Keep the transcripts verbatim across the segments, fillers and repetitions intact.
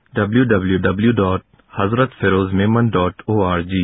W W W dot حضرت Feroz Memon dot O R G.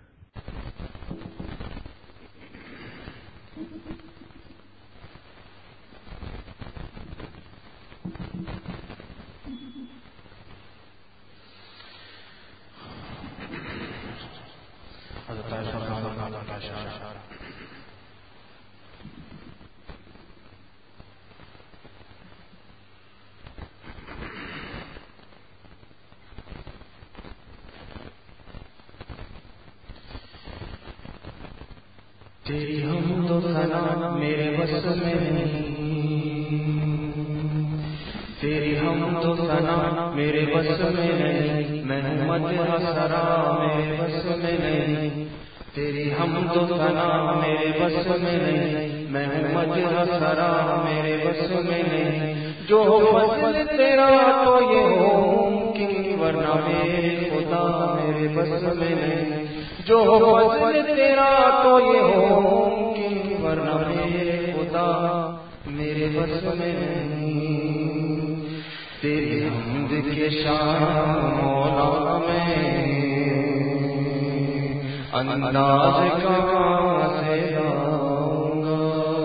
تیری حمد و ثنا میرے بس میں نہیں، تیری حمد و ثنا میرے بس میں نہیں، میں ہوں مدح سرا میرے بس میں نہیں، تیری حمد و ثنا میرے بس میں نہیں، میں ہوں مدح سرا میرے بس میں نہیں، جو فضل تیرا تو یہ ہو ممکن ورنہ میرے خدا میرے بس میں نہیں، جو فضل تیرا تو یہ ہو ممکن ورنہ میرے خدا میرے بس میں نہیں، تیری حمد کے شان مولا میں انداز کہاں سے لاؤں گا،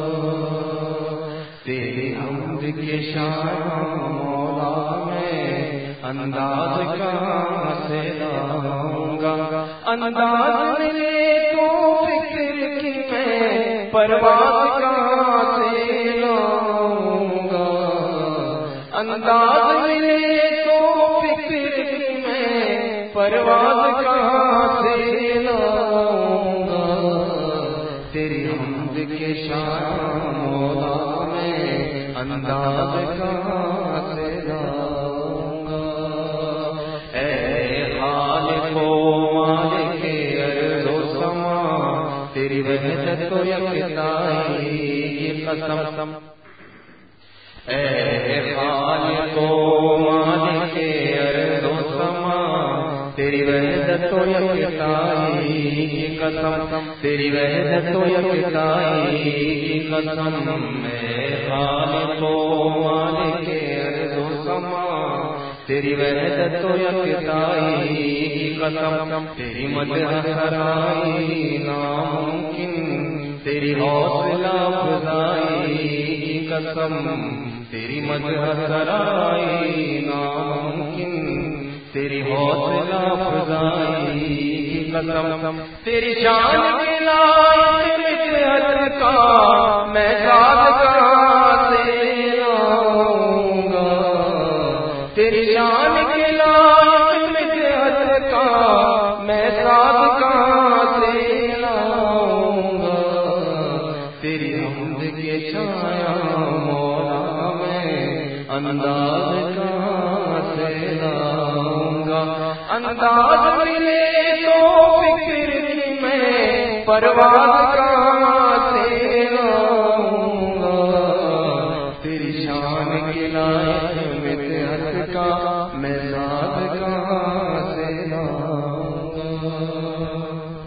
تیری حمد کے شان مولا میں انداز کہاں سے لاؤں گا، انداز ملے تو فکر کی میں پرواز کہاں سے لاؤں گا، انداز ملے تو فکر کی میں پرواز کہاں سے لاؤں گا، تیری حمد کے شان مولا میں انداز کہاں سے لاؤں گا، اے خالق و مالک ارض و سما تیری وحدت و یکتائی کی قسم، اے خالق و مالک ارض و سما تیری وحدت و یکتائی کی قسم، تیری وحدت و یکتائی کی قسم، اے خالق و مالک ارض و سما تیری وحدت و یکتائی کی قسم، تیری مدح سرائی ناممکن تیری حوصلہ افزائی کی قسم، تیری مدح سرائی ناممکن تیری حوصلہ افزائی کی قسم، تیری شان کے لائق مدحت کا میں ذات کہاں سے لاؤں گا، تیری شان کے لائق مدحت کا میں ذات کہاں سے لاؤں گا، تیری حمد کے چھایا مولا میں انداز کہاں سے لاؤں گا، انداز ملے تو فکر کی میں پرواز کہاں سے لاؤں گا، تیری شان کے لائق مدحت کا میں ذات کہاں سے لاؤں گا،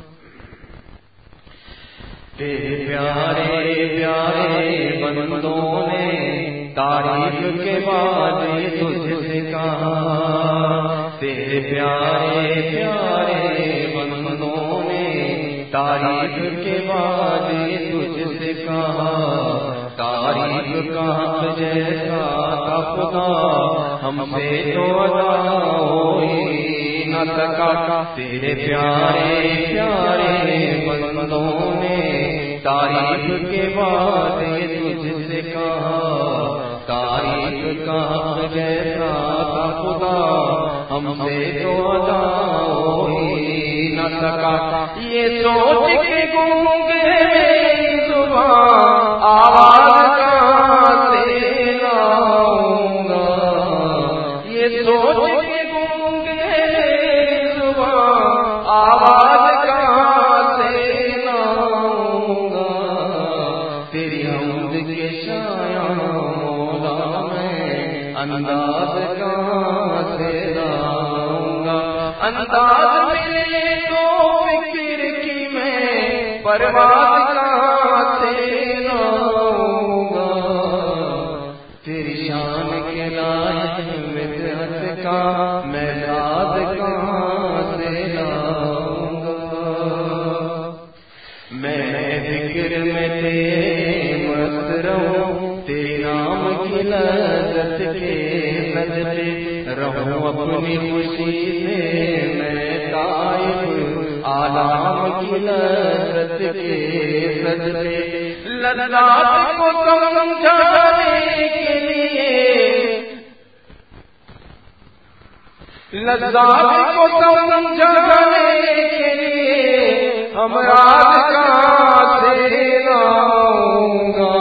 تیرے پیارے پیارے بندوں نے تعریف کے بعد تجھ سے کہا، تیرے پیارے پیارے بندوں نے تعریف کے بعد تجھ سے کہا، تعریف کا حق جیسا کا خدا ہم سے تو ادا ہوئی نہ سکا، تیرے پیارے پیارے بندوں نے تعریف کے بعد تجھ سے کہا، تعریف کا حق جیسا کا خدا ہم سے تو ادا ہوئی نہ سکا، یہ سوچ کے گونگے میری زبان آواز کہاں سے لاؤں گا، یہ سوچ کے گونگے میری زبان آواز کہاں سے لاؤں گا، تیری حمد کے شایا مولا میں انداز کہاں سے لاؤں گا، انداز ملے تو فکر کی میں پرواز کہاں سے لاؤں گا، تیری شان کے لائق مدحت کا میں داد کہاں سے لاؤں گا، میں ذکر میں تیرے مست رہوں، تیرے نام کی لذت کے صدقے رہوں، اپنی خوشی سے میں طائف عالم کی لذت کے صدقے، لذات کو سمجھانے کے لیے، لذات کو سمجھانے کے لیے ہم راز کہاں سے لاؤں گا،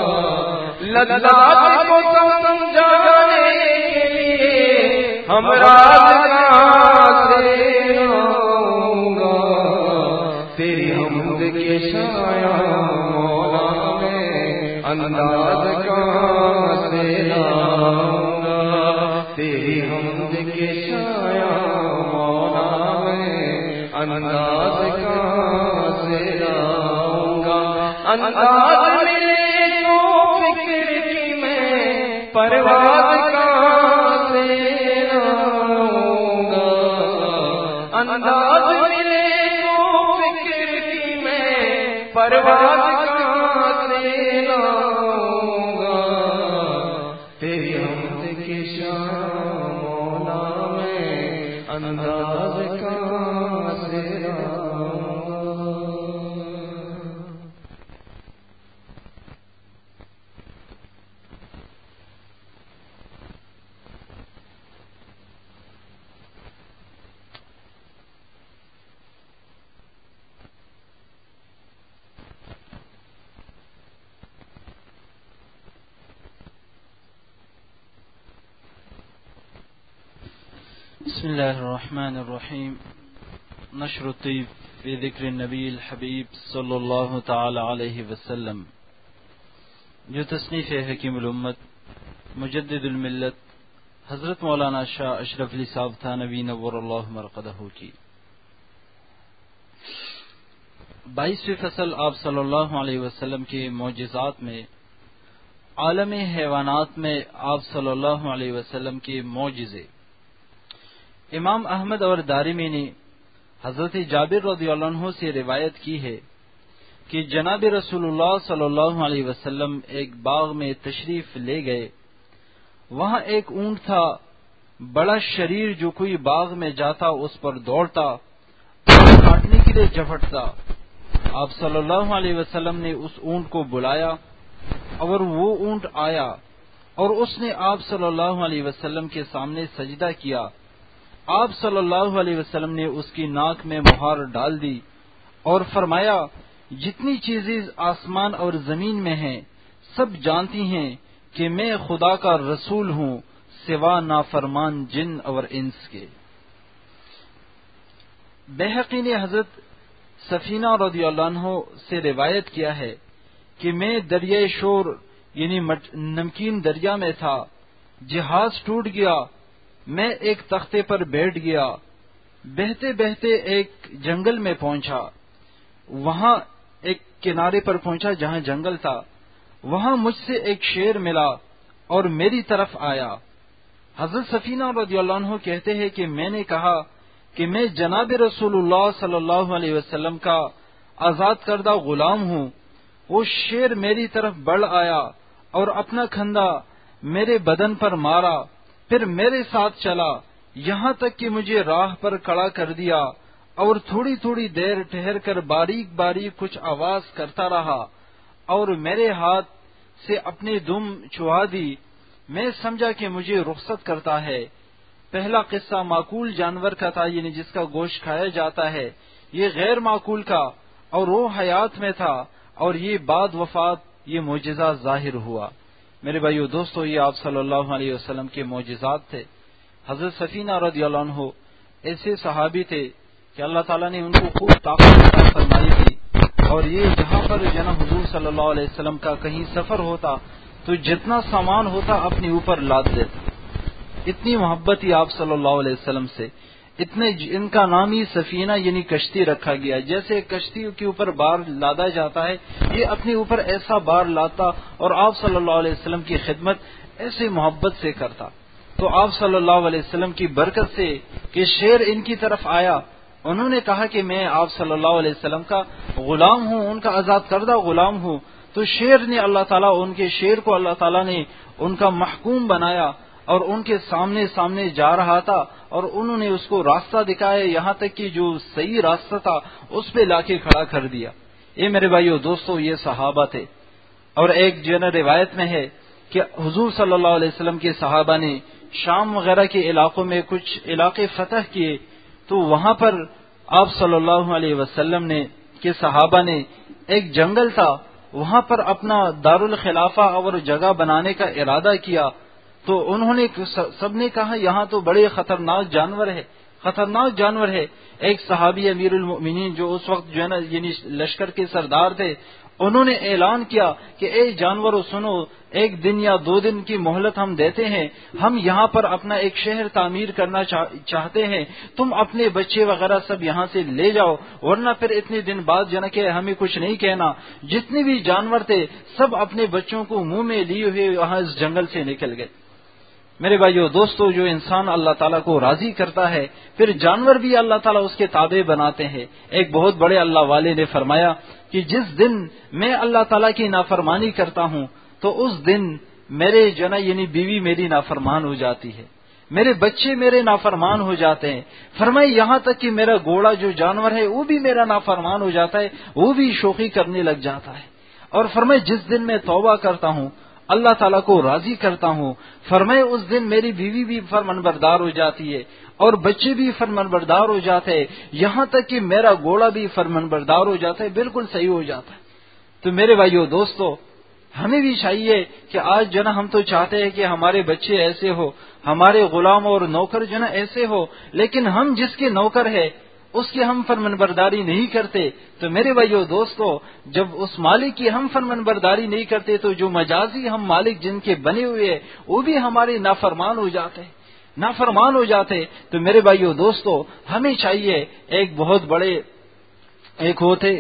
لذات کو سمجھانے کے لیے ہم راز کہاں سے لاؤں گا، تیری حمد کے شایاں مولا میں انداز کہاں سے لاؤں گا، تیری حمد کے شایاں مولا میں انداز کہاں سے لاؤں گا، انداز ملے تو فکر کی میں پرواز کہاں سے لاؤں گا، انداز ملے تو فکر کی میں پرواز کہاں سے لاؤں گا، تیری حمد کے شایاں مولا میں انداز کہاں سے لاؤں گا۔ بسم اللہ الرحمن الرحیم، نشر الطیب فی ذکر النبی الحبیب صلی اللہ تعالی علیہ وسلم، جو تصنیف حکیم الامت مجدد الملت حضرت مولانا شاہ اشرف علی صاحب تھانوی نور اللہ مرقدہ کی بائیسویں فصل آپ صلی اللہ علیہ وسلم کے معجزات میں عالم حیوانات میں آپ صلی اللہ علیہ وسلم کے معجزے۔ امام احمد اور دارمی نے حضرت جابر رضی اللہ عنہ سے روایت کی ہے کہ جناب رسول اللہ صلی اللہ علیہ وسلم ایک باغ میں تشریف لے گئے، وہاں ایک اونٹ تھا بڑا شریر، جو کوئی باغ میں جاتا اس پر دوڑتا، کاٹنے کے لیے جھپٹتا۔ آپ صلی اللہ علیہ وسلم نے اس اونٹ کو بلایا اور وہ اونٹ آیا اور اس نے آپ صلی اللہ علیہ وسلم کے سامنے سجدہ کیا۔ آپ صلی اللہ علیہ وسلم نے اس کی ناک میں مہار ڈال دی اور فرمایا، جتنی چیزیں آسمان اور زمین میں ہیں سب جانتی ہیں کہ میں خدا کا رسول ہوں، سوا نافرمان جن اور انس کے۔ بہقی نے حضرت سفینہ رضی اللہ عنہ سے روایت کیا ہے کہ میں دریائے شور یعنی نمکین دریا میں تھا، جہاز ٹوٹ گیا، میں ایک تختے پر بیٹھ گیا، بہتے بہتے ایک جنگل میں پہنچا، وہاں ایک کنارے پر پہنچا جہاں جنگل تھا، وہاں مجھ سے ایک شیر ملا اور میری طرف آیا۔ حضرت سفینہ رضی اللہ عنہ کہتے ہیں کہ میں نے کہا کہ میں جناب رسول اللہ صلی اللہ علیہ وسلم کا آزاد کردہ غلام ہوں۔ وہ شیر میری طرف بڑھ آیا اور اپنا کھندا میرے بدن پر مارا، پھر میرے ساتھ چلا یہاں تک کہ مجھے راہ پر کھڑا کر دیا اور تھوڑی تھوڑی دیر ٹھہر کر باریک باریک کچھ آواز کرتا رہا اور میرے ہاتھ سے اپنی دم چھوا دی۔ میں سمجھا کہ مجھے رخصت کرتا ہے۔ پہلا قصہ معقول جانور کا تھا، یعنی جس کا گوشت کھایا جاتا ہے، یہ غیر معقول کا اور وہ حیات میں تھا، اور یہ بعد وفات یہ معجزہ ظاہر ہوا۔ میرے بھائیو دوستو، یہ آپ صلی اللہ علیہ وسلم کے معجزات تھے۔ حضرت سفینہ رضی اللہ عنہ ایسے صحابی تھے کہ اللہ تعالیٰ نے ان کو خوب طاقت عطا فرمائی تھی، اور یہ جہاں پر جناب حضور صلی اللہ علیہ وسلم کا کہیں سفر ہوتا تو جتنا سامان ہوتا اپنے اوپر لاد دیتا۔ اتنی محبت تھی آپ صلی اللہ علیہ وسلم سے، اتنے ان کا نام ہی سفینہ یعنی کشتی رکھا گیا۔ جیسے کشتی کے اوپر بار لادا جاتا ہے، یہ اپنے اوپر ایسا بار لاتا اور آپ صلی اللہ علیہ وسلم کی خدمت ایسے محبت سے کرتا۔ تو آپ صلی اللہ علیہ وسلم کی برکت سے کہ شیر ان کی طرف آیا، انہوں نے کہا کہ میں آپ صلی اللہ علیہ وسلم کا غلام ہوں، ان کا آزاد کردہ غلام ہوں، تو شیر نے اللہ تعالیٰ ان کے شیر کو اللہ تعالیٰ نے ان کا محکوم بنایا اور ان کے سامنے سامنے جا رہا تھا اور انہوں نے اس کو راستہ دکھایا، یہاں تک کہ جو صحیح راستہ تھا اس پہ لا کے کھڑا کر دیا۔ یہ میرے بھائیو دوستو یہ صحابہ تھے۔ اور ایک جو ہے نا روایت میں ہے کہ حضور صلی اللہ علیہ وسلم کے صحابہ نے شام وغیرہ کے علاقوں میں کچھ علاقے فتح کیے، تو وہاں پر آپ صلی اللہ علیہ وسلم نے کے صحابہ نے ایک جنگل تھا وہاں پر اپنا دارالخلافہ اور جگہ بنانے کا ارادہ کیا، تو انہوں نے سب نے کہا یہاں تو بڑے خطرناک جانور ہے، خطرناک جانور ہے۔ ایک صحابی امیر المؤمنین جو اس وقت جو ہے نا یعنی لشکر کے سردار تھے، انہوں نے اعلان کیا کہ اے جانوروں سنو، ایک دن یا دو دن کی مہلت ہم دیتے ہیں، ہم یہاں پر اپنا ایک شہر تعمیر کرنا چاہتے ہیں، تم اپنے بچے وغیرہ سب یہاں سے لے جاؤ، ورنہ پھر اتنے دن بعد جو ہے نا کہ ہمیں کچھ نہیں کہنا۔ جتنے بھی جانور تھے سب اپنے بچوں کو منہ میں لیے ہوئے وہاں اس جنگل سے نکل گئے۔ میرے بھائیو دوستو، جو انسان اللہ تعالیٰ کو راضی کرتا ہے پھر جانور بھی اللہ تعالیٰ اس کے تابع بناتے ہیں۔ ایک بہت بڑے اللہ والے نے فرمایا کہ جس دن میں اللہ تعالیٰ کی نافرمانی کرتا ہوں تو اس دن میرے جو نا یعنی بیوی میری نافرمان ہو جاتی ہے، میرے بچے میرے نافرمان ہو جاتے ہیں۔ فرمائے یہاں تک کہ میرا گھوڑا جو جانور ہے وہ بھی میرا نافرمان ہو جاتا ہے، وہ بھی شوخی کرنے لگ جاتا ہے۔ اور فرمائے جس دن میں توبہ کرتا ہوں اللہ تعالیٰ کو راضی کرتا ہوں، فرمائے اس دن میری بیوی بھی فرمان بردار ہو جاتی ہے اور بچے بھی فرمان بردار ہو جاتے ہیں، یہاں تک کہ میرا گھوڑا بھی فرمان بردار ہو جاتا ہے، بالکل صحیح ہو جاتا ہے۔ تو میرے بھائیو دوستو، ہمیں بھی چاہیے کہ آج جو نا ہم تو چاہتے ہیں کہ ہمارے بچے ایسے ہو، ہمارے غلام اور نوکر جو نا ایسے ہو، لیکن ہم جس کے نوکر ہے اس کی ہم فرمان برداری نہیں کرتے، تو میرے بھائیو دوستو جب اس مالک کی ہم فرمان برداری نہیں کرتے تو جو مجازی ہم مالک جن کے بنے ہوئے ہیں وہ بھی ہمارے نافرمان ہو جاتے ہیں، نافرمان ہو جاتے۔ تو میرے بھائیو دوستو ہمیں چاہیے، ایک بہت بڑے ایک ہوتے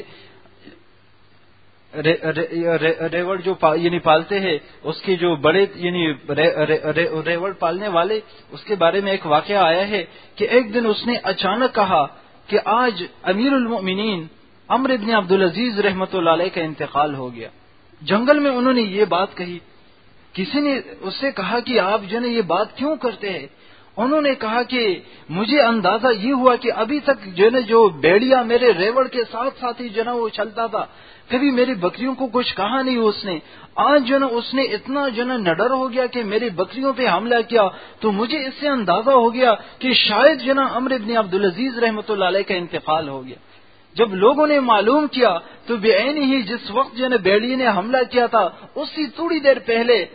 ریوڑ جو یعنی پالتے ہیں اس کے جو بڑے یعنی ریوڑ پالنے والے، اس کے بارے میں ایک واقعہ آیا ہے کہ ایک دن اس نے اچانک کہا کہ آج امیر المؤمنین عمرو بن عبدالعزیز رحمۃ اللہ علیہ کا انتقال ہو گیا۔ جنگل میں انہوں نے یہ بات کہی، کسی نے اس سے کہا کہ آپ جو ہے یہ بات کیوں کرتے ہیں؟ انہوں نے کہا کہ مجھے اندازہ یہ ہوا کہ ابھی تک جو ہے جو بیڑیا میرے ریوڑ کے ساتھ ساتھ ہی جو ہے وہ چلتا تھا، کبھی میری بکریوں کو کچھ کہا نہیں اس نے، آج جو نا اس نے اتنا جو نا نڈر ہو گیا کہ میری بکریوں پہ حملہ کیا، تو مجھے اس سے اندازہ ہو گیا کہ شاید جو نا عمرو بن عبدالعزیز رحمۃ اللہ علیہ کا انتقال ہو گیا۔ جب لوگوں نے معلوم کیا تو بے عین ہی جس وقت جو نا بیڑی نے حملہ کیا تھا اسی تھوڑی دیر پہلے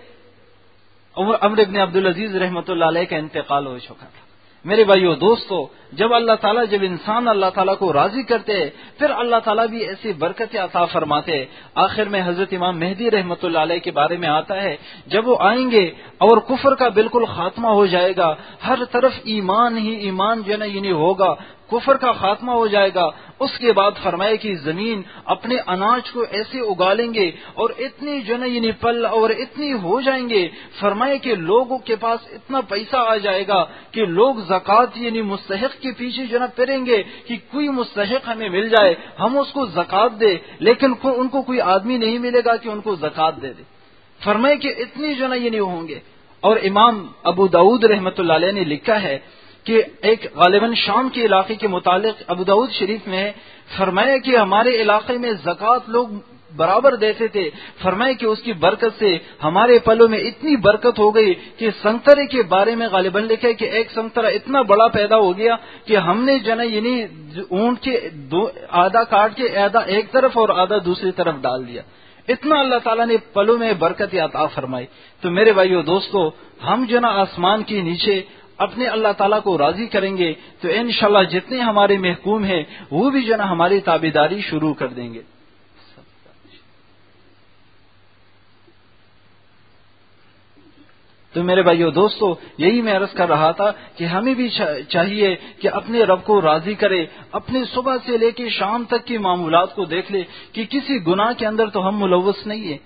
عمرو بن عبدالعزیز رحمۃ اللہ علیہ کا انتقال ہو چکا تھا۔ میرے بھائیو دوستو، جب اللہ تعالیٰ جب انسان اللہ تعالیٰ کو راضی کرتے ہیں پھر اللہ تعالیٰ بھی ایسی برکتیں عطا فرماتے ہیں۔ آخر میں حضرت امام مہدی رحمۃ اللہ علیہ کے بارے میں آتا ہے، جب وہ آئیں گے اور کفر کا بالکل خاتمہ ہو جائے گا، ہر طرف ایمان ہی ایمان جو ہے نا یعنی ہوگا، کفر کا خاتمہ ہو جائے گا، اس کے بعد فرمائے کہ زمین اپنے اناج کو ایسے اگالیں گے اور اتنی جو ہے نا یعنی پل اور اتنی ہو جائیں گے، فرمائے کہ لوگوں کے پاس اتنا پیسہ آ جائے گا کہ لوگ زکوٰۃ یعنی مستحق کے پیچھے جو ہے نا پھریں گے کہ کوئی مستحق ہمیں مل جائے ہم اس کو زکوٰۃ دے، لیکن ان کو کوئی آدمی نہیں ملے گا کہ ان کو زکوٰۃ دے دے۔ فرمائے کہ اتنی جو ہے نا یہ نہیں ہوں گے۔ اور امام ابو داؤد رحمۃ اللہ علیہ نے لکھا ہے کہ ایک غالباً شام کے علاقے کے متعلق ابو داؤد شریف میں فرمایا کہ ہمارے علاقے میں زکوٰۃ لوگ برابر دیتے تھے، فرمائے کہ اس کی برکت سے ہمارے پلوں میں اتنی برکت ہو گئی کہ سنگترے کے بارے میں غالباً لکھا ہے کہ ایک سنگترا اتنا بڑا پیدا ہو گیا کہ ہم نے جو ہے یعنی اونٹ کے دو آدھا کاٹ کے آدھا ایک طرف اور آدھا دوسری طرف ڈال دیا، اتنا اللہ تعالیٰ نے پلوں میں برکت عطا فرمائی۔ تو میرے بھائیو دوستو، ہم جو نا آسمان کے نیچے اپنے اللہ تعالیٰ کو راضی کریں گے تو انشاءاللہ جتنے ہمارے محکوم ہیں وہ بھی جو نا ہماری تابعداری شروع کر دیں گے۔ تو میرے بھائیو دوستو، یہی میں عرض کر رہا تھا کہ ہمیں بھی چاہیے کہ اپنے رب کو راضی کرے، اپنے صبح سے لے کے شام تک کے معمولات کو دیکھ لے کہ کسی گناہ کے اندر تو ہم ملوث نہیں ہیں،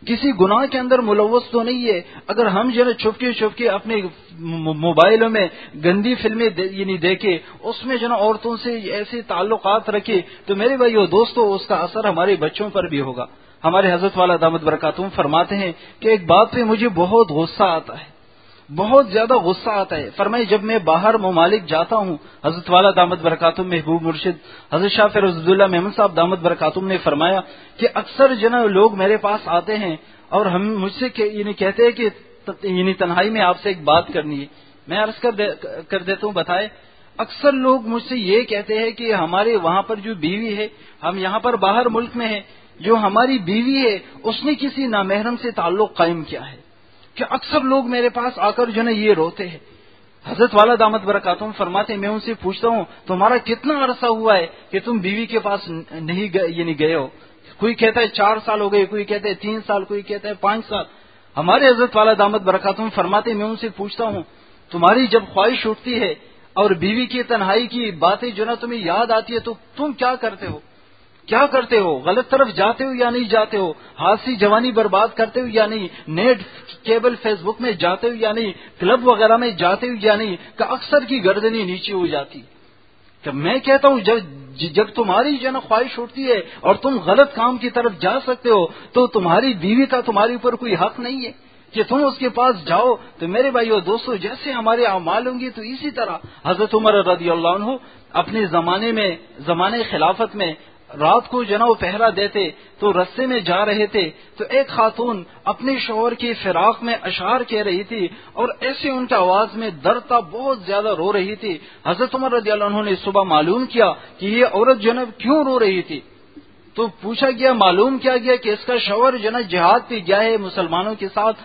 کسی گناہ کے اندر ملوث تو نہیں ہے. اگر ہم جو ہے چھپ کے چھپ کے اپنے موبائلوں میں گندی فلمیں یعنی دیکھے, اس میں جو ہے عورتوں سے ایسے تعلقات رکھے, تو میرے بھائیو دوستو اس کا اثر ہمارے بچوں پر بھی ہوگا. ہمارے حضرت والا دامت برکاتہم فرماتے ہیں کہ ایک بات پہ مجھے بہت غصہ آتا ہے, بہت زیادہ غصہ آتا ہے. فرمائے جب میں باہر ممالک جاتا ہوں, حضرت والا دامت برکاتہم محبوب مرشد حضرت شاہ فیروز عبداللہ محمد صاحب دامت برکاتہم نے فرمایا کہ اکثر جنا لوگ میرے پاس آتے ہیں اور ہم مجھ سے یعنی کہتے ہیں کہ یعنی تنہائی میں آپ سے ایک بات کرنی ہے. میں عرض کر, دے کر دیتا ہوں, بتائے. اکثر لوگ مجھ سے یہ کہتے ہیں کہ ہمارے وہاں پر جو بیوی ہے, ہم یہاں پر باہر ملک میں ہیں, جو ہماری بیوی ہے اس نے کسی نامحرم سے تعلق قائم کیا ہے. کہ اکثر لوگ میرے پاس آ کر جو ہے یہ روتے ہیں. حضرت والا دامت برکاتہم فرماتے ہیں میں ان سے پوچھتا ہوں تمہارا کتنا عرصہ ہوا ہے کہ تم بیوی کے پاس نہیں یعنی گئے ہو؟ کوئی کہتا ہے چار سال ہو گئے, کوئی کہتا ہے تین سال, کوئی کہتا ہے پانچ سال. ہمارے حضرت والا دامت برکاتہم فرماتے ہیں میں ان سے پوچھتا ہوں تمہاری جب خواہش اٹھتی ہے اور بیوی کی تنہائی کی باتیں جو نا تمہیں یاد آتی ہے تو تم کیا کرتے ہو؟ کیا کرتے ہو؟ غلط طرف جاتے ہو یا نہیں جاتے ہو؟ ہاتھ سی جوانی برباد کرتے ہو یا نہیں؟ نیٹ کیبل فیس بک میں جاتے ہو یا نہیں؟ کلب وغیرہ میں جاتے ہو یا نہیں؟ کہ اکثر کی گردنی نیچے ہو جاتی. کہ میں کہتا ہوں جب جب تمہاری جو ہے نا خواہش اٹھتی ہے اور تم غلط کام کی طرف جا سکتے ہو تو تمہاری بیوی کا تمہارے اوپر کوئی حق نہیں ہے کہ تم اس کے پاس جاؤ. تو میرے بھائیو دوستو جیسے ہمارے اعمال ہوں گے تو اسی طرح حضرت عمر رضی اللہ عنہ اپنے زمانے میں زمانے خلافت میں رات کو جو ہے نا وہ پہرا دیتے تو رستے میں جا رہے تھے تو ایک خاتون اپنے شوہر کی فراق میں اشعار کہہ رہی تھی اور ایسے ان کی آواز میں درد تھا, بہت زیادہ رو رہی تھی. حضرت عمر رضی اللہ عنہ نے صبح معلوم کیا کہ یہ عورت جو ہے کیوں رو رہی تھی. تو پوچھا گیا, معلوم کیا گیا کہ اس کا شوہر جو ہے جہاد پہ گیا ہے مسلمانوں کے ساتھ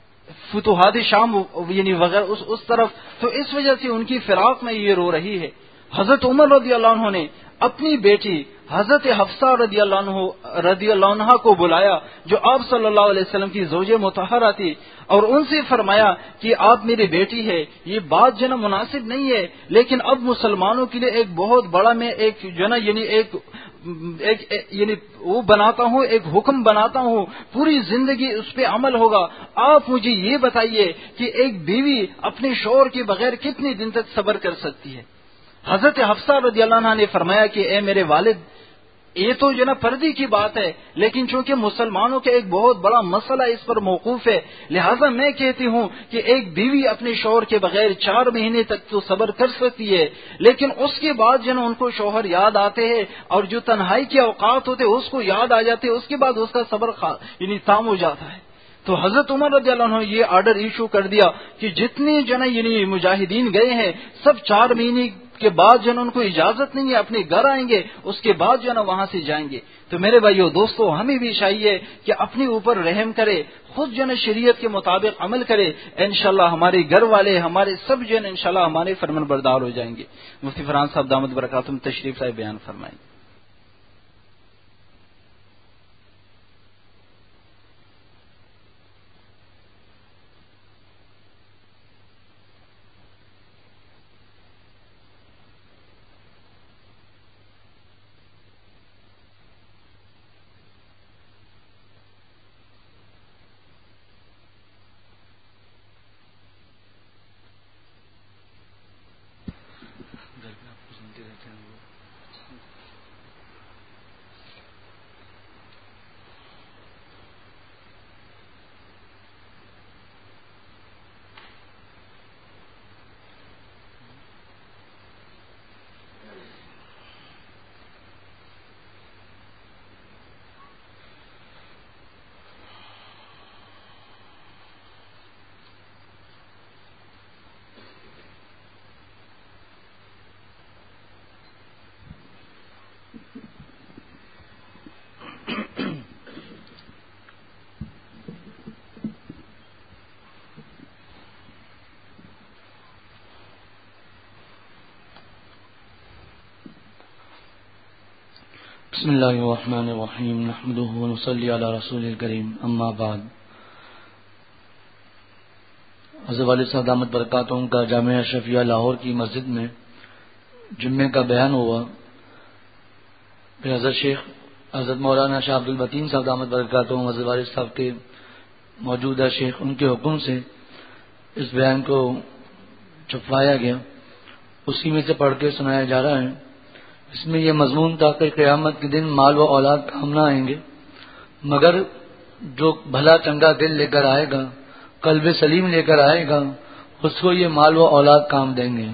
فتوحات شام یعنی وغیرہ اس, اس طرف, تو اس وجہ سے ان کی فراق میں یہ رو رہی ہے. حضرت عمر رضی اللہ عنہ نے اپنی بیٹی حضرت حفصہ رضی اللہ عنہ رضی اللہ عنہ کو بلایا جو آپ صلی اللہ علیہ وسلم کی زوجہ مطہرہ تھی, اور ان سے فرمایا کہ آپ میری بیٹی ہے, یہ بات جو نا مناسب نہیں ہے, لیکن اب مسلمانوں کے لیے ایک بہت بڑا میں ایک جو نا یعنی ایک ایک یعنی وہ بناتا ہوں, ایک حکم بناتا ہوں, پوری زندگی اس پہ عمل ہوگا. آپ مجھے یہ بتائیے کہ ایک بیوی اپنے شوہر کے بغیر کتنے دن تک صبر کر سکتی ہے؟ حضرت حفصہ رضی اللہ عنہ نے فرمایا کہ اے میرے والد, یہ تو جو نا پردے کی بات ہے, لیکن چونکہ مسلمانوں کا ایک بہت بڑا مسئلہ اس پر موقوف ہے, لہذا میں کہتی ہوں کہ ایک بیوی اپنے شوہر کے بغیر چار مہینے تک تو صبر کر سکتی ہے, لیکن اس کے بعد جو نا ان کو شوہر یاد آتے ہیں اور جو تنہائی کے اوقات ہوتے اس کو یاد آ جاتے, اس کے بعد اس کا صبر یعنی تام ہو جاتا ہے. تو حضرت عمر رضی اللہ عنہ یہ آرڈر ایشو کر دیا کہ جتنے جو نا یعنی مجاہدین گئے ہیں سب چار مہینے کے بعد جو نا ان کو اجازت نہیں ہے, اپنے گھر آئیں گے, اس کے بعد جو نا وہاں سے جائیں گے. تو میرے بھائیو دوستو ہمیں بھی چاہیے کہ اپنے اوپر رحم کرے, خود جو نا شریعت کے مطابق عمل کرے. انشاءاللہ ہمارے گھر والے ہمارے سب جو ہے انشاءاللہ ہمارے فرمان بردار ہو جائیں گے. مفتی فرحان صاحب دامت برکاتہم تشریف لائے بیان فرمائیں. بسم اللہ الرحمن الرحیم نحمده ونصلی علی رسول الکریم اما بعد. حضرت والد صاحب دامت برکاتہم کا جامعہ اشرفیہ لاہور کی مسجد میں جمعے کا بیان ہوا. پھر حضرت شیخ حضرت مولانا شاہ عبد البتین صاحب دامت برکاتہم حضرت والد صاحب کے موجودہ شیخ ان کے حکم سے اس بیان کو چھپوایا گیا، اسی میں سے پڑھ کے سنایا جا رہا ہے۔ اس میں یہ مضمون تھا کہ قیامت کے دن مال و اولاد کام نہ آئیں گے، مگر جو بھلا چنگا دل لے کر آئے گا، قلب سلیم لے کر آئے گا، اس کو یہ مال و اولاد کام دیں گے۔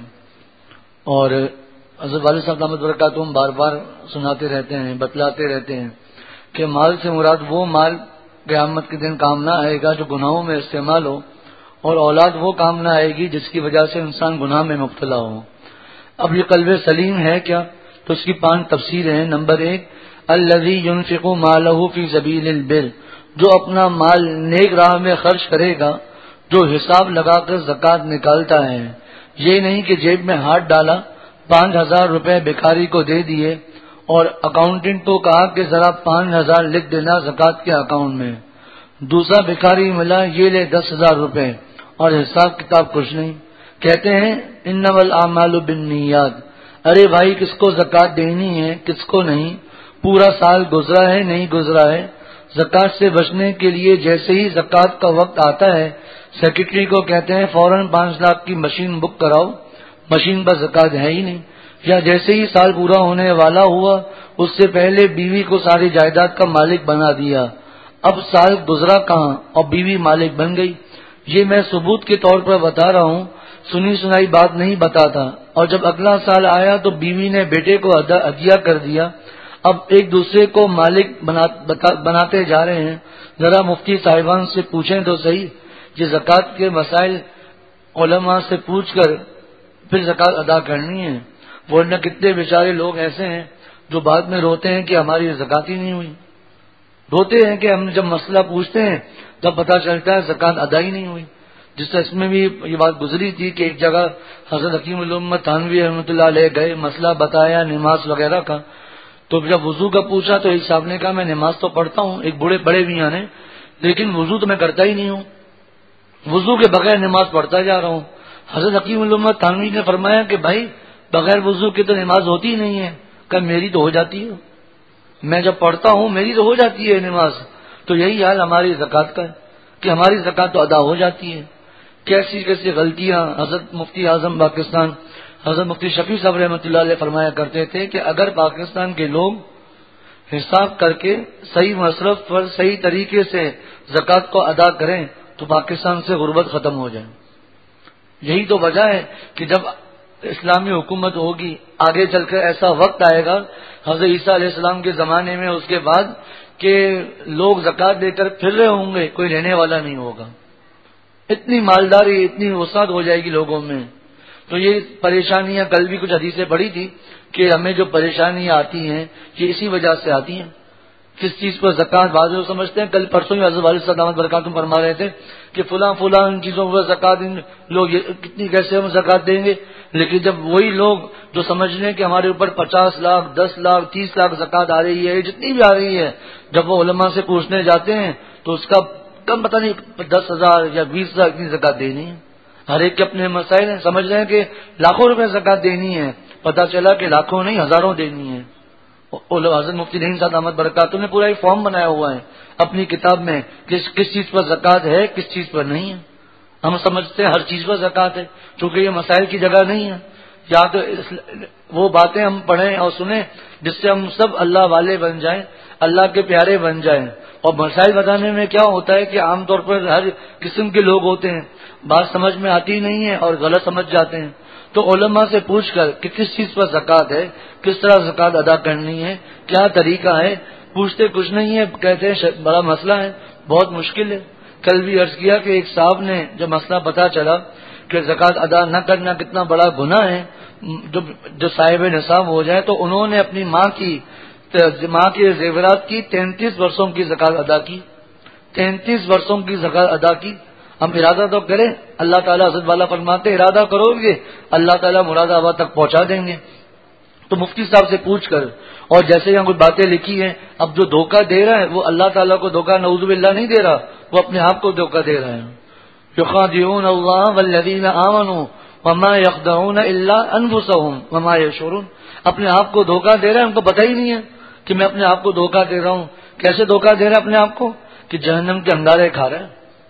اور حضرت والد صاحب دامت برکاتہ ہم بار بار سناتے رہتے ہیں، بتلاتے رہتے ہیں کہ مال سے مراد وہ مال قیامت کے دن کام نہ آئے گا جو گناہوں میں استعمال ہو، اور اولاد وہ کام نہ آئے گی جس کی وجہ سے انسان گناہ میں مبتلا ہو۔ اب یہ قلب سلیم ہے کیا؟ تو اس کی پانچ تفسیر ہیں۔ نمبر ایک، الذی ينفق مالہ فی سبیل البر، جو اپنا مال نیک راہ میں خرچ کرے گا، جو حساب لگا کر زکوٰۃ نکالتا ہے، یہ نہیں کہ جیب میں ہاتھ ڈالا، پانچ ہزار روپے بیکاری کو دے دیے اور اکاؤنٹنٹ کو کہا کہ ذرا پانچ ہزار لکھ دینا زکوٰۃ کے اکاؤنٹ میں، دوسرا بیکاری ملا، یہ لے دس ہزار روپے اور حساب کتاب کچھ نہیں۔ کہتے ہیں انما الاعمال بالنیات، ارے بھائی کس کو زکوٰۃ دینی ہے کس کو نہیں، پورا سال گزرا ہے نہیں گزرا ہے۔ زکوٰۃ سے بچنے کے لیے جیسے ہی زکوٰۃ کا وقت آتا ہے سیکرٹری کو کہتے ہیں فوراً پانچ لاکھ کی مشین بک کراؤ، مشین پر زکوٰۃ ہے ہی نہیں۔ یا جیسے ہی سال پورا ہونے والا ہوا اس سے پہلے بیوی کو ساری جائیداد کا مالک بنا دیا، اب سال گزرا کہاں اور بیوی مالک بن گئی۔ یہ میں ثبوت کے طور پر بتا رہا ہوں، سنی سنائی بات نہیں بتاتا۔ اور جب اگلا سال آیا تو بیوی نے بیٹے کو ہدیہ کر دیا، اب ایک دوسرے کو مالک بناتے جا رہے ہیں۔ ذرا مفتی صاحبان سے پوچھیں تو صحیح، یہ زکوٰۃ کے مسائل علماء سے پوچھ کر پھر زکوٰۃ ادا کرنی ہے، ورنہ کتنے بیچارے لوگ ایسے ہیں جو بعد میں روتے ہیں کہ ہماری زکوٰۃ ہی نہیں ہوئی۔ روتے ہیں کہ ہم جب مسئلہ پوچھتے ہیں تب پتہ چلتا ہے زکوٰۃ ادا ہی نہیں ہوئی۔ جس طرح اس میں بھی یہ بات گزری تھی کہ ایک جگہ حضرت حکیم الامت تھانوی رحمۃ اللہ علیہ گئے، مسئلہ بتایا نماز وغیرہ کا، تو جب وضو کا پوچھا تو ایک صاحب نے کہا میں نماز تو پڑھتا ہوں، ایک بوڑھے بڑے میاں نے، لیکن وضو تو میں کرتا ہی نہیں ہوں، وضو کے بغیر نماز پڑھتا جا رہا ہوں۔ حضرت حکیم الامت تھانوی نے فرمایا کہ بھائی بغیر وضو کے تو نماز ہوتی ہی نہیں ہے، کہ میری تو ہو جاتی ہے، میں جب پڑھتا ہوں میری تو ہو جاتی ہے نماز۔ تو یہی حال ہماری زکوٰۃ کا ہے کہ ہماری زکوٰۃ تو ادا ہو جاتی ہے۔ کیسی کیسی غلطیاں حضرت مفتی اعظم پاکستان حضرت مفتی شفیع صاحب رحمۃ اللہ علیہ فرمایا کرتے تھے کہ اگر پاکستان کے لوگ حساب کر کے صحیح مصرف پر صحیح طریقے سے زکوٰۃ کو ادا کریں تو پاکستان سے غربت ختم ہو جائے۔ یہی تو وجہ ہے کہ جب اسلامی حکومت ہوگی آگے چل کر ایسا وقت آئے گا حضرت عیسیٰ علیہ السلام کے زمانے میں، اس کے بعد کہ لوگ زکوٰۃ دے کر پھر رہے ہوں گے، کوئی لینے والا نہیں ہوگا، اتنی مالداری اتنی وسعت ہو جائے گی لوگوں میں۔ تو یہ پریشانیاں کل بھی کچھ حدیثیں پڑھی تھی کہ ہمیں جو پریشانیاں آتی ہیں یہ اسی وجہ سے آتی ہیں۔ کس چیز پر زکوٰۃ بعض لوگ سمجھتے ہیں، کل پرسوں ہی حضرت والد صاحب دامت برکاتہم فرما رہے تھے کہ فلاں فلاں ان چیزوں پر زکوٰۃ لوگ کتنی کیسے ہم زکوٰۃ دیں گے، لیکن جب وہی لوگ جو سمجھ لیں کہ ہمارے اوپر پچاس لاکھ دس لاکھ تیس لاکھ زکوٰۃ آ رہی ہے، جتنی بھی آ رہی ہے، جب وہ علماء سے پوچھنے جاتے ہیں تو اس کا کم پتہ نہیں دس ہزار یا بیس ہزار اتنی زکوٰۃ دینی ہے۔ ہر ایک کے اپنے مسائل ہیں، سمجھ رہے ہیں کہ لاکھوں روپے زکوٰۃ دینی ہے، پتہ چلا کہ لاکھوں نہیں ہزاروں دینی ہے۔ حضرت مفتی نعیم صاحب احمد برکاتہ نے پورا ایک فارم بنایا ہوا ہے اپنی کتاب میں کس کس چیز پر زکوٰۃ ہے کس چیز پر نہیں ہے۔ ہم سمجھتے ہیں ہر چیز پر زکوٰۃ ہے، چونکہ یہ مسائل کی جگہ نہیں ہے۔ یا تو وہ باتیں ہم پڑھیں اور سنیں جس سے ہم سب اللہ والے بن جائیں، اللہ کے پیارے بن جائیں۔ اور مسائل بتانے میں کیا ہوتا ہے کہ عام طور پر ہر قسم کے لوگ ہوتے ہیں، بات سمجھ میں آتی نہیں ہے اور غلط سمجھ جاتے ہیں۔ تو علماء سے پوچھ کر کہ کس چیز پر زکوٰۃ ہے، کس طرح زکوٰۃ ادا کرنی ہے، کیا طریقہ ہے، پوچھتے کچھ نہیں ہے، کہتے ہیں بڑا مسئلہ ہے، بہت مشکل ہے۔ کل بھی عرض کیا کہ ایک صاحب نے جب مسئلہ پتہ چلا کہ زکوٰۃ ادا نہ کرنا کتنا بڑا گناہ ہے، جو جو صاحب نصاب ہو جائے، تو انہوں نے اپنی ماں کی ماں کے زیورات کی تینتیس برسوں کی زکوٰۃ ادا کی، تینتیس برسوں کی زکوٰۃ ادا کی۔ ہم ارادہ تو کریں، اللہ تعالیٰ حضرت والا فرماتے ارادہ کرو گے اللہ تعالیٰ مراد آباد تک پہنچا دیں گے۔ تو مفتی صاحب سے پوچھ کر، اور جیسے یہاں کچھ باتیں لکھی ہیں، اب جو دھوکہ دے رہا ہے وہ اللہ تعالیٰ کو دھوکہ نعوذ باللہ نہیں دے رہا، وہ اپنے آپ کو دھوکہ دے رہا ہے۔ یخادعون اللہ والذین آمنوا وما یخدعون الا انفسهم وما یشعرون، اپنے آپ کو دھوکہ دے رہا ہے، ان کو پتہ ہی نہیں ہے کہ میں اپنے آپ کو دھوکہ دے رہا ہوں۔ کیسے دھوکہ دے رہا ہے اپنے آپ کو؟ کہ جہنم کے انگارے کھا رہا ہے،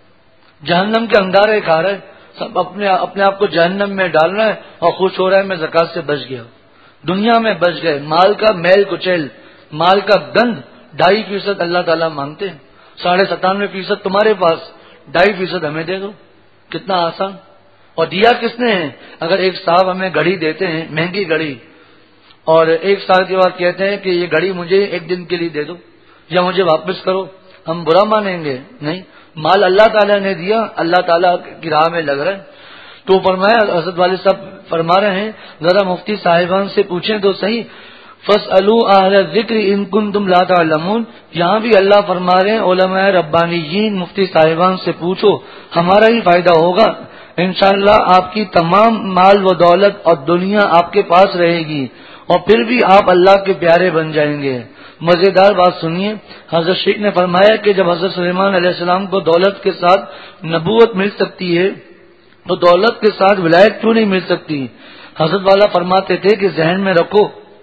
جہنم کے انگارے کھا رہا ہے، سب اپنے اپنے آپ کو جہنم میں ڈال رہا ہے اور خوش ہو رہا ہے میں زکات سے بچ گیا، دنیا میں بچ گئے۔ مال کا میل کچیل، مال کا گند ڈھائی فیصد اللہ تعالیٰ مانگتے ہیں، ساڑھے ستانوے فیصد تمہارے پاس، ڈھائی فیصد ہمیں دے دو، کتنا آسان۔ اور دیا کس نے ہے؟ اگر ایک صاحب ہمیں گھڑی دیتے ہیں، مہنگی گھڑی، اور ایک سال کے بعد کہتے ہیں کہ یہ گھڑی مجھے ایک دن کے لیے دے دو یا مجھے واپس کرو، ہم برا مانیں گے؟ نہیں، مال اللہ تعالیٰ نے دیا، اللہ تعالیٰ کی راہ میں لگ رہا ہے۔ تو فرمایا، حضرت والد صاحب فرما رہے ہیں ذرا مفتی صاحبان سے پوچھیں تو صحیح، فَاسْأَلُوا أَهْلَ الذِّكْرِ إِن كُنتُمْ لَا تَعْلَمُونَ، یہاں بھی اللہ فرما رہے ہیں علماء ربانیین مفتی صاحبان سے پوچھو، ہمارا ہی فائدہ ہوگا۔ انشاءاللہ آپ کی تمام مال و دولت اور دنیا آپ کے پاس رہے گی اور پھر بھی آپ اللہ کے پیارے بن جائیں گے۔ مزیدار بات سنیے، حضرت شیخ نے فرمایا کہ جب حضرت سلیمان علیہ السلام کو دولت کے ساتھ نبوت مل سکتی ہے تو دولت کے ساتھ ولایت کیوں نہیں مل سکتی؟ حضرت والا فرماتے تھے کہ ذہن میں رکھو،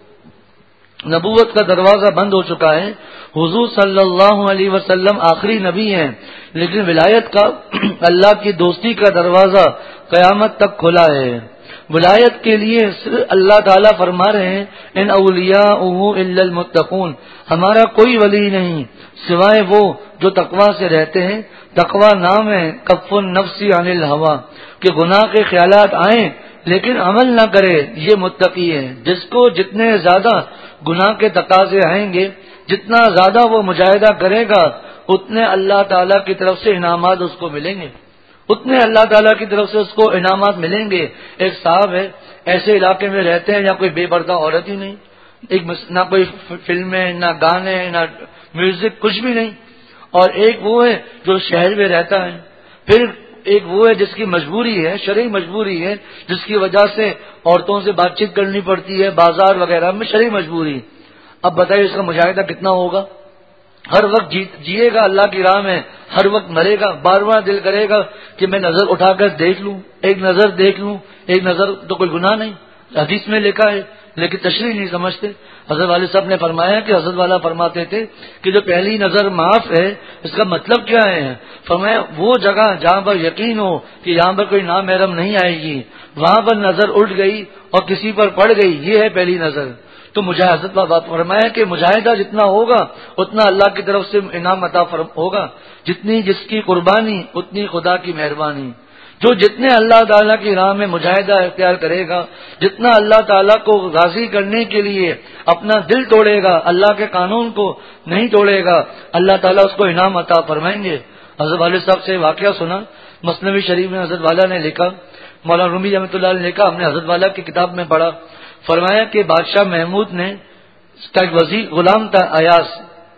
نبوت کا دروازہ بند ہو چکا ہے، حضور صلی اللہ علیہ وسلم آخری نبی ہیں، لیکن ولایت کا اللہ کی دوستی کا دروازہ قیامت تک کھلا ہے۔ ولایت کے لیے اللہ تعالیٰ فرما رہے ہیں ان اولیاءہ الا المتقون، ہمارا کوئی ولی نہیں سوائے وہ جو تقوی سے رہتے ہیں۔ تقوی نام ہے کف النفس عن الہوى، کہ گناہ کے خیالات آئیں لیکن عمل نہ کرے، یہ متقی ہے۔ جس کو جتنے زیادہ گناہ کے تقاضے آئیں گے، جتنا زیادہ وہ مجاہدہ کرے گا، اتنے اللہ تعالیٰ کی طرف سے انعامات اس کو ملیں گے، اتنے اللہ تعالیٰ کی طرف سے اس کو انعامات ملیں گے۔ ایک صاحب ہے، ایسے علاقے میں رہتے ہیں جہاں کوئی بے پردہ عورت ہی نہیں، ایک نہ کوئی فلمیں، نہ گانے، نہ میوزک، کچھ بھی نہیں، اور ایک وہ ہے جو شہر میں رہتا ہے، پھر ایک وہ ہے جس کی مجبوری ہے، شرعی مجبوری ہے، جس کی وجہ سے عورتوں سے بات چیت کرنی پڑتی ہے بازار وغیرہ میں، شرعی مجبوری۔ اب بتائیے اس کا مجاہدہ کتنا ہوگا؟ ہر وقت جیے گا اللہ کی راہ میں، ہر وقت مرے گا، بار بار دل کرے گا کہ میں نظر اٹھا کر دیکھ لوں، ایک نظر دیکھ لوں، ایک نظر تو کوئی گناہ نہیں، حدیث میں لکھا ہے، لیکن تشریح نہیں سمجھتے۔ حضرت والد صاحب نے فرمایا کہ حضرت والا فرماتے تھے کہ جو پہلی نظر معاف ہے، اس کا مطلب کیا ہے؟ فرمایا وہ جگہ جہاں پر یقین ہو کہ یہاں پر کوئی نامحرم نہیں آئے گی، وہاں پر نظر اٹھ گئی اور کسی پر پڑ گئی، یہ ہے پہلی نظر۔ تو مجاہدت بات فرمایا کہ مجاہدہ جتنا ہوگا اتنا اللہ کی طرف سے انعام عطا ہوگا، جتنی جس کی قربانی اتنی خدا کی مہربانی۔ جو جتنے اللہ تعالیٰ کی راہ میں مجاہدہ اختیار کرے گا، جتنا اللہ تعالیٰ کو راضی کرنے کے لیے اپنا دل توڑے گا، اللہ کے قانون کو نہیں توڑے گا، اللہ تعالیٰ اس کو انعام عطا فرمائیں گے۔ حضرت والد صاحب سے واقعہ سنا، مثنوی شریف میں حضرت والا نے لکھا، مولانا رومی رحمۃ اللہ نے لکھا، ہم نے حضرت والا کی کتاب میں پڑھا، فرمایا کہ بادشاہ محمود نے اس کا ایک وزیر غلام تھا ایاس،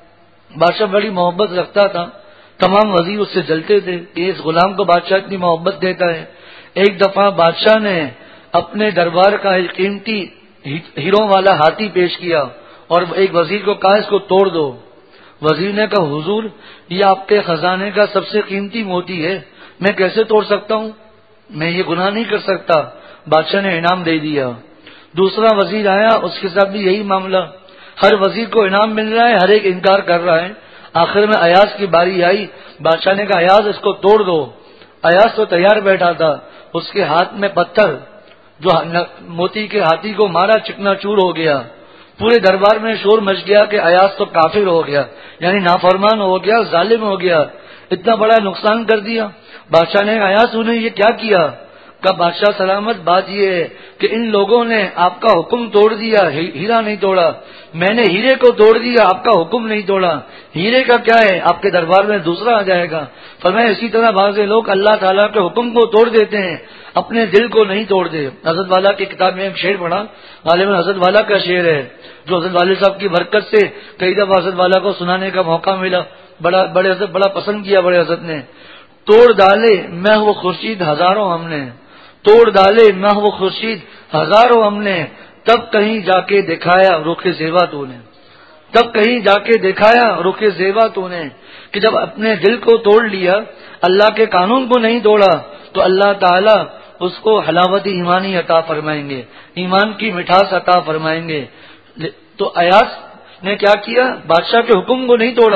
بادشاہ بڑی محبت رکھتا تھا، تمام وزیر اس سے جلتے تھے کہ اس غلام کو بادشاہ اتنی محبت دیتا ہے۔ ایک دفعہ بادشاہ نے اپنے دربار کا ایک قیمتی ہیروں والا ہاتھی پیش کیا اور ایک وزیر کو کہا اس کو توڑ دو۔ وزیر نے کہا حضور یہ آپ کے خزانے کا سب سے قیمتی موتی ہے، میں کیسے توڑ سکتا ہوں، میں یہ گناہ نہیں کر سکتا۔ بادشاہ نے انعام دے دیا۔ دوسرا وزیر آیا، اس کے ساتھ بھی یہی معاملہ، ہر وزیر کو انعام مل رہا ہے، ہر ایک انکار کر رہا ہے۔ آخر میں ایاز کی باری آئی، بادشاہ نے کہا ایاز اس کو توڑ دو۔ ایاز تو تیار بیٹھا تھا، اس کے ہاتھ میں پتھر جو موتی کے ہاتھی کو مارا چکنا چور ہو گیا۔ پورے دربار میں شور مچ گیا کہ ایاز تو کافر ہو گیا، یعنی نافرمان ہو گیا، ظالم ہو گیا، اتنا بڑا نقصان کر دیا۔ بادشاہ نے کہا ایاز تو نے یہ کیا کیا؟ کا بادشاہ سلامت بات یہ ہے کہ ان لوگوں نے آپ کا حکم توڑ دیا، ہیرا نہیں توڑا، میں نے ہیرے کو توڑ دیا، آپ کا حکم نہیں توڑا۔ ہیرے کا کیا ہے، آپ کے دربار میں دوسرا آ جائے گا۔ فرمایا اسی طرح بعض لوگ اللہ تعالیٰ کے حکم کو توڑ دیتے ہیں، اپنے دل کو نہیں توڑتے۔ حضرت والا کی کتاب میں ایک شعر پڑھا، غالباً حضرت والا کا شعر ہے، جو حضرت والد صاحب کی برکت سے کئی دفعہ حضرت والا کو سنانے کا موقع ملا، بڑا بڑے حضرت بڑا پسند کیا بڑے حضرت نے۔ توڑ ڈالے میں وہ خورشید ہزاروں ہم نے، توڑ ڈالے میں وہ خورشید ہزاروں ہم نے، تب کہیں جا کے دکھایا رخ زیبا تو نے، تب کہیں جا کے دکھایا رخ زیبا تو نے، کہ جب اپنے دل کو توڑ لیا، اللہ کے قانون کو نہیں توڑا، تو اللہ تعالیٰ اس کو حلاوت ایمانی عطا فرمائیں گے، ایمان کی مٹھاس عطا فرمائیں گے۔ تو ایاس نے کیا کیا، بادشاہ کے حکم کو نہیں توڑا،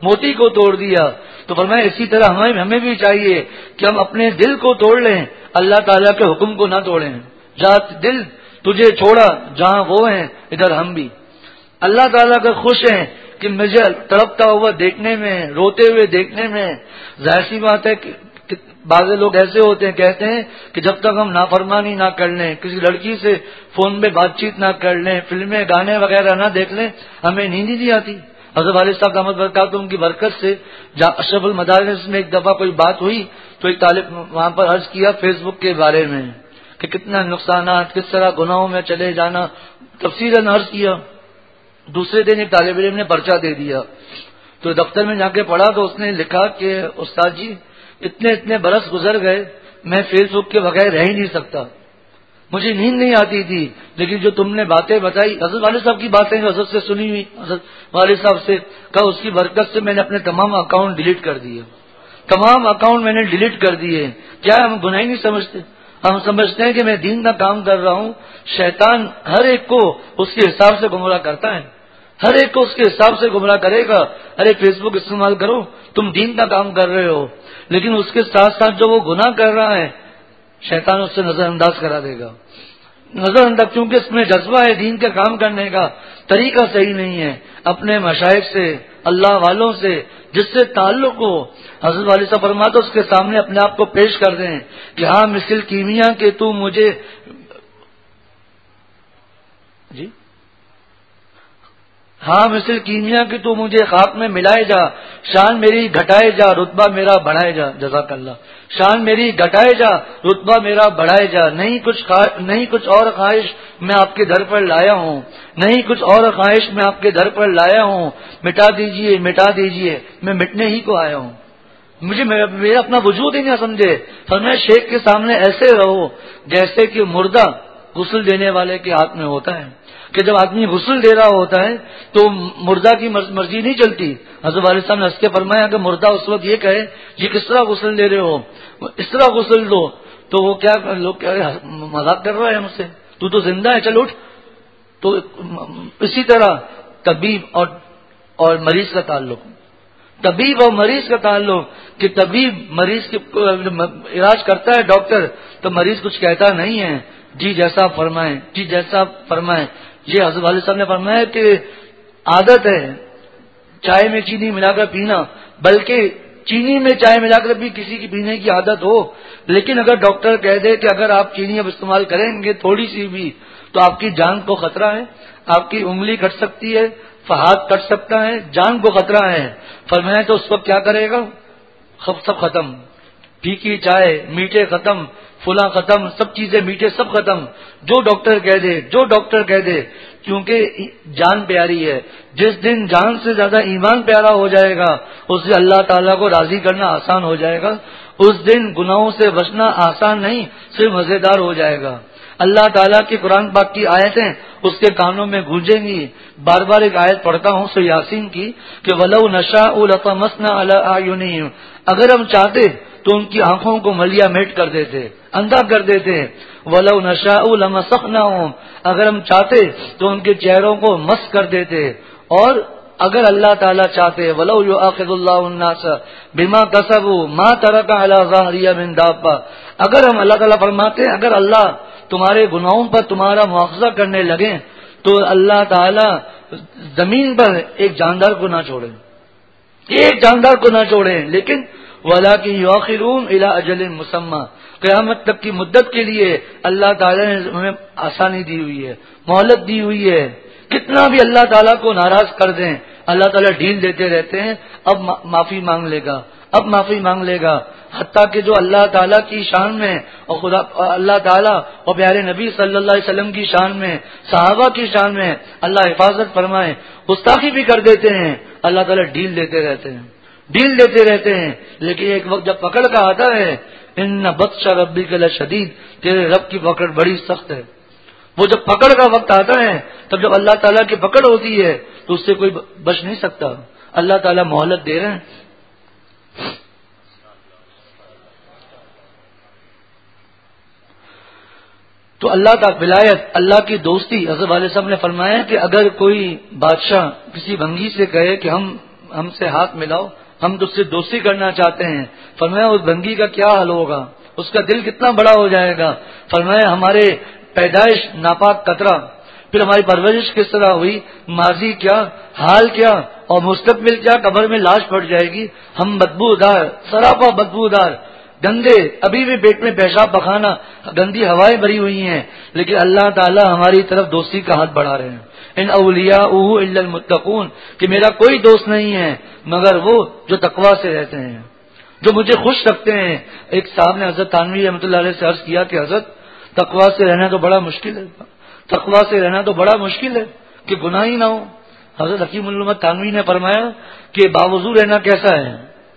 موتی کو توڑ دیا. تو فرمایا اسی طرح ہمیں ہمیں بھی چاہیے کہ ہم اپنے دل کو توڑ لیں, اللہ تعالیٰ کے حکم کو نہ توڑیں. جات دل تجھے چھوڑا جہاں وہ ہیں ادھر ہم بھی. اللہ تعالیٰ کا خوش ہیں کہ مجھے تڑپتا ہوا دیکھنے میں, روتے ہوئے دیکھنے میں. ظاہر سی بات ہے کہ بعض لوگ ایسے ہوتے ہیں, کہتے ہیں کہ جب تک ہم نافرمانی نہ کر لیں, کسی لڑکی سے فون میں بات چیت نہ کر لیں, فلمیں گانے وغیرہ نہ دیکھ لیں, ہمیں نیند ہی نہیں آتی. حضرت والد صاحب احمد برکاتہ ان کی برکت سے اشرف المدارس میں ایک دفعہ کوئی بات ہوئی تو ایک طالب وہاں پر عرض کیا فیس بک کے بارے میں کہ کتنا نقصانات, کس طرح گناہوں میں چلے جانا, تفصیلاً عرض کیا. دوسرے دن ایک طالب علم نے پرچہ دے دیا تو دفتر میں جا کے پڑھا تو اس نے لکھا کہ استاد جی اتنے اتنے برس گزر گئے, میں فیس بک کے بغیر رہ ہی نہیں سکتا, مجھے نیند نہیں آتی تھی, لیکن جو تم نے باتیں بتائی, حضرت والد صاحب کی باتیں حضرت سے سنی ہوئی, حضرت والد صاحب سے کہا, اس کی برکت سے میں نے اپنے تمام اکاؤنٹ ڈیلیٹ کر دیے, تمام اکاؤنٹ میں نے ڈیلیٹ کر دیے. کیا ہم گناہ ہی نہیں سمجھتے؟ ہم سمجھتے ہیں کہ میں دین کا کام کر رہا ہوں. شیطان ہر ایک کو اس کے حساب سے گمراہ کرتا ہے, ہر ایک کو اس کے حساب سے گمراہ کرے گا. ارے فیس بک استعمال کرو, تم دین کا کام کر رہے ہو, لیکن اس کے ساتھ ساتھ جو وہ گناہ کر رہا ہے شیطان اس سے نظر انداز کرا دے گا. نظر انداز کیونکہ اس میں جذبہ ہے دین کا کام کرنے کا, طریقہ صحیح نہیں ہے. اپنے مشائخ سے, اللہ والوں سے جس سے تعلق ہو, حضرت والد صاحب فرماتے اس کے سامنے اپنے آپ کو پیش کر دیں کہ ہاں مثل کیمیا کے تو مجھے جی ہاں مثل کیمیا کی تو مجھے خاک میں ملائے جا, شان میری گھٹائے جا, رتبہ میرا بڑھائے جا. جزاک اللہ. شان میری گھٹائے جا, رتبہ میرا بڑھائے جا. نہیں کچھ نہیں کچھ اور خواہش میں آپ کے در پر لایا ہوں, نہیں کچھ اور خواہش میں آپ کے در پر لایا ہوں. مٹا دیجئے مٹا دیجئے, میں مٹنے ہی کو آیا ہوں. مجھے میرا اپنا وجود ہی نہ سمجھے. فرمایا شیخ کے سامنے ایسے رہو جیسے کہ مردہ غسل دینے والے کے ہاتھ میں ہوتا ہے, کہ جب آدمی غسل دے رہا ہوتا ہے تو مردہ کی مرضی نہیں چلتی. حضرت والد صاحب نے ہنس کے فرمایا کہ مردہ اس وقت یہ کہے یہ کس طرح غسل دے رہے ہو, اس طرح غسل دو, تو وہ کیا لوگ کیا مذاق کر رہا ہے مجھ سے, تو تو زندہ ہے چل اٹھ. تو اسی طرح طبیب اور اور مریض کا تعلق, طبیب اور مریض کا تعلق کہ طبیب مریض کے علاج کرتا ہے ڈاکٹر, تو مریض کچھ کہتا نہیں ہے, جی جیسا فرمائیں جی جیسا فرمائیں. یہ حضرت والد صاحب نے فرمایا کہ عادت ہے چائے میں چینی ملا کر پینا, بلکہ چینی میں چائے ملا کر بھی کسی کی پینے کی عادت ہو, لیکن اگر ڈاکٹر کہہ دے کہ اگر آپ چینی اب استعمال کریں گے تھوڑی سی بھی تو آپ کی جان کو خطرہ ہے, آپ کی انگلی کٹ سکتی ہے, ہاتھ کٹ سکتا ہے, جان کو خطرہ ہے. فرمایا تو اس وقت کیا کرے گا؟ سب ختم, پھیکی چائے, میٹھے ختم, فلاں ختم, سب چیزیں میٹھے سب ختم. جو ڈاکٹر کہہ دے جو ڈاکٹر کہہ دے کیونکہ جان پیاری ہے. جس دن جان سے زیادہ ایمان پیارا ہو جائے گا اس سے اللہ تعالیٰ کو راضی کرنا آسان ہو جائے گا. اس دن گناہوں سے بچنا آسان نہیں صرف مزیدار ہو جائے گا. اللہ تعالیٰ کی قرآن پاک کی آیتیں اس کے کانوں میں گونجیں گی. بار بار ایک آیت پڑھتا ہوں سورہ یاسین کی کہ وَلَوْ نَشَاءُ لَطَمَسْنَا عَلَىٰ أَعْيُنِهِمْ, اگر ہم چاہتے تو ان کی آنکھوں کو ملیا میٹ کر دیتے, اندھا کر دیتے. وَلَوْ نَشَاءُ لَمَسَخْنَاهُمْ, اگر ہم چاہتے تو ان کے چہروں کو مس کر دیتے. اور اگر اللہ تعالیٰ چاہتے وَلَوْ يُؤَاخِذُ اللَّهُ النَّاسَ بِمَا كَسَبُوا مَا تَرَكَ عَلَىٰ ظَهْرِهَا مِن دَابَّةٍ, اگر ہم اللہ تعالیٰ فرماتے اگر اللہ تمہارے گناہوں پر تمہارا مواخذہ کرنے لگے تو اللہ تعالیٰ زمین پر ایک جاندار کو نہ چھوڑے, ایک جاندار کو نہ چھوڑے. لیکن وَلَٰكِن يُؤَخِّرُهُمْ إِلَىٰ أَجَلٍ مُّسَمًّى, قیامت تک کی مدت کے لیے اللہ تعالیٰ نے ہمیں آسانی دی ہوئی ہے, مہلت دی ہوئی ہے. کتنا بھی اللہ تعالیٰ کو ناراض کر دیں اللہ تعالیٰ ڈھیل دیتے رہتے ہیں. اب معافی مانگ لے گا, اب معافی مانگ لے گا. حتیٰ کہ جو اللہ تعالیٰ کی شان میں اور خدا اللہ تعالیٰ اور پیارے نبی صلی اللہ علیہ وسلم کی شان میں, صحابہ کی شان میں اللہ حفاظت فرمائے, گستاخی بھی کر دیتے ہیں. اللہ تعالیٰ ڈھیل دیتے رہتے ہیں, ڈھیل دیتے رہتے ہیں. لیکن ایک وقت جب پکڑ کا آتا ہے, ان بطش ربک لشدید, تیرے رب کی پکڑ بڑی سخت ہے. وہ جب پکڑ کا وقت آتا ہے تب جب اللہ تعالیٰ کی پکڑ ہوتی ہے تو اس سے کوئی بچ نہیں سکتا. اللہ تعالیٰ مہلت دے رہے ہیں. تو اللہ کا ولایت, اللہ کی دوستی, حضرت والد صاحب نے فرمایا کہ اگر کوئی بادشاہ کسی بھنگی سے کہے کہ ہم ہم سے ہاتھ ملاؤ، ہم تجھ سے دوستی کرنا چاہتے ہیں۔ فرمایا اس بندی کا کیا حل ہوگا، اس کا دل کتنا بڑا ہو جائے گا۔ فرمایا ہمارے پیدائش ناپاک قطرہ، پھر ہماری پرورش کس طرح ہوئی، ماضی کیا، حال کیا، اور مستقبل کیا، قبر میں لاش پڑ جائے گی، ہم بدبودار، سراپا بدبودار، گندے، ابھی بھی پیٹ میں پیشاب پخانا، گندی ہوائیں بھری ہوئی ہیں، لیکن اللہ تعالی ہماری طرف دوستی کا ہاتھ بڑھا رہے ہیں۔ ان اولیاءہ الا المتقون، کہ میرا کوئی دوست نہیں ہے مگر وہ جو تقوی سے رہتے ہیں، جو مجھے خوش رکھتے ہیں۔ ایک صاحب نے حضرت تھانوی رحمۃ اللہ علیہ سے عرض کیا کہ حضرت تقوی سے رہنا تو بڑا مشکل ہے، تقوی سے رہنا تو بڑا مشکل ہے کہ گناہ ہی نہ ہو۔ حضرت حکیم الامت تھانوی نے فرمایا کہ باوضو رہنا کیسا ہے؟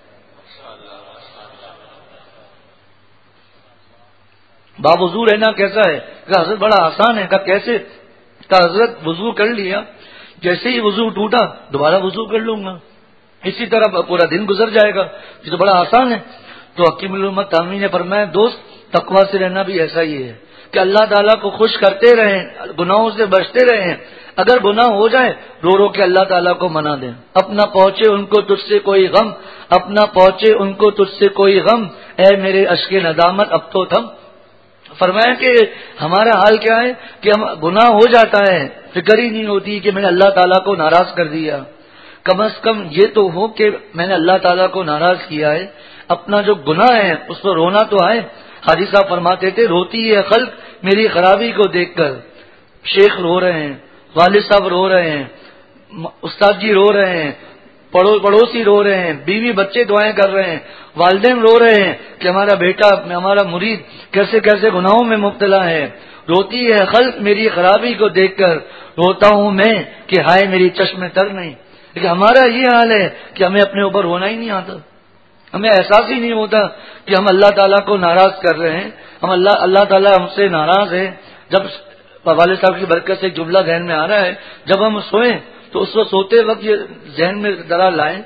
باوضو رہنا کیسا ہے؟ کہ حضرت بڑا آسان ہے۔ کہ کیسے؟ کہ حضرت وضو کر لیا، جیسے ہی وضو ٹوٹا دوبارہ وضو کر لوں گا، اسی طرح پورا دن گزر جائے گا، یہ تو بڑا آسان ہے۔ تو حکیم الامت تھانوی نے فرمایا دوست تقوی سے رہنا بھی ایسا ہی ہے کہ اللہ تعالیٰ کو خوش کرتے رہیں، گناہوں سے بچتے رہیں، اگر گناہ ہو جائے رو رو کے اللہ تعالیٰ کو منا دیں۔ اپنا پہنچے ان کو تجھ سے کوئی غم، اپنا پہنچے ان کو تجھ سے کوئی غم، اے میرے اشک ندامت اب تو تھم۔ فرمایا کہ ہمارا حال کیا ہے کہ ہم گناہ ہو جاتا ہے، فکر ہی نہیں ہوتی کہ میں نے اللہ تعالیٰ کو ناراض کر دیا۔ کم از کم یہ تو ہو کہ میں نے اللہ تعالیٰ کو ناراض کیا ہے، اپنا جو گناہ ہے اس پر رونا تو آئے۔ حاجی صاحب فرماتے تھے روتی ہے خلق میری خرابی کو دیکھ کر، شیخ رو رہے ہیں، والد صاحب رو رہے ہیں، استاد جی رو رہے ہیں، پڑوسی رو رہے ہیں، بیوی بچے دعائیں کر رہے ہیں، والدین رو رہے ہیں کہ ہمارا بیٹا، ہمارا مرید کیسے کیسے گناہوں میں مبتلا ہے۔ روتی ہے خلق میری خرابی کو دیکھ کر، روتا ہوں میں کہ ہائے میری چشم تر نہیں۔ لیکن ہمارا یہ حال ہے کہ ہمیں اپنے اوپر رونا ہی نہیں آتا، ہمیں احساس ہی نہیں ہوتا کہ ہم اللہ تعالیٰ کو ناراض کر رہے ہیں، ہم اللہ اللہ تعالیٰ ہم سے ناراض ہے۔ جب والد صاحب کی برکت سے ایک جملہ ذہن میں آ رہا ہے، جب ہم سوئیں تو اس وقت سوتے وقت یہ ذہن میں ذرا لائیں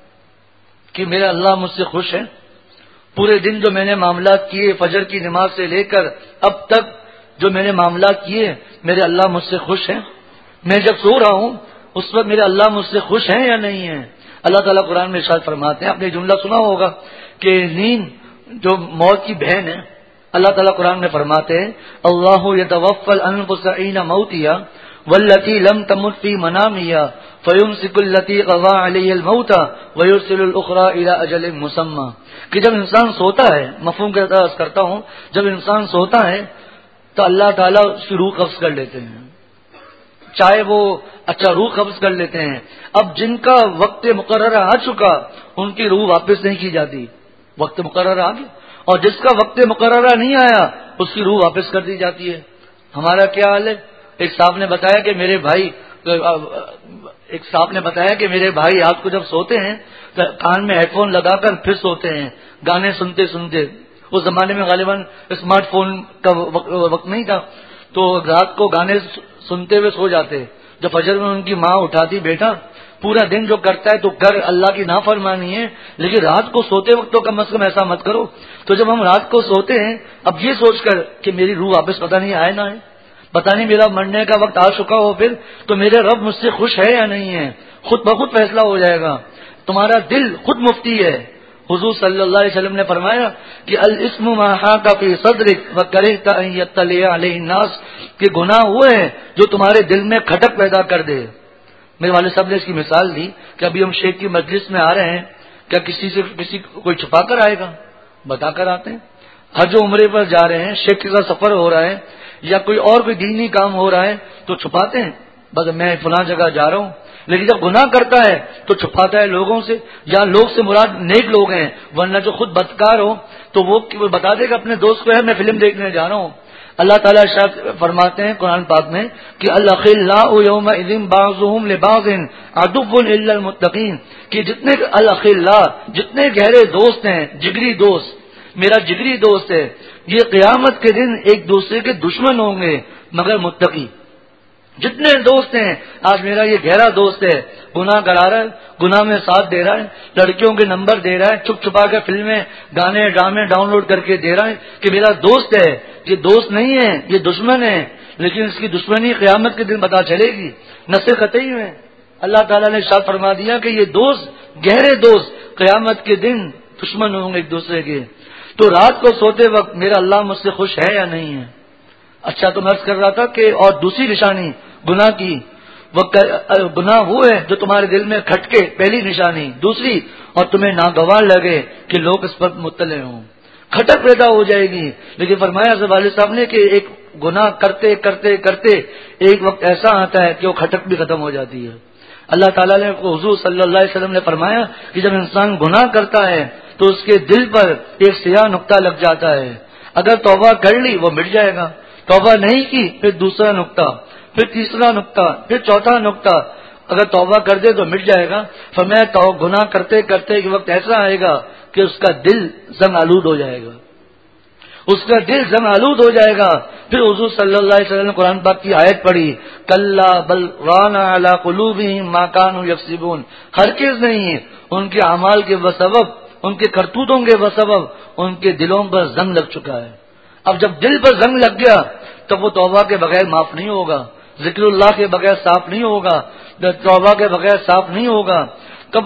کہ میرا اللہ مجھ سے خوش ہے، پورے دن جو میں نے معاملات کیے فجر کی نماز سے لے کر اب تک جو میں نے معاملات کیے میرے اللہ مجھ سے خوش ہیں۔ میں جب سو رہا ہوں اس وقت میرے اللہ مجھ سے خوش ہیں یا نہیں ہیں؟ اللہ تعالیٰ قرآن میں ارشاد فرماتے ہیں، آپ نے جملہ سنا ہوگا کہ نیند جو موت کی بہن ہے، اللہ تعالیٰ قرآن میں فرماتے ہیں اللہ یتوفی الانفس حین موتہا واللتی لم تمت فی منامہا فیمسک التی قضی علیہا الموت ویرسل الاخری الی اجل مسمی، کہ جب انسان سوتا ہے، مفہوم کے ساتھ کرتا ہوں، جب انسان سوتا ہے تو اللہ تعالیٰ اس کی روح قبض کر لیتے ہیں، چاہے وہ اچھا روح قبض کر لیتے ہیں۔ اب جن کا وقت مقررہ آ چکا ان کی روح واپس نہیں کی جاتی، وقت مقررہ آ گیا، اور جس کا وقت مقررہ نہیں آیا اس کی روح واپس کر دی جاتی ہے۔ ہمارا کیا حال ہے؟ ایک صاحب نے بتایا کہ میرے بھائی ایک صاحب نے بتایا کہ میرے بھائی رات کو جب سوتے ہیں تو کان میں ہیڈ فون لگا کر پھر سوتے ہیں گانے سنتے سنتے۔ اس زمانے میں غالباً اسمارٹ فون کا وقت نہیں تھا، تو رات کو گانے سنتے ہوئے سو جاتے۔ جب فجر میں ان کی ماں اٹھاتی بیٹا پورا دن جو کرتا ہے تو کر، اللہ کی نافرمانی ہے، لیکن رات کو سوتے وقت تو کم از کم ایسا مت کرو۔ تو جب ہم رات کو سوتے ہیں اب یہ سوچ کر کہ میری روح واپس پتہ نہیں آئے نہ آئے، پتہ نہیں میرا مرنے کا وقت آ چکا ہو پھر تو میرے رب مجھ سے خوش ہے یا نہیں ہے، خود بخود فیصلہ ہو جائے گا۔ تمہارا دل خود مفتی ہے۔ حضور صلی اللہ علیہ وسلم نے فرمایا کہ الاسم ما حاک فی صدرک وکرہت ان یطلع علیہ الناس، کہ گناہ وہ ہے جو تمہارے دل میں کھٹک پیدا کر دے۔ میرے والد صاحب نے اس کی مثال دی کہ ابھی ہم شیخ کی مجلس میں آ رہے ہیں، کیا کسی سے کسی کوئی چھپا کر آئے گا؟ بتا کر آتے ہیں۔ حج و عمرے پر جا رہے ہیں، شیخ کے ساتھ سفر ہو رہا ہے یا کوئی اور کوئی دینی کام ہو رہا ہے تو چھپاتے ہیں بس میں فلاں جگہ جا رہا ہوں، لیکن جب گناہ کرتا ہے تو چھپاتا ہے لوگوں سے، یا لوگ سے مراد نیک لوگ ہیں، ورنہ جو خود بدکار ہو تو وہ بتا دے گا اپنے دوست کو ہے میں فلم دیکھنے جا رہا ہوں۔ اللہ تعالیٰ ارشاد فرماتے ہیں قرآن پاک میں کہ الاخلاء یومئذ بعضهم لبعض عدو الا المتقین، کہ جتنے الاخلاء جتنے گہرے دوست ہیں، جگری دوست، میرا جگری دوست ہے، یہ قیامت کے دن ایک دوسرے کے دشمن ہوں گے مگر متقی۔ جتنے دوست ہیں، آج میرا یہ گہرا دوست ہے، گناہ کرا رہا ہے، گناہ میں ساتھ دے رہا ہے، لڑکیوں کے نمبر دے رہا ہے، چھپ چھپا کے فلمیں گانے ڈرامے ڈاؤن لوڈ کر کے دے رہا ہے کہ میرا دوست ہے، یہ دوست نہیں ہے، یہ دشمن ہے، لیکن اس کی دشمنی قیامت کے دن پتا چلے گی، نصر قطعی میں اللہ تعالیٰ نے ارشاد فرما دیا کہ یہ دوست گہرے دوست قیامت کے دن دشمن ہوں گے ایک دوسرے کے. تو رات کو سوتے وقت میرا اللہ مجھ سے خوش ہے یا نہیں ہے. اچھا تو میں عرض کر رہا تھا کہ اور دوسری نشانی گناہ کی، وہ گناہ وہ ہے جو تمہارے دل میں کھٹکے، پہلی نشانی. دوسری، اور تمہیں ناگوار لگے کہ لوگ اس پر مطلع ہوں، کھٹک پیدا ہو جائے گی. لیکن فرمایا حضرت والد صاحب نے کہ ایک گناہ کرتے کرتے کرتے ایک وقت ایسا آتا ہے کہ وہ کھٹک بھی ختم ہو جاتی ہے. اللہ تعالیٰ نے حضور صلی اللہ علیہ وسلم نے فرمایا کہ جب انسان گناہ کرتا ہے تو اس کے دل پر ایک سیاہ نقطہ لگ جاتا ہے. اگر توبہ کر لی وہ مٹ جائے گا، توبہ نہیں کی پھر دوسرا نقطہ، پھر تیسرا نقطہ، پھر چوتھا نقطہ. اگر توبہ کر دے تو مٹ جائے گا. فرمایا تو گناہ کرتے کرتے ایک وقت ایسا آئے گا کہ اس کا دل زنگ آلود ہو جائے گا، اس کا دل زنگ آلود ہو جائے گا. پھر حضور صلی اللہ علیہ وسلم نے قرآن پاک کی آیت پڑھی، کلا بل ران علی قلوبہم ما کانوا یکسبون. ہرگز نہیں، ان کے اعمال کے بسبب، ان کے کرتوتوں کے بسبب ان کے دلوں پر زنگ لگ چکا ہے. اب جب دل پر زنگ لگ گیا تب وہ توبہ کے بغیر معاف نہیں ہوگا، ذکر اللہ کے بغیر صاف نہیں ہوگا، توبہ کے بغیر صاف نہیں ہوگا. کب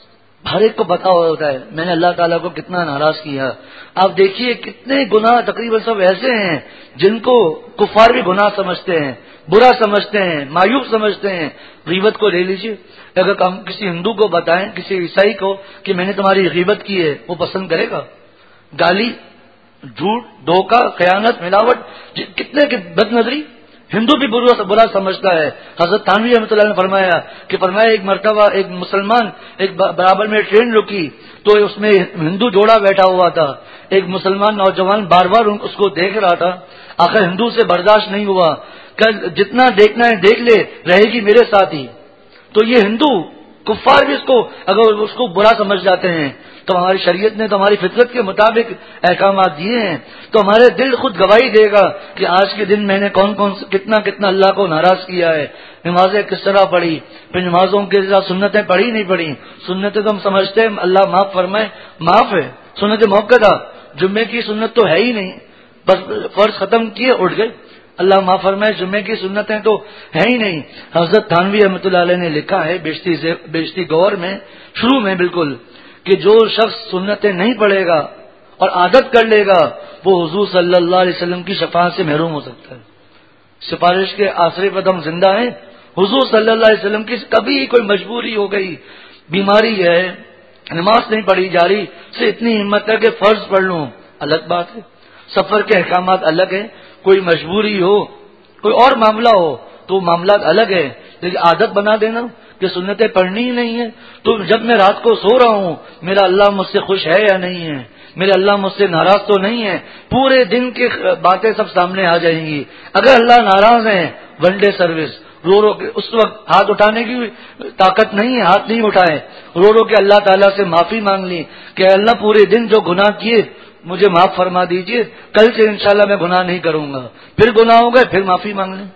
ہر ایک کو پتا ہوتا ہے میں نے اللہ تعالیٰ کو کتنا ناراض کیا. آپ دیکھیے کتنے گناہ تقریباً سب ایسے ہیں جن کو کفار بھی گناہ سمجھتے ہیں، برا سمجھتے ہیں، مایوب سمجھتے ہیں. غیبت کو لے لیجیے، اگر ہم کسی ہندو کو بتائیں، کسی عیسائی کو کہ میں نے تمہاری غیبت کی ہے، وہ پسند کرے گا؟ گالی، جھوٹ، دھوکہ، خیانت، ملاوٹ، کتنے کی بد نظری ہندو بھی برا برا سمجھتا ہے. حضرت تھانوی رحمۃ اللہ نے فرمایا کہ فرمایا ایک مرتبہ ایک مسلمان ایک برابر میں ٹرین رکی تو اس میں ہندو جوڑا بیٹھا ہوا تھا. ایک مسلمان نوجوان بار بار اس کو دیکھ رہا تھا. آخر ہندو سے برداشت نہیں ہوا کہ جتنا دیکھنا ہے دیکھ لے، رہے گی میرے ساتھ ہی. تو یہ ہندو کفار بھی اس کو اگر اس کو برا سمجھ جاتے ہیں تو ہماری شریعت نے تو ہماری فطرت کے مطابق احکامات دیے ہیں. تو ہمارے دل خود گواہی دے گا کہ آج کے دن میں نے کون کون کتنا کتنا اللہ کو ناراض کیا ہے. نمازیں کس طرح پڑھی، پھر نمازوں کے ساتھ سنتیں پڑھی نہیں پڑھی. سنتیں تو ہم سمجھتے ہیں اللہ معاف فرمائے، معاف ہے. سنت موقع جمعے کی سنت تو ہے ہی نہیں، بس فرض ختم کیے اٹھ گئے. اللہ معاف فرمائے جمعے کی سنتیں تو ہے ہی نہیں. حضرت تھانوی رحمۃ اللہ علیہ نے لکھا ہے بیشتی بیشتی گور میں شروع میں بالکل کہ جو شخص سنتیں نہیں پڑھے گا اور عادت کر لے گا وہ حضور صلی اللہ علیہ وسلم کی شفاعت سے محروم ہو سکتا ہے. سفارش کے آسرے پر ہم زندہ ہیں. حضور صلی اللہ علیہ وسلم کی کبھی کوئی مجبوری ہو گئی، بیماری ہے، نماز نہیں پڑھی جا رہی، سے اتنی ہمت ہے کہ فرض پڑھ لوں، الگ بات ہے. سفر کے احکامات الگ ہیں. کوئی مجبوری ہو، کوئی اور معاملہ ہو تو معاملات الگ ہے. لیکن عادت بنا دینا کہ سنتیں پڑھنی ہی نہیں ہے. تو جب میں رات کو سو رہا ہوں میرا اللہ مجھ سے خوش ہے یا نہیں ہے، میرے اللہ مجھ سے ناراض تو نہیں ہے. پورے دن کی باتیں سب سامنے آ جائیں گی. اگر اللہ ناراض ہیں، ون ڈے سروس رو رو کے اس وقت ہاتھ اٹھانے کی طاقت نہیں ہے، ہاتھ نہیں اٹھائے، رو رو کے اللہ تعالیٰ سے معافی مانگ لی کہ اللہ پورے دن جو گناہ کیے مجھے معاف فرما دیجئے، کل سے انشاءاللہ میں گناہ نہیں کروں گا. پھر گناہ ہو گئے پھر معافی مانگ لیں.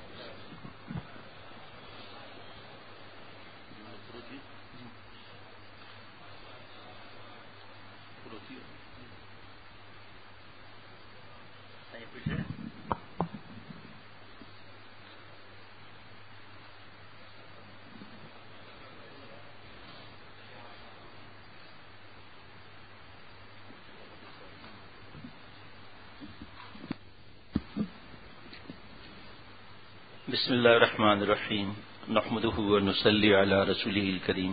بسم اللہ الرحمن الرحیم نحمدہ ونصلی علی رسولہ الکریم.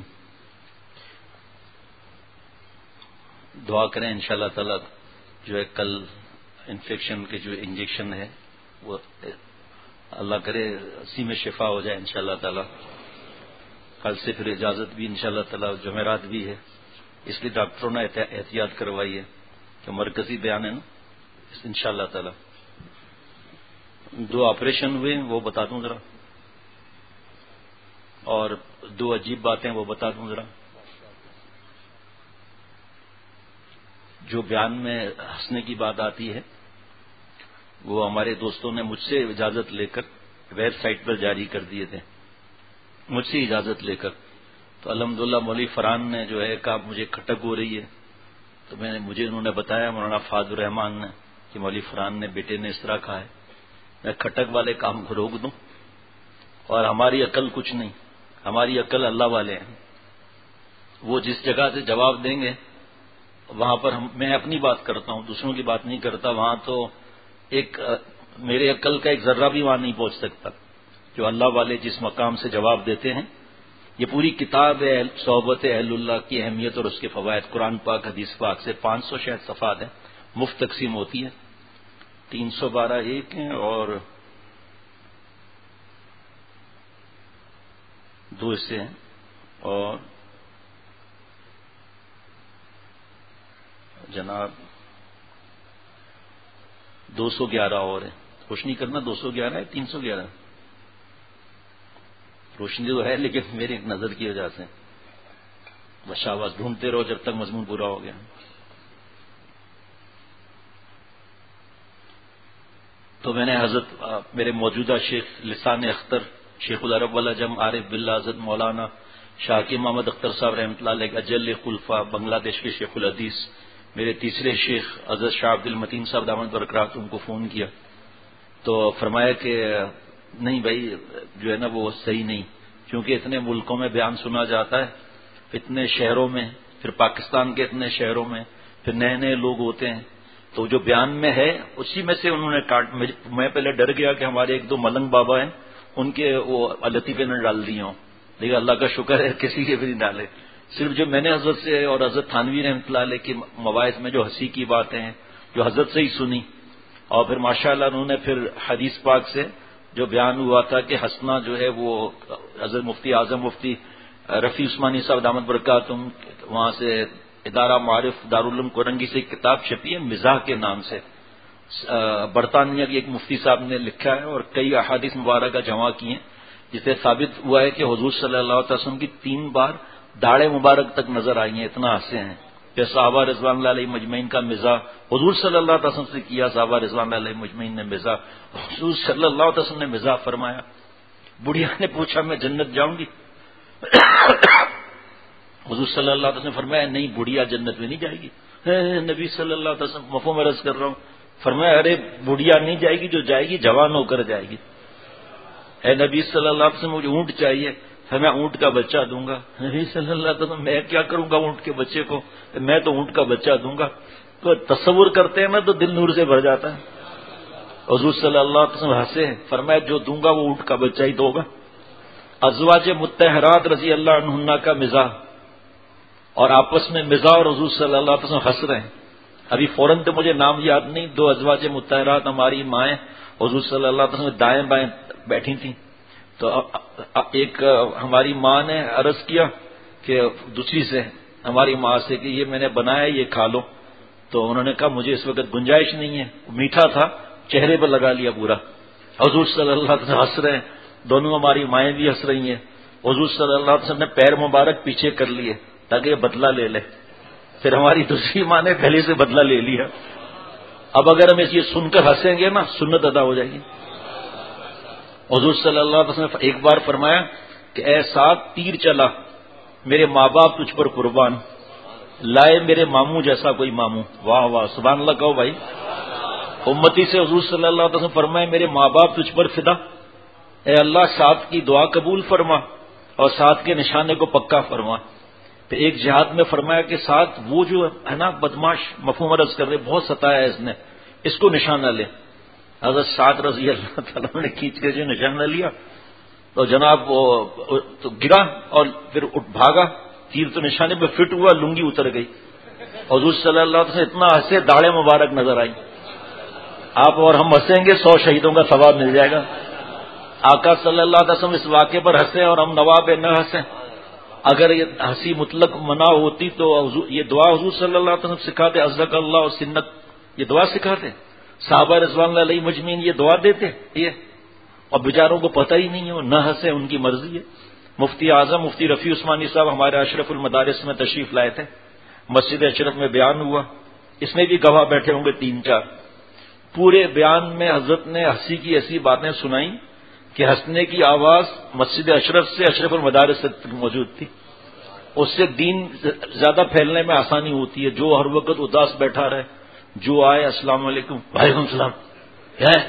دعا کریں انشاءاللہ تعالی جو ہے کل انفیکشن کے جو انجیکشن ہے وہ اللہ کرے اسی میں شفا ہو جائے انشاءاللہ تعالی. کل سے پھر اجازت بھی انشاءاللہ تعالی جمعرات بھی ہے، اس لیے ڈاکٹروں نے احتیاط کروائی ہے کہ مرکزی بیان ہے نا انشاءاللہ تعالی. دو آپریشن ہوئے وہ بتا دوں ذرا، اور دو عجیب باتیں وہ بتا دوں ذرا. جو بیان میں ہنسنے کی بات آتی ہے وہ ہمارے دوستوں نے مجھ سے اجازت لے کر ویب سائٹ پر جاری کر دیے تھے، مجھ سے اجازت لے کر. تو الحمدللہ مولوی فرحان نے جو ہے کہا مجھے کھٹک ہو رہی ہے، تو میں نے مجھے انہوں نے بتایا مولانا فاضل الرحمان نے کہ مولوی فرحان نے بیٹے نے اس طرح کہا ہے، میں کھٹک والے کام کو روک دوں. اور ہماری عقل کچھ نہیں، ہماری عقل اللہ والے ہیں. وہ جس جگہ سے جواب دیں گے وہاں پر ہم میں اپنی بات کرتا ہوں، دوسروں کی بات نہیں کرتا. وہاں تو ایک میرے عقل کا ایک ذرہ بھی وہاں نہیں پہنچ سکتا. جو اللہ والے جس مقام سے جواب دیتے ہیں، یہ پوری کتاب ہے صحبت اہل اللہ کی اہمیت اور اس کے فوائد، قرآن پاک حدیث پاک سے پانچ سو شاید صفحات ہیں، مفت تقسیم ہوتی ہے. تین سو بارہ ایک ہیں اور دو اس سے ہیں اور جناب دو سو گیارہ اور ہے. روشنی کرنا دو سو گیارہ ہے تین سو گیارہ روشنی تو ہے لیکن میری نظر کی وجہ سے بس آواز ڈھونڈتے رہو جب تک مضمون پورا ہو گیا. تو میں نے حضرت میرے موجودہ شیخ لسان اختر شیخ العرب والعجم عارف باللہ حضرت مولانا شاکر محمد اختر صاحب رحمۃ اللہ علیہ اجل خلفاء بنگلہ دیش کے شیخ الحدیث میرے تیسرے شیخ حضرت شاہ عبد المتین صاحب دامت برکات ان کو فون کیا تو فرمایا کہ نہیں بھائی جو ہے نا وہ صحیح نہیں، کیونکہ اتنے ملکوں میں بیان سنا جاتا ہے، اتنے شہروں میں، پھر پاکستان کے اتنے شہروں میں پھر نئے نئے لوگ ہوتے ہیں، تو جو بیان میں ہے اسی میں سے انہوں نے کاٹ. میں پہلے ڈر گیا کہ ہمارے ایک دو ملنگ بابا ہیں ان کے وہ لطیفے نے ڈال دیے ہوں، لیکن اللہ کا شکر ہے کسی کے بھی نہیں ڈالے. صرف جو میں نے حضرت سے اور حضرت تھانوی رحمۃ اللہ علیہ کی مواعظ میں جو ہنسی کی باتیں ہیں جو حضرت سے ہی سنی، اور پھر ماشاءاللہ انہوں نے پھر حدیث پاک سے جو بیان ہوا تھا کہ ہنسنا جو ہے وہ حضرت مفتی اعظم مفتی رفیع عثمانی صاحب دامت برکاتہم وہاں سے ادارہ معارف دارالعلوم کورنگی سے ایک کتاب چھپی ہے مزاح کے نام سے، برطانیہ کے ایک مفتی صاحب نے لکھا ہے اور کئی احادیث مبارکہ جمع کی ہیں جس سے ثابت ہوا ہے کہ حضور صلی اللہ علیہ وسلم کی تین بار داڑھیں مبارک تک نظر آئی ہیں، اتنا ہنسے ہیں. کہ صحابہ رضوان اللہ علیہ مجمعین کا مزاح حضور صلی اللہ علیہ وسلم سے کیا، صحابہ رضوان اللہ علیہ مجمعین نے مزاح، حضور صلی اللہ علیہ وسلم نے مزاح فرمایا. بڑھیا نے پوچھا میں جنت جاؤں گی؟ حضور صلی اللہ علیہ وسلم نے فرمایا نہیں بڑھیا جنت میں نہیں جائے گی. نبی صلی اللہ علیہ وسلم مفہوم عرض کر رہا ہوں، فرمایا ارے بڑھیا نہیں جائے گی، جو جائے گی جوان ہو کر جائے گی. اے نبی صلی اللہ علیہ وسلم مجھے اونٹ چاہیے، میں اونٹ کا بچہ دوں گا. نبی صلی اللہ علیہ وسلم میں کیا کروں گا اونٹ کے بچے کو، میں تو اونٹ کا بچہ دوں گا. تو تصور کرتے ہیں نا تو دل نور سے بھر جاتا ہے. حضور صلی اللہ علیہ وسلم ہنسے، فرمایا جو دوں گا وہ اونٹ کا بچہ ہی دو گا. ازواج مطہرات رضی اللہ عنہن کا مزاح اور آپس میں مزاح اور حضور صلی اللہ علیہ وسلم ہنس رہے ہیں. ابھی فوراً تو مجھے نام یاد نہیں، دو ازواج مطہرات ہماری مائیں حضور صلی اللہ علیہ وسلم دائیں بائیں بیٹھی تھیں. تو ایک ہماری ماں نے عرض کیا کہ دوسری سے ہماری ماں سے کہ یہ میں نے بنایا یہ کھا لو. تو انہوں نے کہا مجھے اس وقت گنجائش نہیں ہے، میٹھا تھا چہرے پر لگا لیا پورا. حضور صلی اللہ علیہ وسلم ہنس رہے ہیں، دونوں ہماری مائیں بھی ہنس رہی ہیں. حضور صلی اللہ علیہ وسلم نے پیر مبارک پیچھے کر لیے تاکہ یہ بدلہ لے لے. پھر ہماری دوسری ماں نے پہلے سے بدلہ لے لیا. اب اگر ہم یہ سن کر ہنسیں گے نا سنت ادا ہو جائے گی. حضور صلی اللہ علیہ وسلم نے ایک بار فرمایا کہ اے ساتھ تیر چلا میرے ماں باپ تجھ پر قربان، لائے میرے ماموں جیسا کوئی ماموں. واہ واہ سبحان اللہ کہو بھائی. امتی سے حضور صلی اللہ علیہ وسلم فرمائے میرے ماں باپ تجھ پر فدا، اے اللہ ساتھ کی دعا قبول فرما اور ساتھ کے نشانے کو پکا فرما. تو ایک جہاد میں فرمایا کہ ساتھ وہ جو ہے نا بدماش مفہوم عرض کر رہے بہت ستایا ہے اس نے، اس کو نشانہ لے. حضرت سعد رضی اللہ تعالیٰ نے کھینچ کے جو نشانہ لیا تو جناب وہ تو گرا اور پھر اٹھ بھاگا، تیر تو نشانے پہ فٹ ہوا، لنگی اتر گئی. حضور صلی اللہ علیہ وسلم اتنا ہنسے داڑھیں مبارک نظر آئی. آپ اور ہم ہنسیں گے سو شہیدوں کا ثواب مل جائے گا. آقا صلی اللہ علیہ وسلم اس واقعے پر ہنسے اور ہم نواب نہ ہنسیں. اگر یہ ہنسی مطلق منع ہوتی تو یہ دعا حضور صلی اللہ علیہ وسلم سکھاتے، عزک اللہ اور سنت، یہ دعا سکھاتے. صحابہ رضوان اللہ علیہ مجمعین یہ دعا دیتے یہ، اور بیچاروں کو پتہ ہی نہیں ہے، وہ نہ ہنسے ان کی مرضی ہے. مفتی اعظم مفتی رفیع عثمانی صاحب ہمارے اشرف المدارس میں تشریف لائے تھے، مسجد اشرف میں بیان ہوا، اس میں بھی گواہ بیٹھے ہوں گے تین چار. پورے بیان میں حضرت نے ہنسی کی ایسی باتیں سنائیں کہ ہنسنے کی آواز مسجد اشرف سے اشرف المدارس سے موجود تھی. اس سے دین زیادہ پھیلنے میں آسانی ہوتی ہے. جو ہر وقت اداس بیٹھا رہے، جو آئے السلام علیکم وعلیکم السلام کیا ہے،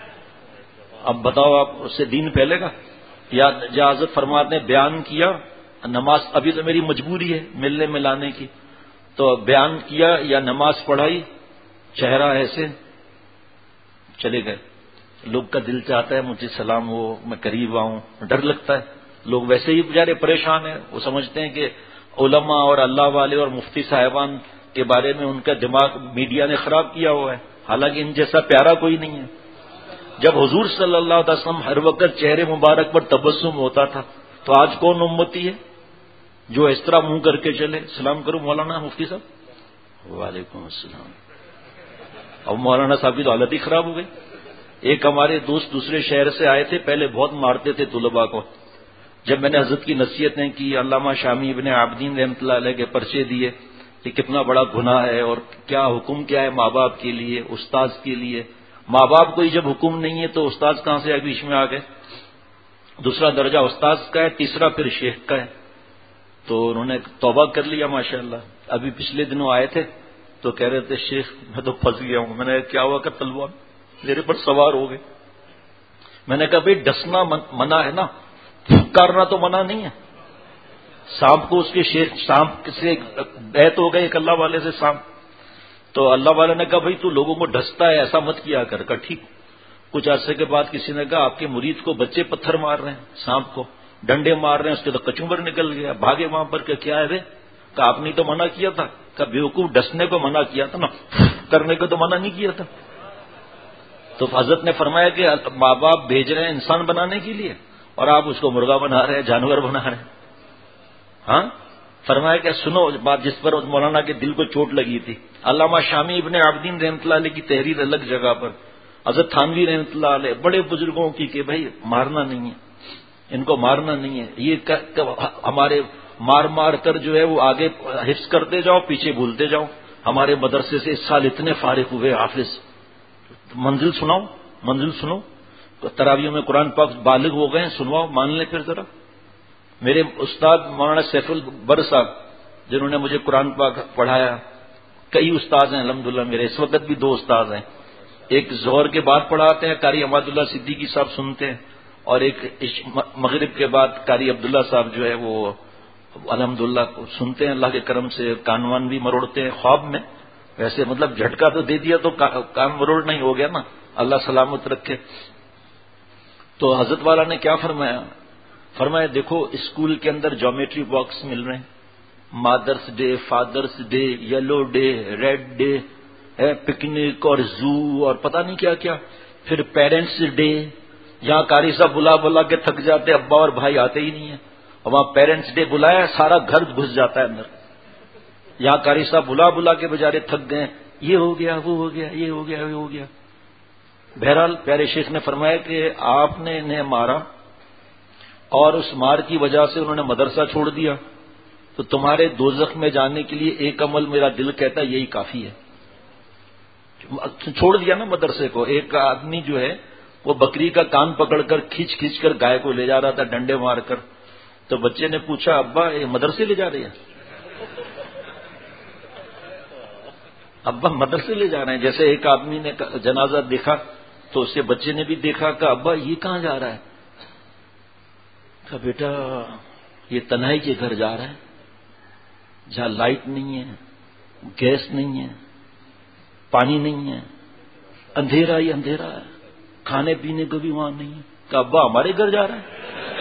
اب بتاؤ آپ اس سے دین پھیلے گا؟ یا حضرت فرماتے نے بیان کیا نماز ابھی تو میری مجبوری ہے ملنے ملانے کی، تو بیان کیا یا نماز پڑھائی، چہرہ ایسے، چلے گئے. لوگ کا دل چاہتا ہے مجھے سلام ہو، میں قریب آؤں، ڈر لگتا ہے. لوگ ویسے ہی بیچارے پریشان ہیں، وہ سمجھتے ہیں کہ علماء اور اللہ والے اور مفتی صاحبان کے بارے میں ان کا دماغ میڈیا نے خراب کیا ہوا ہے، حالانکہ ان جیسا پیارا کوئی نہیں ہے. جب حضور صلی اللہ علیہ وسلم ہر وقت چہرے مبارک پر تبسم ہوتا تھا، تو آج کون امتی ہے جو اس طرح منہ کر کے چلے؟ سلام کرو مولانا مفتی صاحب، وعلیکم السلام. اب مولانا صاحب کی تو حالت ہی خراب ہو گئی. ایک ہمارے دوست دوسرے شہر سے آئے تھے، پہلے بہت مارتے تھے طلباء کو. جب میں نے حضرت کی نصیحتیں کی، علامہ شامی ابن عابدین رحمۃ اللہ علیہ کے پرچے دیے کہ کتنا بڑا گناہ ہے اور کیا حکم کیا ہے ماں باپ کے لیے، استاذ کے لیے. ماں باپ کو ہی جب حکم نہیں ہے تو استاذ کہاں سے بیچ میں آ گئے؟ دوسرا درجہ استاذ کا ہے، تیسرا پھر شیخ کا ہے. تو انہوں نے توبہ کر لیا ماشاءاللہ. ابھی پچھلے دنوں آئے تھے تو کہہ رہے تھے شیخ میں تو پھنس گیا ہوں. میں نے کیا ہوا کہ تلوار میرے پر سوار ہو گئے. میں نے کہا بھائی ڈسنا منع ہے نا، پھکارنا تو منع نہیں ہے. سانپ کو اس کے شیر سانپ سے بیعت ہو گئی ایک اللہ والے سے سانپ، تو اللہ والے نے کہا بھائی تو لوگوں کو ڈستا ہے ایسا مت کیا کر. کہا ٹھیک. کچھ عرصے کے بعد کسی نے کہا آپ کے مرید کو بچے پتھر مار رہے ہیں، سانپ کو ڈنڈے مار رہے ہیں، اس کے تو کچومبر نکل گیا. بھاگے وہاں پر کہ کیا ہے رے؟ کہ آپ نے تو منع کیا تھا. کہ بیوقوف ڈسنے کو منع کیا تھا نا، کرنے کو تو منع نہیں کیا تھا. تو حضرت نے فرمایا کہ ماں باپ بھیج رہے ہیں انسان بنانے کے لیے اور آپ اس کو مرغا بنا رہے ہیں، جانور بنا رہے ہیں. ہاں فرمایا کہ سنو بات جس پر مولانا کے دل کو چوٹ لگی تھی. علامہ شامی ابن عابدین رحمۃ اللہ علیہ کی تحریر الگ جگہ پر، حضرت تھانوی رحمۃ اللہ علیہ، بڑے بزرگوں کی کہ بھائی مارنا نہیں ہے، ان کو مارنا نہیں ہے. یہ ہمارے مار مار کر جو ہے وہ آگے حفظ کرتے جاؤ، پیچھے بھولتے جاؤ. ہمارے مدرسے سے اس سال اتنے فارغ ہوئے حافظ. منزل سناؤ، منزل سنو. تراویح میں قرآن پاک بالغ ہو گئے ہیں، سنواؤ، مان لیں پھر ذرا. میرے استاد مولانا سیف البر صاحب جنہوں نے مجھے قرآن پاک پڑھایا، کئی استاد ہیں الحمدللہ میرے، اس وقت بھی دو استاد ہیں. ایک ظہر کے بعد پڑھاتے ہیں، قاری احمد اللہ صدیقی صاحب سنتے ہیں، اور ایک مغرب کے بعد قاری عبداللہ صاحب جو ہے وہ الحمدللہ سنتے ہیں. اللہ کے کرم سے کان وان بھی مروڑتے ہیں خواب میں. ویسے مطلب جھٹکا تو دے دیا تو کان مروڑ نہیں ہو گیا نا، اللہ سلامت رکھے. تو حضرت والا نے کیا فرمایا؟ فرمایا دیکھو اسکول کے اندر جیومیٹری باکس مل رہے ہیں، mother's day, father's day, yellow day, red day, picnic اور زو اور پتہ نہیں کیا کیا. پھر پیرنٹس ڈے، یہاں قاری صاحب بلا بلا کے تھک جاتے، ابا اور بھائی آتے ہی نہیں ہیں، اور وہاں پیرنٹس ڈے بلایا سارا گھر گھس جاتا ہے اندر. یہاں قاری صاحب بلا بلا کے بیچارے تھک گئے، یہ ہو گیا وہ ہو گیا یہ ہو گیا یہ ہو گیا. بہرحال پیارے شیخ نے فرمایا کہ آپ نے انہیں مارا اور اس مار کی وجہ سے انہوں نے مدرسہ چھوڑ دیا، تو تمہارے دوزخ میں جانے کے لیے ایک عمل میرا دل کہتا ہے یہی کافی ہے. چھوڑ دیا نا مدرسے کو. ایک آدمی جو ہے وہ بکری کا کان پکڑ کر کھینچ کھینچ کر گائے کو لے جا رہا تھا ڈنڈے مار کر. تو بچے نے پوچھا ابا یہ مدرسے لے جا رہے ہیں؟ ابا مدرسے لے جا رہے ہیں. جیسے ایک آدمی نے جنازہ دیکھا تو اس کے بچے نے بھی دیکھا کہ ابا یہ کہاں جا رہا ہے؟ کہ بیٹا یہ تنہائی کے گھر جا رہا ہے جہاں لائٹ نہیں ہے، گیس نہیں ہے، پانی نہیں ہے، اندھیرا ہی اندھیرا ہے، کھانے پینے کو بھی وہاں نہیں ہے. کہ ابا ہمارے گھر جا رہا ہے.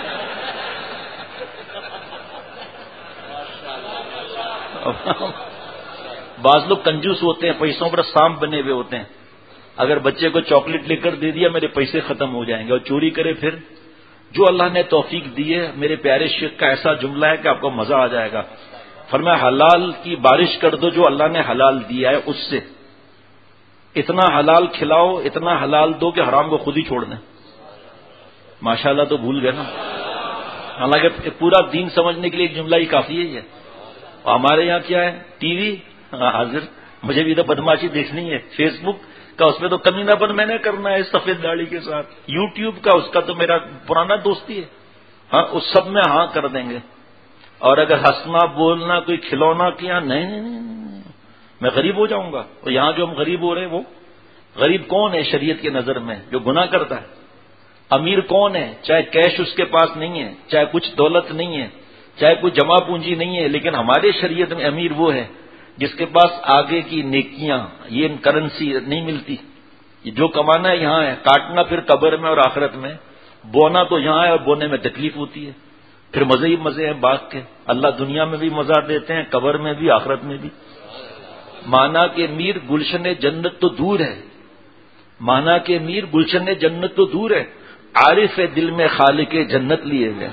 بعض لوگ کنجوس ہوتے ہیں، پیسوں پر سانپ بنے ہوئے ہوتے ہیں. اگر بچے کو چاکلیٹ لے کر دے دیا میرے پیسے ختم ہو جائیں گے، اور چوری کرے پھر. جو اللہ نے توفیق دی ہے، میرے پیارے شیخ کا ایسا جملہ ہے کہ آپ کو مزہ آ جائے گا. فرمایا حلال کی بارش کر دو جو اللہ نے حلال دیا ہے اس سے. اتنا حلال کھلاؤ، اتنا حلال دو کہ حرام کو خود ہی چھوڑ دیں. ماشاءاللہ تو بھول گئے نا. حالانکہ پورا دین سمجھنے کے لیے ایک جملہ ہی کافی ہے. یہ ہمارے یہاں کیا ہے؟ ٹی وی حاضر، مجھے بھی تو بدماشی دیکھنی ہے. فیس بک کا اس میں تو کمینہ پن میں نے کرنا ہے سفید داڑھی کے ساتھ. یوٹیوب کا اس کا تو میرا پرانا دوستی ہے. ہاں اس سب میں ہاں کر دیں گے. اور اگر ہنسنا بولنا کوئی کھلونا کیا نہیں نہیں نہیں میں غریب ہو جاؤں گا. اور یہاں جو ہم غریب ہو رہے ہیں وہ غریب کون ہے شریعت کی نظر میں؟ جو گناہ کرتا ہے. امیر کون ہے؟ چاہے کیش اس کے پاس نہیں ہے، چاہے کچھ دولت نہیں ہے، چاہے کوئی جمع پونجی نہیں ہے، لیکن ہمارے شریعت میں امیر وہ ہے جس کے پاس آگے کی نیکیاں، یہ کرنسی نہیں ملتی، جو کمانا ہے یہاں ہے، کاٹنا پھر قبر میں اور آخرت میں، بونا تو یہاں ہے اور بونے میں تکلیف ہوتی ہے، پھر مزے ہی مزے ہیں باغ کے، اللہ دنیا میں بھی مزہ دیتے ہیں، قبر میں بھی، آخرت میں بھی۔ مانا کہ میر گلشن جنت تو دور ہے، مانا کہ میر گلشن جنت تو دور ہے، عارف دل میں خالق جنت لیے ہوئے۔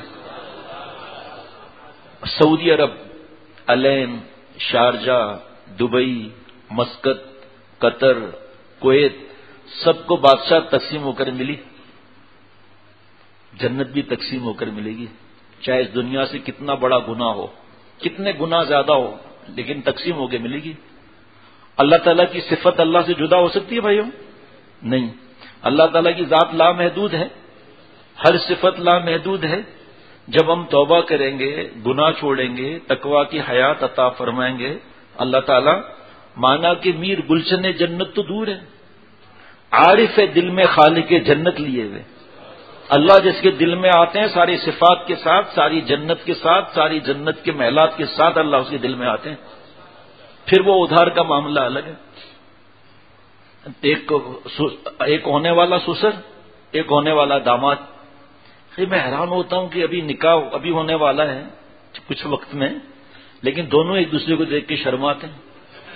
سعودی عرب، الین، شارجہ، دبئی، مسقط، قطر، کویت، سب کو بادشاہ تقسیم ہو کر ملی، جنت بھی تقسیم ہو کر ملے گی، چاہے اس دنیا سے کتنا بڑا گناہ ہو، کتنے گناہ زیادہ ہو، لیکن تقسیم ہو کے ملے گی۔ اللہ تعالیٰ کی صفت اللہ سے جدا ہو سکتی ہے بھائیوں؟ نہیں، اللہ تعالیٰ کی ذات لامحدود ہے، ہر صفت لامحدود ہے۔ جب ہم توبہ کریں گے، گناہ چھوڑیں گے، تقوی کی حیات عطا فرمائیں گے، اللہ تعالیٰ مانا کہ میر گلشن جنت تو دور ہے، عارف دل میں خالق جنت لیے ہوئے۔ اللہ جس کے دل میں آتے ہیں ساری صفات کے ساتھ، ساری جنت کے ساتھ، ساری جنت کے محلات کے ساتھ اللہ اس کے دل میں آتے ہیں، پھر وہ ادھار کا معاملہ الگ ہے۔ ایک ایک ہونے والا سسر، ایک ہونے والا داماد۔ میں حیران ہوتا ہوں کہ ابھی نکاح ابھی ہونے والا ہے کچھ وقت میں، لیکن دونوں ایک دوسرے کو دیکھ کے شرماتے ہیں۔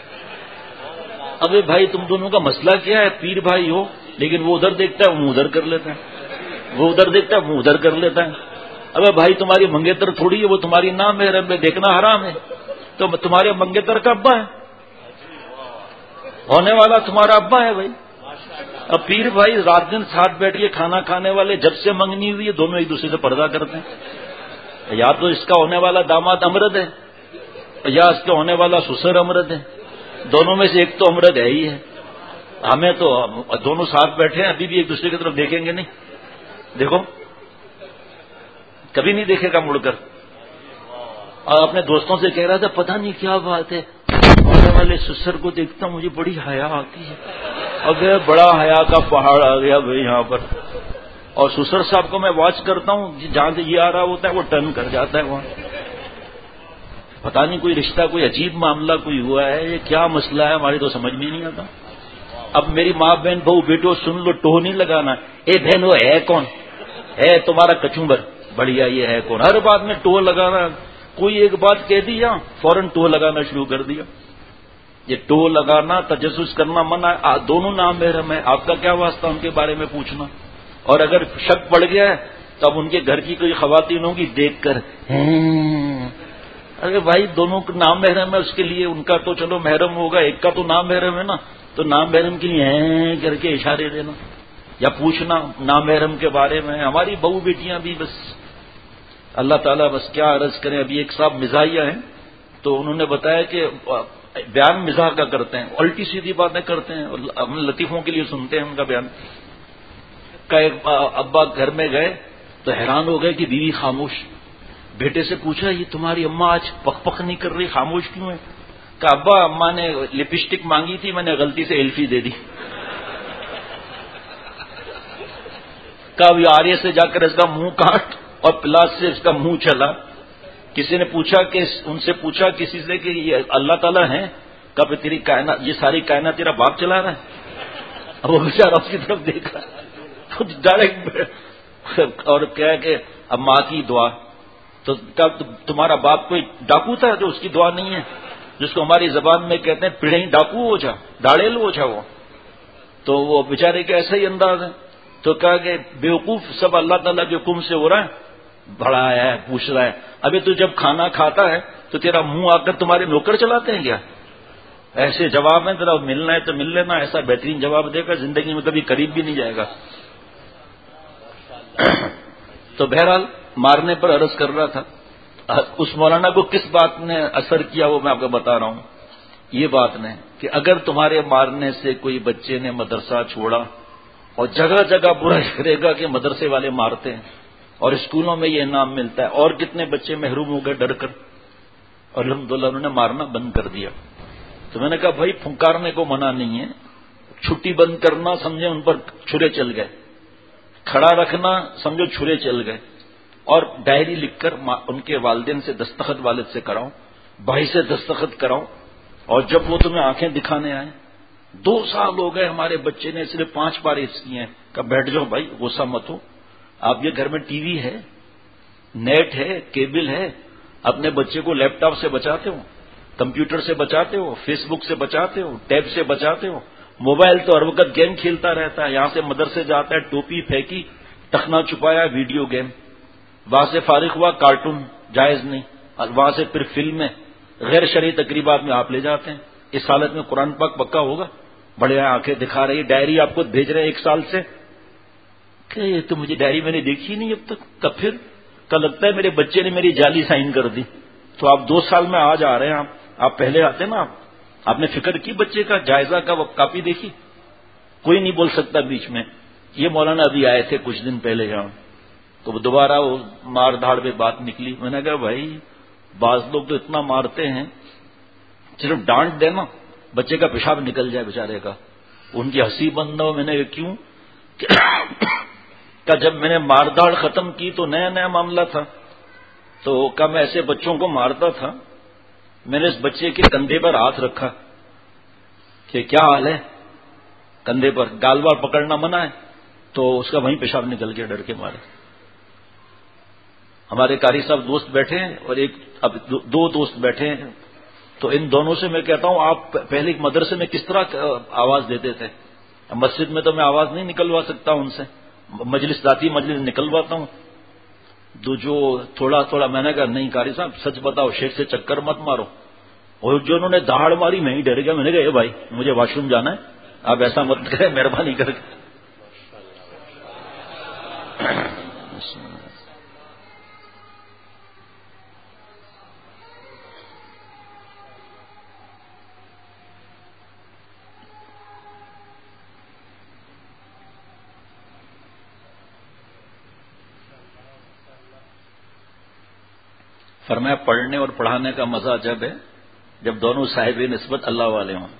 ابے بھائی تم دونوں کا مسئلہ کیا ہے؟ پیر بھائی ہو، لیکن وہ ادھر دیکھتا ہے وہ ادھر کر لیتا ہے، وہ ادھر دیکھتا ہے وہ ادھر کر لیتا ہے۔ ابے بھائی تمہاری منگیتر تھوڑی ہے، وہ تمہاری نام ہے، رب دیکھنا حرام ہے، تو تمہارے منگیتر کا ابا ہے، ہونے والا تمہارا ابا ہے بھائی۔ اب پیر بھائی رات دن ساتھ بیٹھ کے کھانا کھانے والے، جب سے منگنی ہوئی ہے دونوں ایک دوسرے سے پردہ کرتے ہیں، یا تو اس کا ہونے والا داماد امرد ہے یا اس کا ہونے والا سسر امرد ہے، دونوں میں سے ایک تو امرد ہے ہی ہے۔ ہمیں تو دونوں ساتھ بیٹھے ہیں، ابھی بھی ایک دوسرے کی طرف دیکھیں گے نہیں، دیکھو کبھی نہیں دیکھے گا مڑ کر۔ اور اپنے دوستوں سے کہہ رہا تھا پتہ نہیں کیا بات ہے، ہونے والے سسر کو دیکھتا ہوں مجھے بڑی حیا آتی ہے، ابے بڑا حیا کا پہاڑ آ گیا بھائی یہاں پر۔ اور سسر صاحب کو میں واچ کرتا ہوں، جہاں سے یہ آ رہا ہوتا ہے وہ ٹرن کر جاتا ہے وہاں۔ پتہ نہیں کوئی رشتہ، کوئی عجیب معاملہ کوئی ہوا ہے، یہ کیا مسئلہ ہے ہماری تو سمجھ میں نہیں آتا۔ اب میری ماں بہن بہو بیٹو سن لو، ٹوہ نہیں لگانا، اے بہن وہ ہے کون؟ ہے تمہارا کچومبر، بڑھیا یہ ہے کون؟ ہر بات میں ٹوہ لگانا، کوئی ایک بات کہہ دی فوراً ٹوہ لگانا شروع کر دیا۔ یہ ٹوہ لگانا، تجسس کرنا منع ہے، دونوں نام محرم ہے، آپ کا کیا واسطہ ان کے بارے میں پوچھنا؟ اور اگر شک پڑ گیا ہے تو اب ان کے گھر کی کوئی خواتین ہوں گی دیکھ کر، ارے بھائی دونوں کا نام محرم ہے، اس کے لیے ان کا تو چلو محرم ہوگا، ایک کا تو نام محرم ہے نا، تو نام محرم کے لیے ہیں کر کے اشارے دینا یا پوچھنا نام محرم کے بارے میں۔ ہماری بہو بیٹیاں بھی بس اللہ تعالیٰ بس کیا عرض کریں۔ ابھی ایک صاحب مزاحیہ ہیں تو انہوں نے بتایا کہ بیان مزاح کا کرتے ہیں، الٹی سیدھی باتیں کرتے ہیں، اور ہم لطیفوں کے لیے سنتے ہیں ان کا بیان۔ کا ایک ابا گھر میں گئے تو حیران ہو گئے کہ بیوی خاموش۔ بیٹے سے پوچھا یہ تمہاری اماں آج پک پک نہیں کر رہی، خاموش کیوں ہے؟ کہ ابا اماں نے لپسٹک مانگی تھی، میں نے غلطی سے ایلفی دے دی۔ کہ ابھی آرے سے جا کر اس کا منہ کاٹ اور پلاس سے اس کا منہ چلا۔ کسی نے پوچھا کہ ان سے پوچھا کسی سے کہ یہ اللہ تعالیٰ ہیں؟ کب تیری کائنات، یہ ساری کائنات تیرا باپ چلا رہا ہے؟ اب وہ بیچارہ اس کی طرف دیکھا ڈائریکٹ، اور کہا کہ اب ماں کی دعا، تو تمہارا باپ کوئی ڈاکو تھا جو اس کی دعا نہیں ہے، جس کو ہماری زبان میں کہتے ہیں پڑھیں ڈاکو ہو جا، ڈاڑیل ہو جا وہ، تو وہ بیچارے کا ایسا ہی انداز ہے۔ تو کہا کہ بیوقوف سب اللہ تعالیٰ کے حکم سے ہو رہا ہے، بڑا ہے پوچھ رہا ہے، ابھی تو جب کھانا کھاتا ہے تو تیرا منہ آ کر تمہارے نوکر چلاتے ہیں کیا؟ ایسے جواب ہیں، ذرا ملنا ہے تو مل لینا، ایسا بہترین جواب دے گا زندگی میں کبھی قریب بھی نہیں جائے گا۔ تو بہرحال مارنے پر عرض کر رہا تھا، اس مولانا کو کس بات نے اثر کیا وہ میں آپ کو بتا رہا ہوں۔ یہ بات نے کہ اگر تمہارے مارنے سے کوئی بچے نے مدرسہ چھوڑا، اور جگہ جگہ برا کرے گا کہ مدرسے والے مارتے ہیں اور اسکولوں میں یہ انعام ملتا ہے، اور کتنے بچے محروم ہو گئے ڈر کر، اور الحمدللہ انہوں نے مارنا بند کر دیا۔ تو میں نے کہا بھائی پھنکارنے کو منع نہیں ہے، چھٹی بند کرنا سمجھے ان پر چھرے چل گئے، کھڑا رکھنا سمجھو چھرے چل گئے، اور ڈائری لکھ کر ان کے والدین سے دستخط والد سے کراؤں، بھائی سے دستخط کراؤں، اور جب وہ تمہیں آنکھیں دکھانے آئیں، دو سال ہو گئے ہمارے بچے نے صرف پانچ بار حفظ کیے ہیں، کہ بیٹھ جاؤ بھائی، غصہ مت ہو، آپ کے گھر میں ٹی وی ہے، نیٹ ہے، کیبل ہے، اپنے بچے کو لیپ ٹاپ سے بچاتے ہو، کمپیوٹر سے بچاتے ہو، فیس بک سے بچاتے ہو، ٹیب سے بچاتے ہو، موبائل تو ہر وقت گیم کھیلتا رہتا ہے، یہاں سے مدرسے جاتا ہے، ٹوپی پھینکی، ٹخنا چھپایا، ویڈیو گیم، وہاں سے فارغ ہوا، کارٹون جائز نہیں، اور وہاں سے پھر فلمیں، غیر شرعی تقریبات میں آپ لے جاتے ہیں۔ اس حالت میں قرآن پاک پکا ہوگا؟ بڑے آنکھیں دکھا رہی، ڈائری آپ کو بھیج رہے ہیں ایک سال سے، کہ یہ تو مجھے ڈائری میں نے دیکھی نہیں اب تک، کب پھر کا لگتا ہے میرے بچے نے میری جعلی سائن کر دی۔ تو آپ دو سال میں آج آ رہے ہیں، آپ آپ پہلے آتے نا، آپ آپ نے فکر کی بچے کا، جائزہ کا کاپی دیکھی؟ کوئی نہیں بول سکتا بیچ میں۔ یہ مولانا ابھی آئے تھے کچھ دن پہلے یہاں، تو وہ دوبارہ وہ مار دھاڑ پہ بات نکلی۔ میں نے کہا بھائی بعض لوگ تو اتنا مارتے ہیں، صرف ڈانٹ دینا بچے کا پیشاب نکل جائے بیچارے کا، ان کی ہنسی بند ہو۔ میں نے کہا کیوں؟ کہ جب میں نے مار دھاڑ ختم کی تو نیا نیا معاملہ تھا، تو کیا میں ایسے بچوں کو مارتا تھا؟ میں نے اس بچے کے کندھے پر ہاتھ رکھا کہ کیا حال ہے، کندھے پر، گال بال پکڑنا منع ہے، تو اس کا وہیں پیشاب نکل گیا ڈر کے مارے۔ ہمارے قاری صاحب دوست بیٹھے ہیں اور ایک اب دو دوست بیٹھے ہیں، تو ان دونوں سے میں کہتا ہوں آپ پہلے مدرسے میں کس طرح آواز دیتے تھے؟ مسجد میں تو میں آواز نہیں نکلوا سکتا ان سے، مجلس ذاتی مجلس نکلواتا ہوں، تو جو تھوڑا تھوڑا میں نے کہا نہیں قاری صاحب سچ بتاؤ، شیخ سے چکر مت مارو، اور جو انہوں نے دہاڑ ماری میں ہی ڈر گیا۔ میں نے کہا اے بھائی مجھے واش روم جانا ہے، آپ ایسا مت کریں مہربانی کر کے۔ فرمایا پڑھنے اور پڑھانے کا مزہ جب ہے جب دونوں صاحب نسبت اللہ والے ہوں،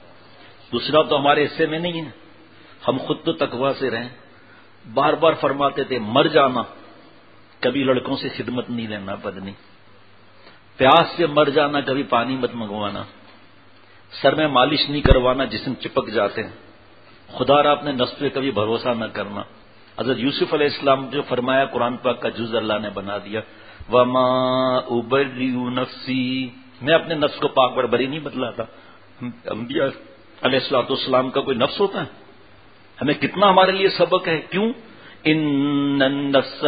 دوسرا تو ہمارے حصے میں نہیں ہے، ہم خود تو تقویٰ سے رہیں۔ بار بار فرماتے تھے مر جانا، کبھی لڑکوں سے خدمت نہیں لینا بدنی، پیاس سے مر جانا، کبھی پانی مت منگوانا، سر میں مالش نہیں کروانا جسم چپک جاتے ہیں، خدا را اپنے نفس پہ کبھی بھروسہ نہ کرنا۔ حضرت یوسف علیہ السلام جو فرمایا قرآن پاک کا جز اللہ نے بنا دیا، وما ابرئ نفسی، میں اپنے نفس کو پاک بربری نہیں بتلاتا۔ انبیاء علیہ الصلوۃ والسلام کا کوئی نفس ہوتا ہے؟ ہمیں کتنا ہمارے لیے سبق ہے، کیوں؟ ان النفس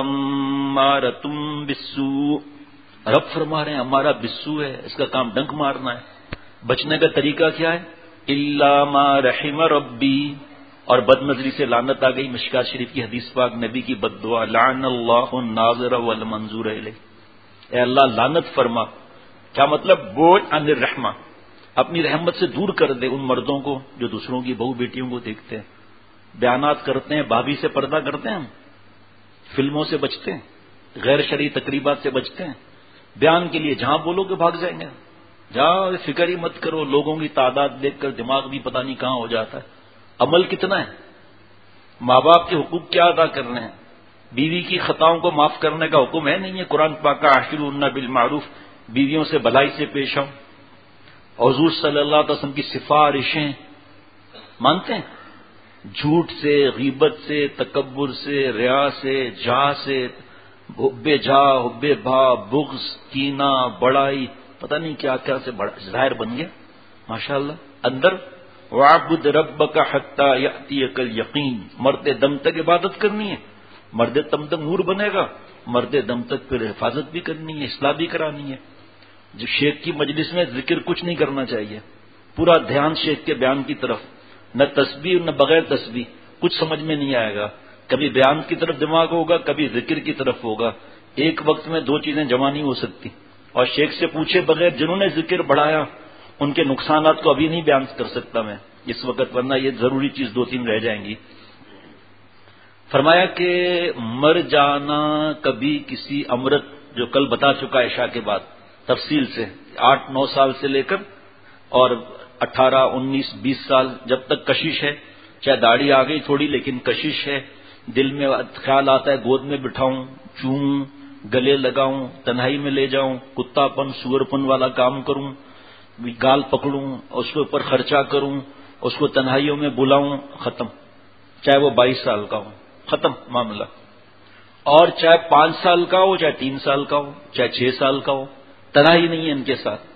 لامارۃ بالسوء، رب فرما رہے ہیں ہمارا بسو ہے، اس کا کام ڈنک مارنا ہے۔ بچنے کا طریقہ کیا ہے؟ الا ما رحم ربی، اور بد نظری سے لعنت آ گئی۔ مشکات شریف کی حدیث پاک نبی کی بد دعا، لعن اللہ الناظر والمنظور الیہ، اے اللہ لعنت فرما، کیا مطلب؟ بوجھ عن الرحمہ، اپنی رحمت سے دور کر دے ان مردوں کو جو دوسروں کی بہو بیٹیوں کو دیکھتے ہیں، بیانات کرتے ہیں، بھابھی سے پردہ کرتے ہیں، ہم فلموں سے بچتے ہیں، غیر شرعی تقریبات سے بچتے ہیں، بیان کے لیے جہاں بولو کہ بھاگ جائیں گے، جہاں فکر ہی مت کرو، لوگوں کی تعداد دیکھ کر دماغ بھی پتہ نہیں کہاں ہو جاتا ہے۔ عمل کتنا ہے؟ ماں باپ کے حقوق کیا ادا کرنے ہیں؟ بیوی کی خطاؤں کو معاف کرنے کا حکم ہے نہیں ہے؟ قرآن پاک کا عاشروہن بالمعروف، بیویوں سے بھلائی سے پیش آؤ، حضور صلی اللہ علیہ وسلم کی سفارشیں مانتے ہیں؟ جھوٹ سے، غیبت سے، تکبر سے، ریا سے، جاہ سے، حب جا، حب بھا، بغض، کینہ، بڑائی، پتہ نہیں کیا کیا سے ظاہر بن گیا ماشاءاللہ اندر۔ وَاعْبُدْ رَبَّكَ حَتَّى يَأْتِيَكَ الْيَقِينُ، مرتے دم تک عبادت کرنی ہے، مرتے دم تک نور بنے گا، مرتے دم تک پھر حفاظت بھی کرنی ہے، اصلاح بھی کرانی ہے۔ جو شیخ کی مجلس میں ذکر کچھ نہیں کرنا چاہیے، پورا دھیان شیخ کے بیان کی طرف، نہ تسبیح نہ بغیر تسبیح، کچھ سمجھ میں نہیں آئے گا، کبھی بیان کی طرف دماغ ہوگا، کبھی ذکر کی طرف ہوگا، ایک وقت میں دو چیزیں جمع نہیں ہو سکتی۔ اور شیخ سے پوچھے بغیر جنہوں نے ذکر بڑھایا ان کے نقصانات کو ابھی نہیں بیان کر سکتا میں اس وقت، ورنہ یہ ضروری چیز دو تین رہ جائیں گی۔ فرمایا کہ مر جانا کبھی کسی امرت، جو کل بتا چکا عشاء کے بعد تفصیل سے، آٹھ نو سال سے لے کر اور اٹھارہ انیس بیس سال، جب تک کشش ہے، چاہے داڑھی آ گئی تھوڑی لیکن کشش ہے، دل میں خیال آتا ہے گود میں بٹھاؤں، چوموں، گلے لگاؤں، تنہائی میں لے جاؤں، کتا پن سور پن والا کام کروں، گال پکڑوں، اس کے اوپر خرچہ کروں، اس کو تنہائیوں میں بلاؤں، ختم. چاہے وہ بائیس سال کا ہو، ختم معاملہ. اور چاہے پانچ سال کا ہو، چاہے تین سال کا ہو، چاہے چھ سال کا ہو، تنہائی نہیں ہے ان کے ساتھ.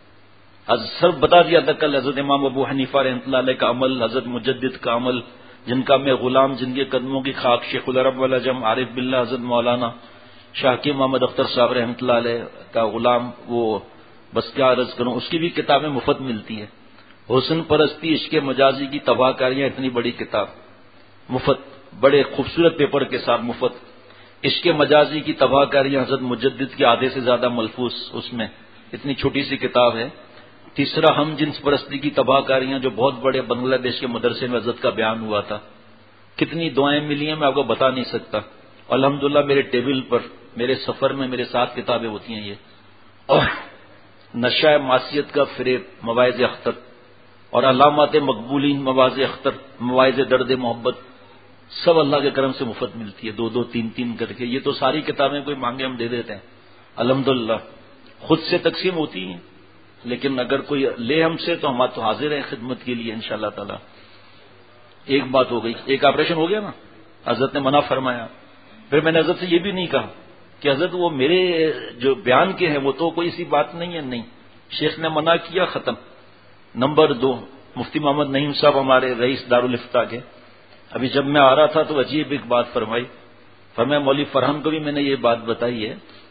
سب بتا دیا تھا کل حضرت امام ابو حنیفہ رحمۃ اللہ علیہ کا عمل، حضرت مجدد کا عمل، جن کا میں غلام، جن کے قدموں کی خاک، شیخ العرب والعجم عارف باللہ حضرت مولانا شاہ کی محمد اختر صاحب رحمۃ اللہ علیہ کا غلام. وہ بس کیا عرض کروں، اس کی بھی کتابیں مفت ملتی ہیں. حسن پرستی عشق مجازی کی تباہ کاریاں، اتنی بڑی کتاب مفت، بڑے خوبصورت پیپر کے ساتھ مفت. عشق مجازی کی تباہ کاریاں حضرت مجدد کے آدھے سے زیادہ ملفوظ اس میں، اتنی چھوٹی سی کتاب ہے. تیسرا ہم جنس پرستی کی تباہ کاریاں، جو بہت بڑے بنگلہ دیش کے مدرسے میں حضرت کا بیان ہوا تھا. کتنی دعائیں ملی ہیں میں آپ کو بتا نہیں سکتا. الحمدللہ میرے ٹیبل پر، میرے سفر میں میرے ساتھ کتابیں ہوتی ہیں یہ. اور نشہ معصیت کا فریب، مواعظ اختر، اور علامات مقبولین مواعظ اختر، مواعظ درد محبت، سب اللہ کے کرم سے مفت ملتی ہے، دو دو تین تین کر کے. یہ تو ساری کتابیں کوئی مانگے ہم دے دیتے ہیں الحمدللہ. خود سے تقسیم ہوتی ہیں، لیکن اگر کوئی لے ہم سے تو ہم تو حاضر ہیں خدمت کے لیے انشاءاللہ تعالی. ایک بات ہو گئی، ایک آپریشن ہو گیا نا، حضرت نے منع فرمایا. پھر میں نے حضرت سے یہ بھی نہیں کہا کہ حضرت وہ میرے جو بیان کے ہیں وہ تو کوئی سی بات نہیں ہے. نہیں، شیخ نے منع کیا، ختم. نمبر دو، مفتی محمد نعیم صاحب ہمارے رئیس دارالفتہ کے، ابھی جب میں آ رہا تھا تو عجیب ایک بات فرمائی. فرمایا مولوی فرحان کو بھی میں نے یہ بات بتائی ہے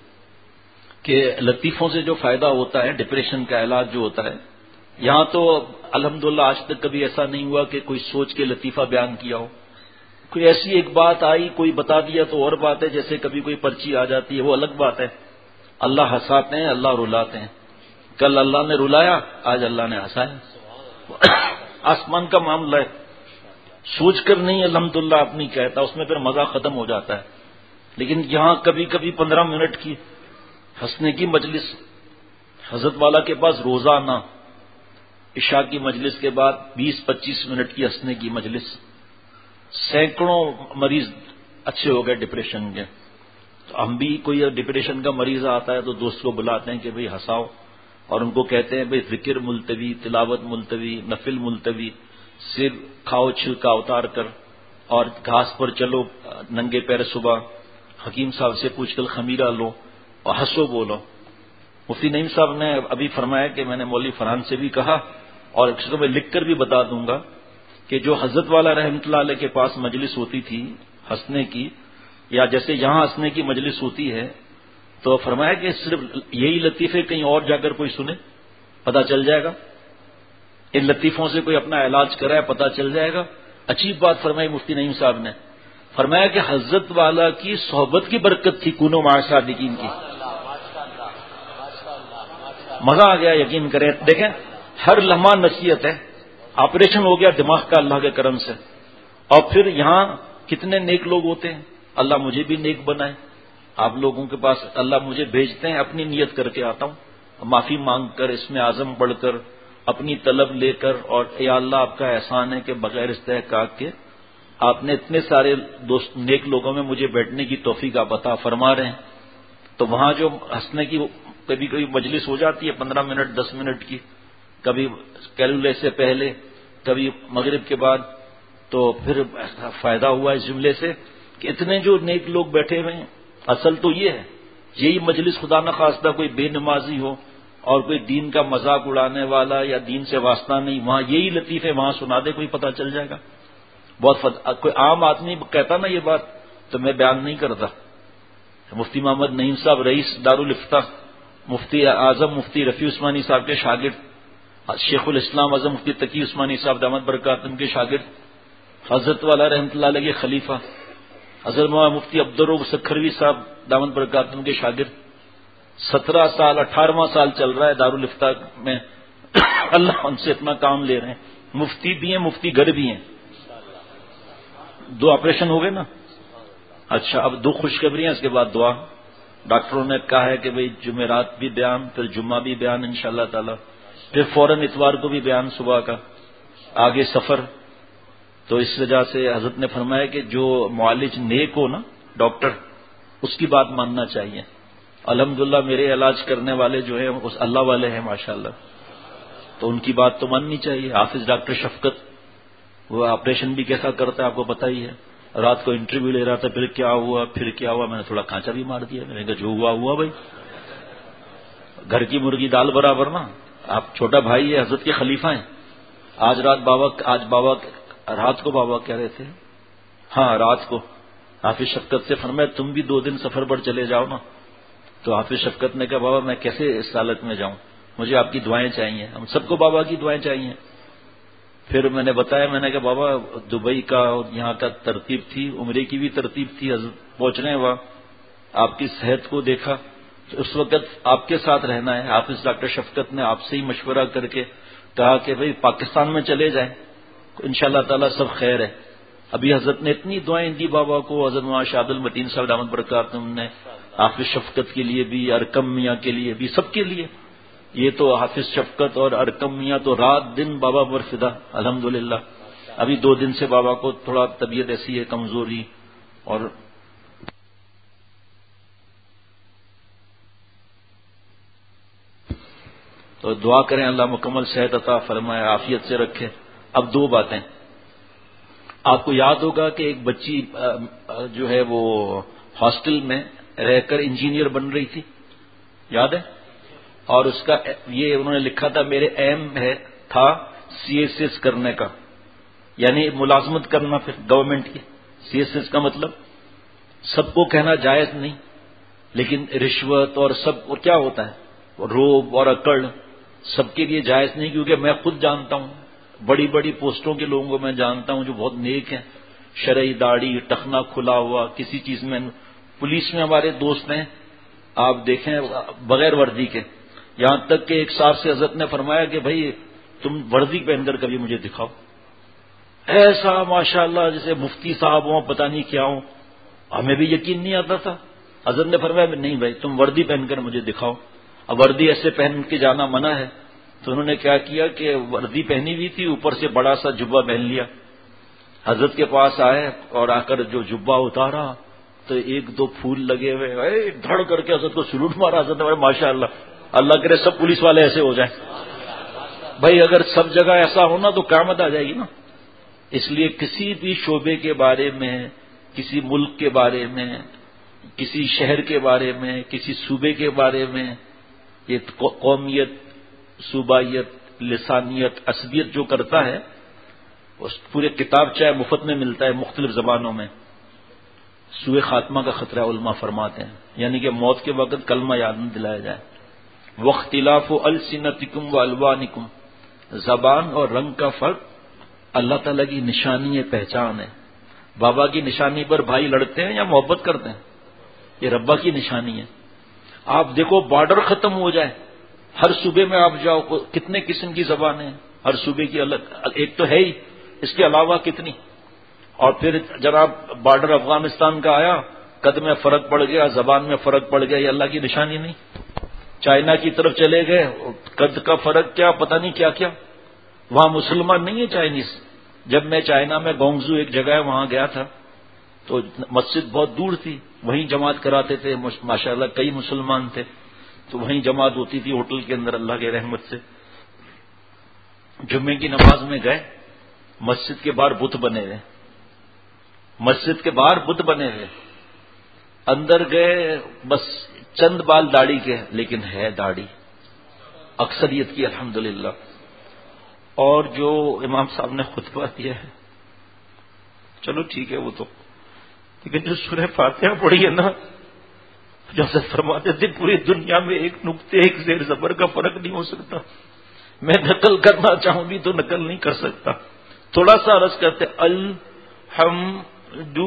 کہ لطیفوں سے جو فائدہ ہوتا ہے، ڈپریشن کا علاج جو ہوتا ہے، یہاں تو الحمدللہ آج تک کبھی ایسا نہیں ہوا کہ کوئی سوچ کے لطیفہ بیان کیا ہو. کوئی ایسی ایک بات آئی، کوئی بتا دیا تو اور بات ہے، جیسے کبھی کوئی پرچی آ جاتی ہے، وہ الگ بات ہے. اللہ ہنساتے ہیں، اللہ رلاتے ہیں. کل اللہ نے رلایا، آج اللہ نے ہنسایا. آسمان کا معاملہ ہے، سوچ کر نہیں الحمدللہ اپنی کہتا، اس میں پھر مزہ ختم ہو جاتا ہے. لیکن یہاں کبھی کبھی پندرہ منٹ کی ہنسنے کی مجلس، حضرت والا کے پاس روزانہ عشاء کی مجلس کے بعد بیس پچیس منٹ کی ہنسنے کی مجلس. سینکڑوں مریض اچھے ہو گئے ڈپریشن کے. تو ہم بھی کوئی ڈپریشن کا مریض آتا ہے تو دوست کو بلاتے ہیں کہ بھئی ہنساؤ، اور ان کو کہتے ہیں بھئی ذکر ملتوی، تلاوت ملتوی، نفل ملتوی، صرف کھاؤ چھلکا اتار کر، اور گھاس پر چلو ننگے پیر صبح، حکیم صاحب سے پوچھ کر خمیرہ لو اور ہنسو بولو. مفتی نعیم صاحب نے ابھی فرمایا کہ میں نے مولوی فرحان سے بھی کہا، اور اس کو میں لکھ کر بھی بتا دوں گا کہ جو حضرت والا رحمۃ اللہ علیہ کے پاس مجلس ہوتی تھی ہنسنے کی، یا جیسے یہاں ہنسنے کی مجلس ہوتی ہے، تو فرمایا کہ صرف یہی لطیفے کہیں اور جا کر کوئی سنے پتہ چل جائے گا، ان لطیفوں سے کوئی اپنا علاج کرائے پتہ چل جائے گا. عجیب بات فرمائی مفتی نعیم صاحب نے. فرمایا کہ حضرت والا کی صحبت کی برکت تھی کونو مع صادقین کی. مزہ آ گیا، یقین کریں. دیکھیں ہر لمحہ نصیحت ہے. آپریشن ہو گیا دماغ کا اللہ کے کرم سے، اور پھر یہاں کتنے نیک لوگ ہوتے ہیں. اللہ مجھے بھی نیک بنائے. آپ لوگوں کے پاس اللہ مجھے بھیجتے ہیں، اپنی نیت کر کے آتا ہوں، معافی مانگ کر، اس میں اعظم پڑھ کر، اپنی طلب لے کر، اور یا اللہ آپ کا احسان ہے کہ بغیر استحقاق کے آپ نے اتنے سارے دوست نیک لوگوں میں مجھے بیٹھنے کی توفیق آپ عطا فرما رہے ہیں. تو وہاں جو ہنسنے کی کبھی کبھی مجلس ہو جاتی ہے پندرہ منٹ دس منٹ کی، کبھی کیلولے سے پہلے، کبھی مغرب کے بعد، تو پھر فائدہ ہوا اس جملے سے کہ اتنے جو نیک لوگ بیٹھے ہوئے ہیں. اصل تو یہ ہے، یہی مجلس خدا نخواستہ کوئی بے نمازی ہو اور کوئی دین کا مذاق اڑانے والا یا دین سے واسطہ نہیں، وہاں یہی لطیفے وہاں سنا دے کوئی پتہ چل جائے گا. بہت فض... کوئی عام آدمی کہتا نا یہ بات تو میں بیان نہیں کرتا. مفتی محمد نعیم صاحب رئیس دارالفتہ، مفتی اعظم مفتی رفیع عثمانی صاحب کے شاگرد، شیخ الاسلام اعظم مفتی تقی عثمانی صاحب دامت برکاتہم کے شاگرد، حضرت والا رحمۃ اللہ علیہ کے خلیفہ حضرت مولانا مفتی عبدالرؤف سکھروی صاحب دامت برکاتہم کے شاگرد. سترہ سال اٹھارہواں سال چل رہا ہے دارالفتہ میں. اللہ ان سے اتنا کام لے رہے ہیں. مفتی بھی ہیں، مفتی گر بھی ہیں. دو آپریشن ہو گئے نا. اچھا اب دو خوشخبریاں، اس کے بعد دعا. ڈاکٹروں نے کہا ہے کہ بھئی جمعرات بھی بیان، پھر جمعہ بھی بیان انشاءاللہ تعالی، پھر فوراً اتوار کو بھی بیان صبح کا، آگے سفر. تو اس وجہ سے حضرت نے فرمایا کہ جو معالج نیک ہو نا، ڈاکٹر، اس کی بات ماننا چاہیے. الحمدللہ میرے علاج کرنے والے جو ہیں اس اللہ والے ہیں ماشاءاللہ، تو ان کی بات تو ماننی چاہیے. حافظ ڈاکٹر شفقت وہ آپریشن بھی کیسا کرتا ہے آپ کو پتہ ہی ہے. رات کو انٹرویو لے رہا تھا، پھر کیا ہوا پھر کیا ہوا میں نے تھوڑا کھانچا بھی مار دیا. میں نے کہا جو ہوا ہوا بھائی، گھر کی مرغی دال برابر نا. آپ چھوٹا بھائی ہے، حضرت کے خلیفہ ہیں. آج رات بابا آج بابا رات کو بابا کہہ رہے تھے، ہاں رات کو حافظ شفقت سے فرمایا تم بھی دو دن سفر پر چلے جاؤ نا. تو حافظ شفقت نے کہا بابا میں کیسے اس حالت میں جاؤں، مجھے آپ کی دعائیں چاہیے. ہم سب کو بابا کی دعائیں چاہیے. پھر میں نے بتایا، میں نے کہا بابا دبئی کا اور یہاں کا ترتیب تھی، عمرے کی بھی ترتیب تھی، حضرت پہنچ رہے ہیں وہاں. آپ کی صحت کو دیکھا تو اس وقت آپ کے ساتھ رہنا ہے. حافظ ڈاکٹر شفقت نے آپ سے ہی مشورہ کر کے کہا کہ بھئی پاکستان میں چلے جائیں، انشاءاللہ تعالی سب خیر ہے. ابھی حضرت نے اتنی دعائیں دی بابا کو. حضرت مولانا شاہد المتین صاحب دامت برکاتہم نے حافظ شفقت کے لیے بھی، ارکم میاں کے لیے بھی، سب کے لیے. یہ تو حافظ شفقت اور ارکم میاں تو رات دن بابا پر فدا الحمدللہ. ابھی دو دن سے بابا کو تھوڑا طبیعت ایسی ہے، کمزوری، اور تو دعا کریں اللہ مکمل صحت عطا فرمائے، عافیت سے رکھے. اب دو باتیں. آپ کو یاد ہوگا کہ ایک بچی جو ہے وہ ہاسٹل میں رہ کر انجینئر بن رہی تھی، یاد ہے؟ اور اس کا یہ انہوں نے لکھا تھا میرے ایم ہے تھا سی ایس ایس کرنے کا، یعنی ملازمت کرنا پھر گورنمنٹ کی. سی ایس ایس کا مطلب سب کو کہنا جائز نہیں، لیکن رشوت اور سب اور کیا ہوتا ہے، روب اور اکڑ سب کے لیے جائز نہیں. کیونکہ میں خود جانتا ہوں بڑی بڑی پوسٹوں کے لوگوں کو میں جانتا ہوں جو بہت نیک ہیں، شرعی داڑھی ٹخنا کھلا ہوا، کسی چیز میں. پولیس میں ہمارے دوست ہیں، آپ دیکھیں بغیر وردی کے. یہاں تک کہ ایک صاحب سے حضرت نے فرمایا کہ بھائی تم وردی پہن کر کبھی مجھے دکھاؤ. ایسا ماشاءاللہ جیسے مفتی صاحب ہوں پتہ نہیں کیا ہوں. ہمیں بھی یقین نہیں آتا تھا. حضرت نے فرمایا نہیں بھائی تم وردی پہن کر مجھے دکھاؤ. اب وردی ایسے پہن کے جانا منع ہے، تو انہوں نے کیا کیا کہ وردی پہنی ہوئی تھی، اوپر سے بڑا سا جبہ پہن لیا. حضرت کے پاس آئے اور آ کر جو جبہ اتارا تو ایک دو پھول لگے ہوئے، دھڑ کر کے حضرت کو سلوٹ مارا. حضرت نے ماشاء اللہ اللہ کرے سب پولیس والے ایسے ہو جائیں. بھائی اگر سب جگہ ایسا ہونا تو قیامت آ جائے گی نا. اس لیے کسی بھی شعبے کے بارے میں، کسی ملک کے بارے میں، کسی شہر کے بارے میں، کسی صوبے کے بارے میں، یہ قومیت، صوبائیت، لسانیت، عصبیت جو کرتا ہے اس پورے کتاب چاہے مفت میں ملتا ہے مختلف زبانوں میں. سوء خاتمہ کا خطرہ علماء فرماتے ہیں، یعنی کہ موت کے وقت کلمہ یاد نہ دلایا جائے. واختلاف السنتکم والوانکم، زبان اور رنگ کا فرق اللہ تعالیٰ کی نشانی ہے، پہچان ہے. بابا کی نشانی پر بھائی لڑتے ہیں یا محبت کرتے ہیں؟ یہ ربا کی نشانی ہے. آپ دیکھو بارڈر ختم ہو جائے، ہر صوبے میں آپ جاؤ کتنے قسم کی زبانیں ہیں، ہر صوبے کی الگ ایک تو ہے ہی، اس کے علاوہ کتنی. اور پھر جناب بارڈر افغانستان کا آیا، قد میں فرق پڑ گیا، زبان میں فرق پڑ گیا، یہ اللہ کی نشانی نہیں. چائنا کی طرف چلے گئے، قد کا فرق کیا پتہ نہیں کیا کیا. وہاں مسلمان نہیں ہے چائنیز. جب میں چائنا میں گونگزو ایک جگہ ہے وہاں گیا تھا تو مسجد بہت دور تھی، وہیں جماعت کراتے تھے ماشاءاللہ، کئی مسلمان تھے تو وہیں جماعت ہوتی تھی ہوٹل کے اندر اللہ کے رحمت سے. جمعے کی نماز میں گئے، مسجد کے باہر بت بنے ہوئے، مسجد کے باہر بت بنے ہوئے. اندر گئے بس چند بال داڑھی کے، لیکن ہے داڑھی اکثریت کی الحمدللہ. اور جو امام صاحب نے خطبہ دیا ہے چلو ٹھیک ہے وہ تو، لیکن جو سورہ فاتحہ پڑھی ہے نا، جو فرماتے تھے پوری دنیا میں ایک نقطے ایک زیر زبر کا فرق نہیں ہو سکتا. میں نقل کرنا چاہوں بھی تو نقل نہیں کر سکتا. تھوڑا سا عرض کرتے الحمد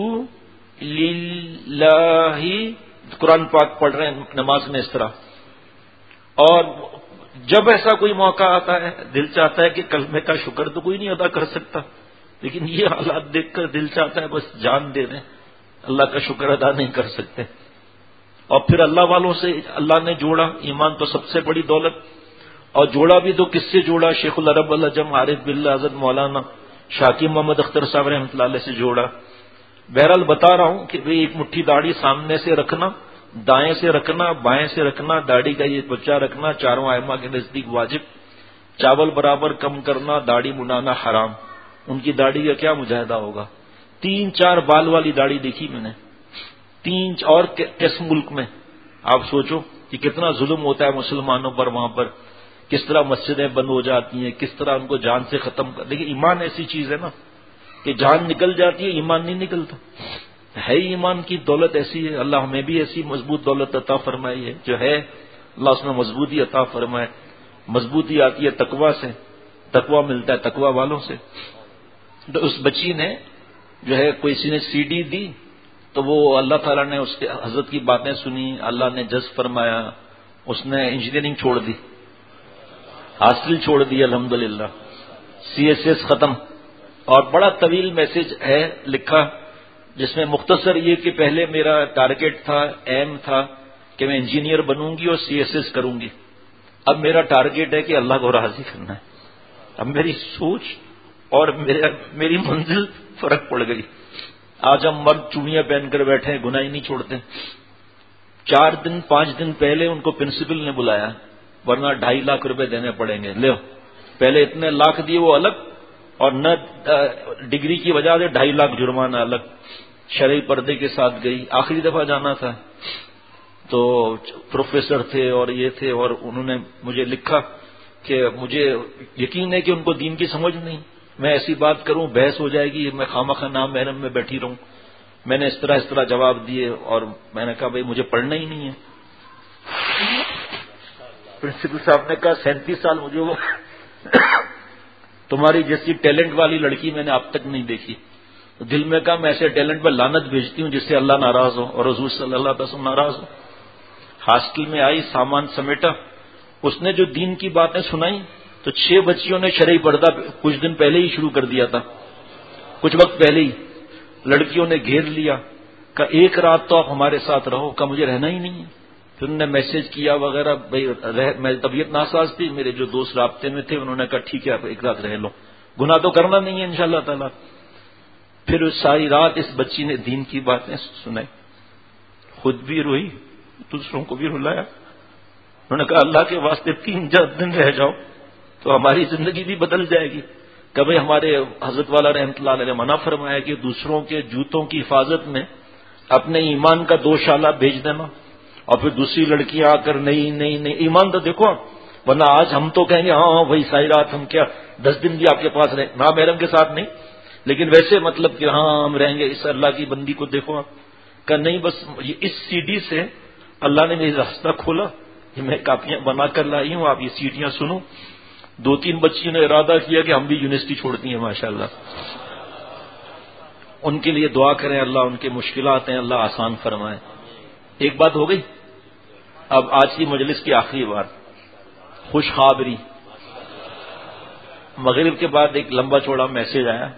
للہ، قرآن پاک پڑھ رہے ہیں نماز میں اس طرح. اور جب ایسا کوئی موقع آتا ہے دل چاہتا ہے کہ کلمے کا شکر تو کوئی نہیں ادا کر سکتا، لیکن یہ حالات دیکھ کر دل چاہتا ہے بس جان دے دیں، اللہ کا شکر ادا نہیں کر سکتے. اور پھر اللہ والوں سے اللہ نے جوڑا، ایمان تو سب سے بڑی دولت. اور جوڑا بھی تو کس سے جوڑا؟ شیخ العرب العجم عارف باللہ حضرت مولانا شاکی محمد اختر صاحب رحمۃ اللہ علیہ سے جوڑا. بہرحال بتا رہا ہوں کہ بھئی ایک مٹھی داڑھی سامنے سے رکھنا، دائیں سے رکھنا، بائیں سے رکھنا، داڑھی کا یہ بچہ رکھنا چاروں ائمہ کے نزدیک واجب، چاول برابر کم کرنا، داڑھی منڈانا حرام۔ ان کی داڑھی کا کیا مجاہدہ ہوگا؟ تین چار بال والی داڑھی دیکھی میں نے، تین اور کس ملک میں؟ آپ سوچو کہ کتنا ظلم ہوتا ہے مسلمانوں پر وہاں پر، کس طرح مسجدیں بند ہو جاتی ہیں، کس طرح ان کو جان سے ختم کر۔ دیکھیں ایمان ایسی چیز ہے نا کہ جان نکل جاتی ہے، ایمان نہیں نکلتا ہے۔ ایمان کی دولت ایسی ہے، اللہ ہمیں بھی ایسی مضبوط دولت عطا فرمائی ہے، جو ہے اللہ اس میں مضبوطی عطا فرمائے۔ مضبوطی آتی ہے تقویٰ سے، تقویٰ ملتا ہے تقویٰ والوں سے۔ تو اس بچی نے جو ہے کوئی سی نے سی ڈی دی تو وہ اللہ تعالیٰ نے اس کے حضرت کی باتیں سنی، اللہ نے جذب فرمایا، اس نے انجینئرنگ چھوڑ دی، ہاسٹل چھوڑ دی، الحمدللہ سی ایس ایس ختم۔ اور بڑا طویل میسج ہے لکھا جس میں مختصر یہ کہ پہلے میرا ٹارگیٹ تھا، ایم تھا کہ میں انجینئر بنوں گی اور سی ایس ایس کروں گی، اب میرا ٹارگیٹ ہے کہ اللہ کو راضی کرنا ہے۔ اب میری سوچ اور میری منزل فرق پڑ گئی۔ آج ہم مرد چوڑیاں پہن کر بیٹھے ہیں، گناہ ہی نہیں چھوڑتے۔ چار دن پانچ دن پہلے ان کو پرنسپل نے بلایا، ورنہ ڈھائی لاکھ روپے دینے پڑیں گے، لو پہلے اتنے لاکھ دیے وہ الگ، اور نہ ڈگری کی وجہ سے ڈھائی لاکھ جرمانہ الگ۔ شرعی پردے کے ساتھ گئی، آخری دفعہ جانا تھا تو پروفیسر تھے اور یہ تھے، اور انہوں نے مجھے لکھا کہ مجھے یقین ہے کہ ان کو دین کی سمجھ نہیں، میں ایسی بات کروں بحث ہو جائے گی، میں خامخواہ نام محرم میں بیٹھی رہوں۔ میں نے اس طرح اس طرح جواب دیے اور میں نے کہا بھائی مجھے پڑھنا ہی نہیں ہے۔ پرنسپل صاحب نے کہا سینتیس سال مجھے وہ تمہاری جیسی ٹیلنٹ والی لڑکی میں نے اب تک نہیں دیکھی۔ تو دل میں کہا میں ایسے ٹیلنٹ پر لعنت بھیجتی ہوں جس سے اللہ ناراض ہو اور حضور صلی اللہ علیہ وسلم ناراض ہو۔ ہاسٹل میں آئی، سامان سمیٹا، اس نے جو دین کی باتیں سنائی تو چھ بچیوں نے شرعی پردہ کچھ دن پہلے ہی شروع کر دیا تھا، کچھ وقت پہلے ہی لڑکیوں نے گھیر لیا، کہا ایک رات تو آپ ہمارے ساتھ رہو، کہا مجھے رہنا ہی نہیں ہے۔ پھر انہوں نے میسج کیا وغیرہ، بھائی میری طبیعت ناساز تھی، میرے جو دوست رابطے میں تھے انہوں نے کہا ٹھیک ہے آپ ایک رات رہ لو، گناہ تو کرنا نہیں ہے انشاءاللہ تعالی۔ پھر ساری رات اس بچی نے دین کی باتیں سنائی، خود بھی روئی، دوسروں کو بھی رلایا۔ انہوں نے کہا اللہ کے واسطے تین دن رہ جاؤ تو ہماری زندگی بھی بدل جائے گی۔ کبھی ہمارے حضرت والا رحمۃ اللہ علیہ نے منع فرمایا کہ دوسروں کے جوتوں کی حفاظت میں اپنے ایمان کا دو شالہ بھیج دینا، اور پھر دوسری لڑکیاں آ کر نہیں نہیں نہیں، ایمان تو دیکھو، ورنہ آج ہم تو کہیں گے ہاں ہاں وہی ساری رات ہم کیا دس دن بھی آپ کے پاس رہے، ماں محرم کے ساتھ نہیں، لیکن ویسے مطلب کہ ہاں ہم رہیں گے، اس اللہ کی بندی کو دیکھو آپ کہ نہیں، بس اس سی ڈی سے اللہ نے میری راستہ کھولا، یہ میں کاپیاں بنا کر لائی ہوں، آپ یہ سیڈیاں سنو۔ دو تین بچیوں نے ارادہ کیا کہ ہم بھی یونیورسٹی چھوڑتی ہیں ماشاءاللہ۔ ان کے لیے دعا کریں، اللہ ان کے مشکلات ہیں اللہ آسان فرمائے۔ ایک بات ہو گئی، اب آج کی مجلس کی آخری بات، خوشخبری۔ مغرب کے بعد ایک لمبا چوڑا میسج آیا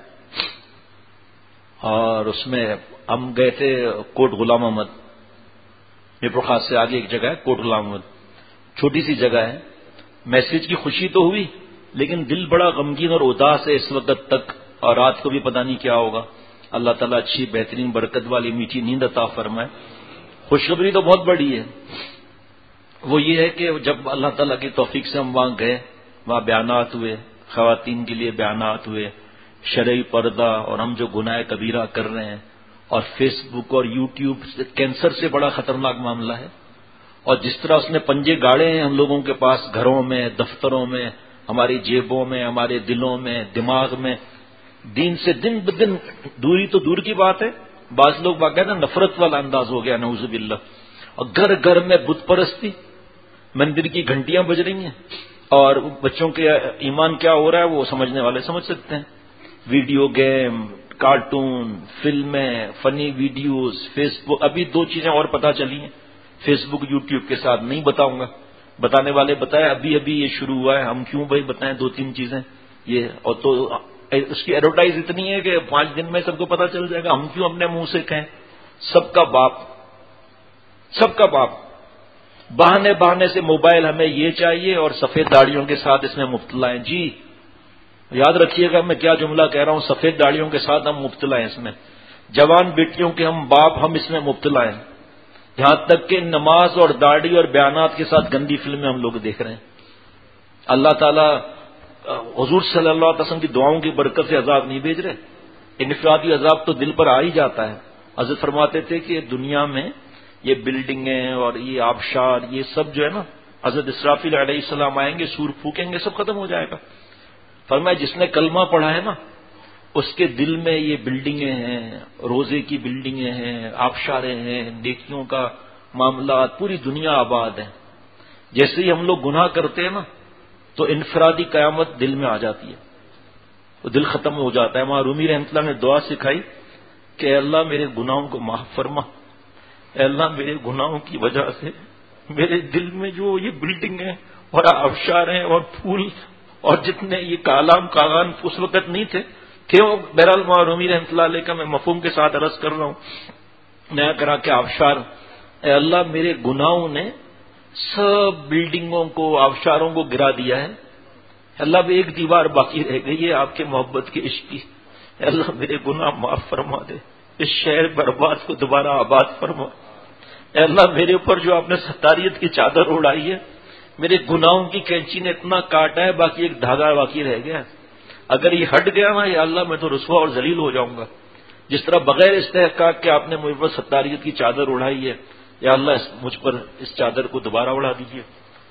اور اس میں ہم گئے تھے کوٹ غلام احمد، میرپور خاص سے آگے ایک جگہ ہے کوٹ غلام احمد، چھوٹی سی جگہ ہے۔ میسج کی خوشی تو ہوئی لیکن دل بڑا غمگین اور اداس ہے اس وقت تک، اور رات کو بھی پتہ نہیں کیا ہوگا۔ اللہ تعالیٰ اچھی بہترین برکت والی میٹھی نیند عطا فرمائے۔ خوشخبری تو بہت بڑی ہے، وہ یہ ہے کہ جب اللہ تعالیٰ کی توفیق سے ہم وہاں گئے، وہاں بیانات ہوئے، خواتین کے لیے بیانات ہوئے، شرعی پردہ اور ہم جو گناہ کبیرہ کر رہے ہیں، اور فیس بک اور یوٹیوب کینسر سے بڑا خطرناک معاملہ ہے، اور جس طرح اس نے پنجے گاڑے ہیں ہم لوگوں کے پاس، گھروں میں، دفتروں میں، ہماری جیبوں میں، ہمارے دلوں میں، دماغ میں، دین سے دن بدن دوری تو دور کی بات ہے، بعض لوگ باقاعدہ نفرت والا انداز ہو گیا نعوذ باللہ، اور گھر گھر میں بت پرستی، مندر کی گھنٹیاں بج رہی ہیں، اور بچوں کے ایمان کیا ہو رہا ہے وہ سمجھنے والے سمجھ سکتے ہیں۔ ویڈیو گیم، کارٹون، فلمیں، فنی ویڈیوز، فیس بک، ابھی دو چیزیں اور پتہ چلی ہیں فیس بک یوٹیوب کے ساتھ، نہیں بتاؤں گا، بتانے والے بتائے ابھی ابھی یہ شروع ہوا ہے، ہم کیوں بھائی بتائیں دو تین چیزیں یہ، اور تو اس کی ایڈورٹائز اتنی ہے کہ پانچ دن میں سب کو پتہ چل جائے گا، ہم کیوں اپنے منہ سے کہیں۔ سب کا باپ سب کا باپ بہانے بہانے سے موبائل ہمیں یہ چاہیے اور سفید داڑھیوں کے ساتھ اس میں مبتلا ہیں۔ جی یاد رکھیے گا میں کیا جملہ کہہ رہا ہوں، سفید داڑھیوں کے ساتھ ہم مبتلا ہیں اس میں۔ جوان بیٹیوں کے ہم باپ ہم اس میں مبتلا ہیں، یہاں تک کہ نماز اور داڑھی اور بیانات کے ساتھ گندی فلمیں ہم لوگ دیکھ رہے ہیں۔ اللہ تعالیٰ حضور صلی اللہ علیہ وسلم کی دعاؤں کی برکت سے عذاب نہیں بھیج رہے، انفرادی عذاب تو دل پر آ ہی جاتا ہے۔ حضرت فرماتے تھے کہ دنیا میں یہ بلڈنگیں اور یہ آبشار یہ سب جو ہے نا، حضرت اسرافیل علیہ السلام آئیں گے، سور پھونکیں گے، سب ختم ہو جائے گا۔ فرمایا جس نے کلمہ پڑھا ہے نا اس کے دل میں یہ بلڈنگیں ہیں، روزے کی بلڈنگیں ہیں، آبشاریں ہیں، نیکیوں کا معاملات، پوری دنیا آباد ہے۔ جیسے ہی ہم لوگ گناہ کرتے ہیں نا تو انفرادی قیامت دل میں آ جاتی ہے، وہ دل ختم ہو جاتا ہے۔ وہاں رومی رحمۃ اللہ نے دعا سکھائی کہ اے اللہ میرے گناہوں کو معاف فرما، اے اللہ میرے گناہوں کی وجہ سے میرے دل میں جو یہ بلڈنگ ہیں اور آبشار ہیں اور پھول اور جتنے یہ کالام کاغان اس وقت نہیں تھے، کیوں؟ بہرحال وہاں رومی رحمۃ اللہ علیہ کا میں مفہوم کے ساتھ عرض کر رہا ہوں، نیا کرا کے آبشار، اے اللہ میرے گناہوں نے سب بلڈنگوں کو آبشاروں کو گرا دیا ہے، اللہ اب ایک دیوار باقی رہ گئی ہے آپ کے محبت کے عشق کی، اے اللہ میرے گناہ معاف فرما دے، اس شہر برباد کو دوبارہ آباد فرما، اے اللہ میرے اوپر جو آپ نے ستاریت کی چادر اڑائی ہے، میرے گناہوں کی کینچی نے اتنا کاٹا ہے باقی ایک دھاگا باقی رہ گیا ہے، اگر یہ ہٹ گیا نا یا اللہ میں تو رسوا اور ذلیل ہو جاؤں گا، جس طرح بغیر استحقاق کے آپ نے مجھ پر ستاریت کی چادر اڑائی ہے، یا اللہ مجھ پر اس چادر کو دوبارہ اڑا دیجیے۔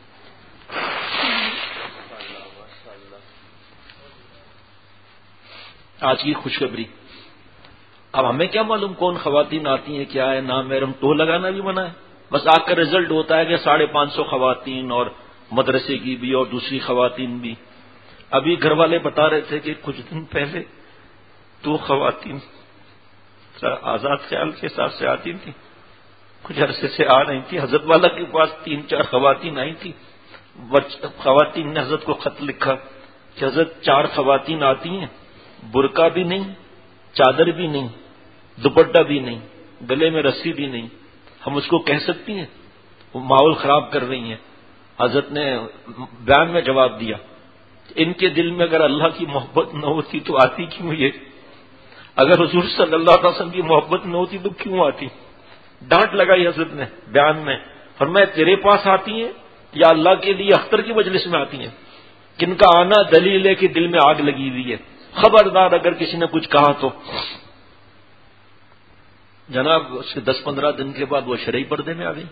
آج کی خوشخبری، اب ہمیں کیا معلوم کون خواتین آتی ہیں کیا ہے، نام محرم ٹو لگانا بھی منع ہے، بس آ کر رزلٹ ہوتا ہے کہ ساڑھے پانچ سو خواتین اور مدرسے کی بھی اور دوسری خواتین بھی۔ ابھی گھر والے بتا رہے تھے کہ کچھ دن پہلے دو خواتین آزاد خیال کے حساب سے آتی تھیں، کچھ عرصے سے آ رہی تھی، حضرت والا کے پاس تین چار خواتین آئی تھی، خواتین نے حضرت کو خط لکھا کہ حضرت چار خواتین آتی ہیں، برقع بھی نہیں، چادر بھی نہیں، دوپٹہ بھی نہیں، گلے میں رسی بھی نہیں، ہم اس کو کہہ سکتی ہیں؟ وہ ماحول خراب کر رہی ہیں۔ حضرت نے بیان میں جواب دیا ان کے دل میں اگر اللہ کی محبت نہ ہوتی تو آتی کیوں یہ؟ اگر حضور صلی اللہ علیہ وسلم کی محبت نہ ہوتی تو کیوں آتی؟ ڈانٹ لگائی حضرت نے بیان میں، فرمایا تیرے پاس آتی ہیں یا اللہ کے لیے اختر کی مجلس میں آتی ہیں؟ کن کا آنا دلیل ہے کہ دل میں آگ لگی ہوئی ہے، خبردار اگر کسی نے کچھ کہا تو۔ جناب اس کے دس پندرہ دن کے بعد وہ شرعی پردے میں آ گئی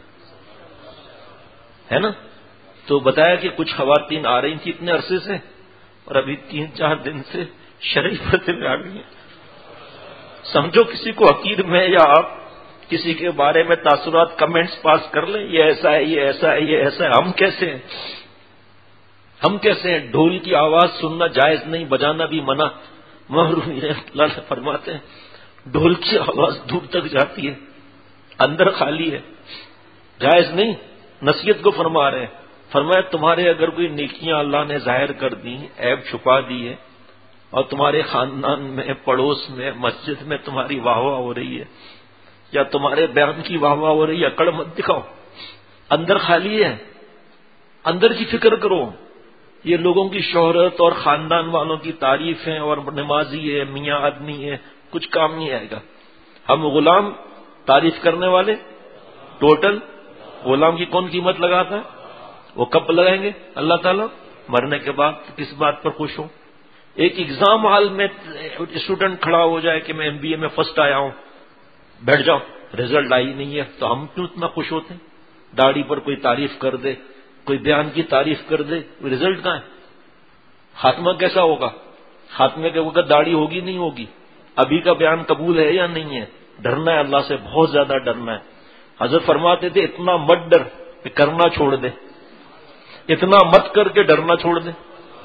ہے نا، تو بتایا کہ کچھ خواتین آ رہی تھیں اتنے عرصے سے اور ابھی تین چار دن سے شرعی پردے میں آ گئی ہیں۔ سمجھو کسی کو حقیر میں یا آپ کسی کے بارے میں تاثرات کمنٹس پاس کر لیں، یہ ایسا ہے یہ ایسا ہے یہ ایسا ہے، ہم کیسے ہیں ہم کیسے ہیں ڈھول کی آواز سننا جائز نہیں، بجانا بھی منع۔ محرومی اللہ سے فرماتے ہیں ڈھول کی آواز دور تک جاتی ہے، اندر خالی ہے، جائز نہیں، نصیحت کو فرما رہے ہیں۔ فرمایا تمہارے اگر کوئی نیکیاں اللہ نے ظاہر کر دی، عیب چھپا دی ہے، اور تمہارے خاندان میں پڑوس میں مسجد میں تمہاری واہ واہ ہو رہی ہے یا تمہارے بیان کی واہ واہ ہو رہی ہے، اکڑ مت دکھاؤ، اندر خالی ہے، اندر کی فکر کرو۔ یہ لوگوں کی شہرت اور خاندان والوں کی تعریفیں اور نمازی ہے میاں آدمی ہے کچھ کام نہیں آئے گا۔ ہم غلام تعریف کرنے والے ٹوٹل، غلام کی کون قیمت لگاتا ہے؟ وہ کب لگائیں گے اللہ تعالیٰ؟ مرنے کے بعد۔ کس بات پر خوش ہوں؟ ایک ایگزام ہال میں اسٹوڈنٹ کھڑا ہو جائے کہ میں ایم بی اے میں فرسٹ آیا ہوں، بیٹھ جاؤ، رزلٹ آئی نہیں ہے، تو ہم کیوں اتنا خوش ہوتے ہیں؟ داڑھی پر کوئی تعریف کر دے، کوئی بیان کی تعریف کر دے، رزلٹ کہاں ہے؟ خاتمہ کیسا ہوگا؟ خاتمے کے وقت داڑھی ہوگی نہیں ہوگی؟ ابھی کا بیان قبول ہے یا نہیں ہے؟ ڈرنا ہے اللہ سے، بہت زیادہ ڈرنا ہے۔ حضرت فرماتے تھے اتنا مت ڈر کہ کرنا چھوڑ دے، اتنا مت کر کے ڈرنا چھوڑ دے۔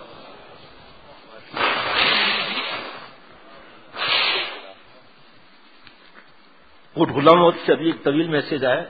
وہ غلام سے ابھی ایک طویل میسج آیا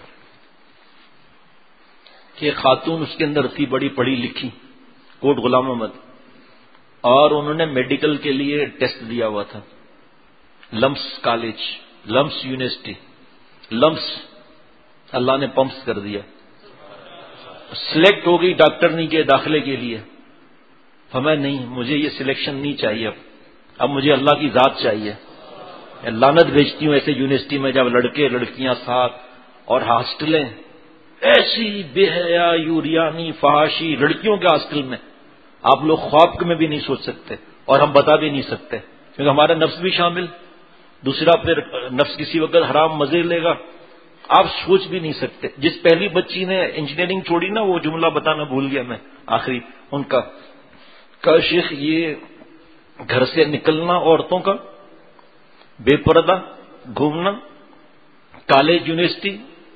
کہ خاتون اس کے اندر تھی بڑی پڑھی لکھی، کوٹ غلام احمد، اور انہوں نے میڈیکل کے لیے ٹیسٹ دیا ہوا تھا، لمس کالج، لمس یونیورسٹی، لمس اللہ نے پمپس کر دیا، سلیکٹ ہو گئی ڈاکٹرنی کے داخلے کے لیے۔ ہمیں نہیں، مجھے یہ سلیکشن نہیں چاہیے، اب اب مجھے اللہ کی ذات چاہیے۔ لعنت بھیجتی ہوں ایسے یونیورسٹی میں جب لڑکے لڑکیاں ساتھ اور ہاسٹلیں ایسی بے حیا یوریانی فحاشی لڑکیوں کے ہاسٹل میں آپ لوگ خواب میں بھی نہیں سوچ سکتے اور ہم بتا بھی نہیں سکتے کیونکہ ہمارا نفس بھی شامل. دوسرا پھر نفس کسی وقت حرام مزے لے گا آپ سوچ بھی نہیں سکتے. جس پہلی بچی نے انجینئرنگ چھوڑی نا وہ جملہ بتانا بھول گیا میں آخری ان کا کہ شیخ یہ گھر سے نکلنا عورتوں کا بے پردہ گھومنا کالج یونیورسٹی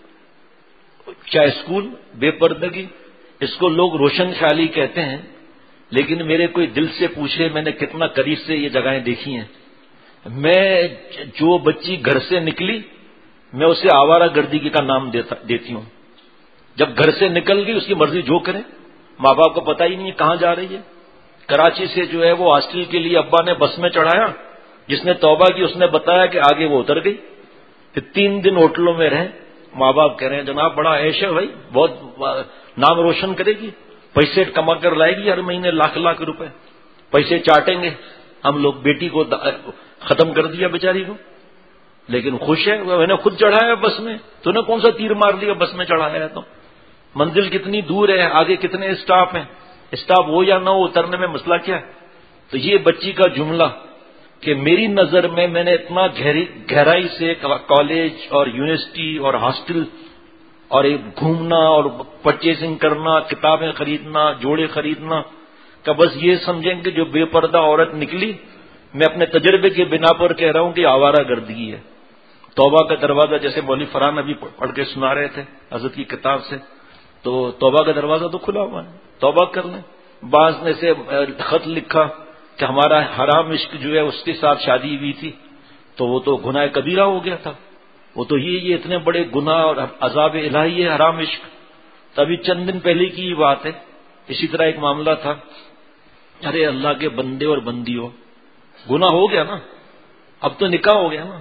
چاہے اسکول بے پردگی اس کو لوگ روشن خیالی کہتے ہیں لیکن میرے کوئی دل سے پوچھے میں نے کتنا قریب سے یہ جگہیں دیکھی ہیں. میں جو بچی گھر سے نکلی میں اسے آوارہ گردی کا نام دیتا دیتی ہوں. جب گھر سے نکل گئی اس کی مرضی جو کرے ماں باپ کو پتہ ہی نہیں کہاں جا رہی ہے. کراچی سے جو ہے وہ ہاسٹل کے لیے ابا نے بس میں چڑھایا جس نے توبہ کی اس نے بتایا کہ آگے وہ اتر گئی. پھر تین دن ہوٹلوں میں رہے ماں باپ کہہ رہے ہیں جناب بڑا عیش ہے بھائی بہت نام روشن کرے گی پیسے کما کر لائے گی ہر مہینے لاکھ لاکھ روپے پیسے چاٹیں گے ہم لوگ. بیٹی کو ختم کر دیا بیچاری کو لیکن خوش ہے میں نے خود چڑھایا بس میں تو نے کون سا تیر مار دیا بس میں چڑھایا ہے تو منزل کتنی دور ہے آگے کتنے اسٹاف ہیں اسٹاف ہو یا نہ ہو اترنے میں مسئلہ کیا ہے. تو یہ بچی کا جملہ کہ میری نظر میں میں نے اتنا گہرائی سے کالج اور یونیورسٹی اور ہاسٹل اور ایک گھومنا اور پرچیزنگ کرنا کتابیں خریدنا جوڑے خریدنا کہ بس یہ سمجھیں کہ جو بے پردہ عورت نکلی میں اپنے تجربے کے بنا پر کہہ رہا ہوں کہ آوارہ گردگی ہے. توبہ کا دروازہ جیسے مولوی فرحان ابھی پڑھ کے سنا رہے تھے حضرت کی کتاب سے تو توبہ کا دروازہ تو کھلا ہوا ہے توبہ کر لیں. بعض نے سے خط لکھا کہ ہمارا حرام عشق جو ہے اس کے ساتھ شادی ہوئی تھی تو وہ تو گناہ کبیرہ ہو گیا تھا وہ تو یہ یہ اتنے بڑے گناہ اور عذاب الہی ہے حرام عشق. تبھی چند دن پہلے کی یہ بات ہے. اسی طرح ایک معاملہ تھا ارے اللہ کے بندے اور بندیوں گناہ ہو گیا نا اب تو نکاح ہو گیا نا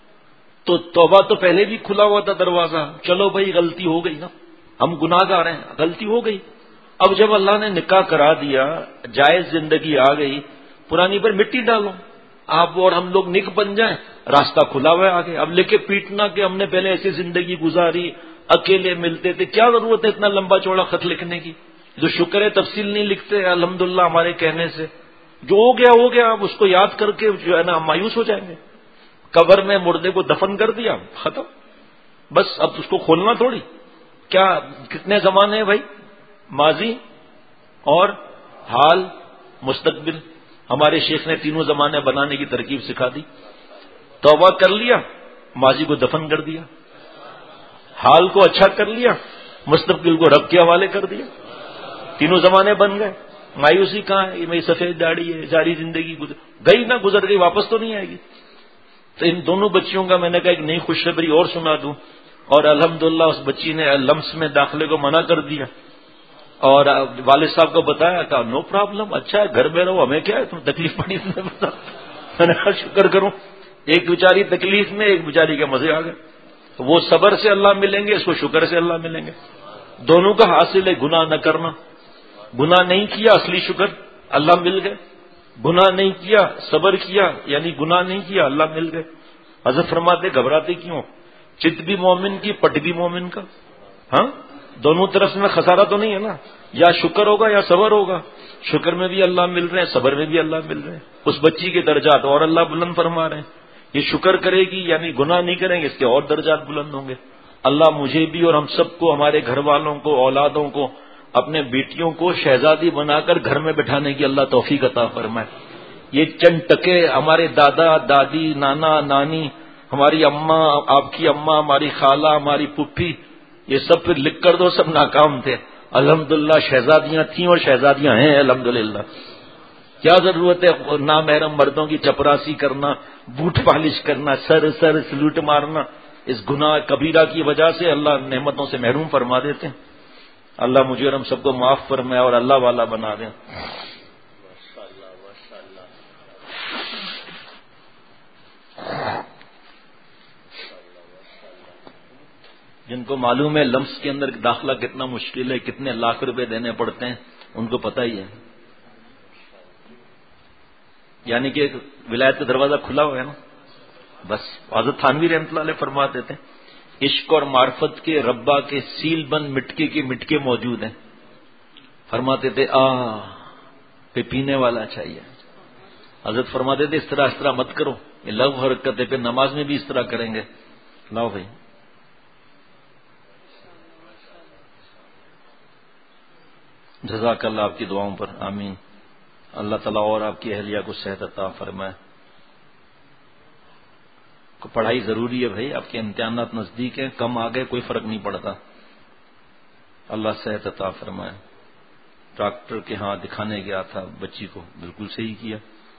تو توبہ تو پہلے بھی کھلا ہوا تھا دروازہ چلو بھائی غلطی ہو گئی نا ہم گناہ گار ہیں غلطی ہو گئی. اب جب اللہ نے نکاح کرا دیا جائز زندگی آ گئی پرانی پر مٹی ڈالو آپ اور ہم لوگ نک بن جائیں راستہ کھلا ہوا ہے آگے. اب لے کے پیٹنا کہ ہم نے پہلے ایسی زندگی گزاری اکیلے ملتے تھے کیا ضرورت ہے اتنا لمبا چوڑا خط لکھنے کی. جو شکر ہے تفصیل نہیں لکھتے الحمدللہ ہمارے کہنے سے جو ہو گیا ہو گیا اب اس کو یاد کر کے جو ہے نا ہم مایوس ہو جائیں گے. قبر میں مردے کو دفن کر دیا ختم بس اب اس کو کھولنا تھوڑی کیا کتنے زمانے ہیں بھائی ماضی اور حال مستقبل. ہمارے شیخ نے تینوں زمانے بنانے کی ترکیب سکھا دی. توبہ کر لیا ماضی کو دفن کر دیا حال کو اچھا کر لیا مستقبل کو رب کے حوالے کر دیا تینوں زمانے بن گئے. مایوسی کہاں ہے یہ میری سفید داڑھی ہے ساری زندگی گزر گئی نہ گزر گئی واپس تو نہیں آئے گی. تو ان دونوں بچیوں کا میں نے کہا ایک نئی خوشخبری اور سنا دوں اور الحمدللہ اس بچی نے لمس میں داخلے کو منع کر دیا اور والد صاحب کو بتایا کہا نو پرابلم اچھا ہے گھر میں رہو ہمیں کیا ہے تم تکلیف پڑی تمہیں بتا میں نے کہا شکر کروں ایک بیچاری تکلیف میں ایک بیچاری کے مزے آ گئے. وہ صبر سے اللہ ملیں گے اس کو شکر سے اللہ ملیں گے. دونوں کا حاصل ہے گناہ نہ کرنا. گناہ نہیں کیا اصلی شکر اللہ مل گئے گناہ نہیں کیا صبر کیا یعنی گناہ نہیں کیا اللہ مل گئے. حضرت فرماتے گھبراتے کیوں چت بھی مومن کی پٹ بھی مومن کا. ہاں دونوں طرف سے خسارہ تو نہیں ہے نا یا شکر ہوگا یا صبر ہوگا. شکر میں بھی اللہ مل رہے ہیں صبر میں بھی اللہ مل رہے ہیں. اس بچی کے درجات اور اللہ بلند فرما رہے ہیں. یہ شکر کرے گی یعنی گناہ نہیں کریں گے اس کے اور درجات بلند ہوں گے. اللہ مجھے بھی اور ہم سب کو ہمارے گھر والوں کو اولادوں کو اپنے بیٹیوں کو شہزادی بنا کر گھر میں بٹھانے کی اللہ توفیق عطا فرمائے. یہ چند ٹکے ہمارے دادا دادی نانا نانی ہماری اماں آپ کی اماں ہماری خالہ ہماری پھپھی یہ سب پھر لکھ کر دو سب ناکام تھے. الحمدللہ شہزادیاں تھیں اور شہزادیاں ہیں الحمدللہ. کیا ضرورت ہے نامحرم مردوں کی چپراسی کرنا بوٹ پالش کرنا سر سر سلوٹ مارنا. اس گناہ کبیرہ کی وجہ سے اللہ نعمتوں سے محروم فرما دیتے ہیں. اللہ مجھے اور ہم سب کو معاف فرمائے اور اللہ والا بنا دیں. جن کو معلوم ہے لمس کے اندر داخلہ کتنا مشکل ہے کتنے لاکھ روپے دینے پڑتے ہیں ان کو پتہ ہی ہے. یعنی کہ ولایت کا دروازہ کھلا ہوا ہے نا بس حضرت تھانوی رحمۃ اللہ علیہ فرماتے تھے عشق اور معرفت کے ربا کے سیل بند مٹکے کے مٹکے موجود ہیں. فرماتے تھے آ پہ پینے والا چاہیے. حضرت فرماتے تھے اس طرح اس طرح مت کرو، یہ لغو حرکت ہے، پھر نماز میں بھی اس طرح کریں گے. لاؤ بھائی. جزاک اللہ آپ کی دعاؤں پر، آمین. اللہ تعالیٰ اور آپ کی اہلیہ کو صحت عطا فرمائے. پڑھائی ضروری ہے بھائی، آپ کے امتحانات نزدیک ہیں، کم آ گئے کوئی فرق نہیں پڑتا. اللہ صحت عطا فرمائے. ڈاکٹر کے ہاں دکھانے گیا تھا بچی کو، بالکل صحیح کیا.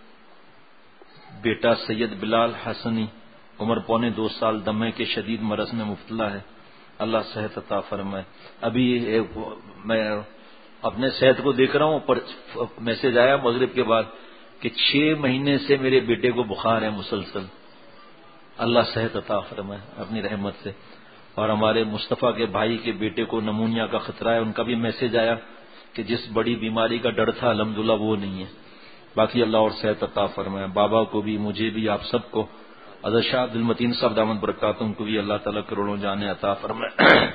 بیٹا سید بلال حسنی عمر پونے دو سال دمے کے شدید مرض میں مبتلا ہے، اللہ صحت عطا فرمائے. ابھی میں اپنے صحت کو دیکھ رہا ہوں، پر میسج آیا مغرب کے بعد کہ چھ مہینے سے میرے بیٹے کو بخار ہے مسلسل. اللہ صحت عطا فرمائے اپنی رحمت سے. اور ہمارے مصطفیٰ کے بھائی کے بیٹے کو نمونیا کا خطرہ ہے، ان کا بھی میسج آیا کہ جس بڑی بیماری کا ڈر تھا الحمدللہ وہ نہیں ہے. باقی اللہ اور صحت عطا فرمائے. بابا کو بھی، مجھے بھی، آپ سب کو. حضرت شاہ عبد المتین صاحب دامت برکاتہم کو بھی اللہ تعالیٰ کروڑوں جانے عطا فرمائے.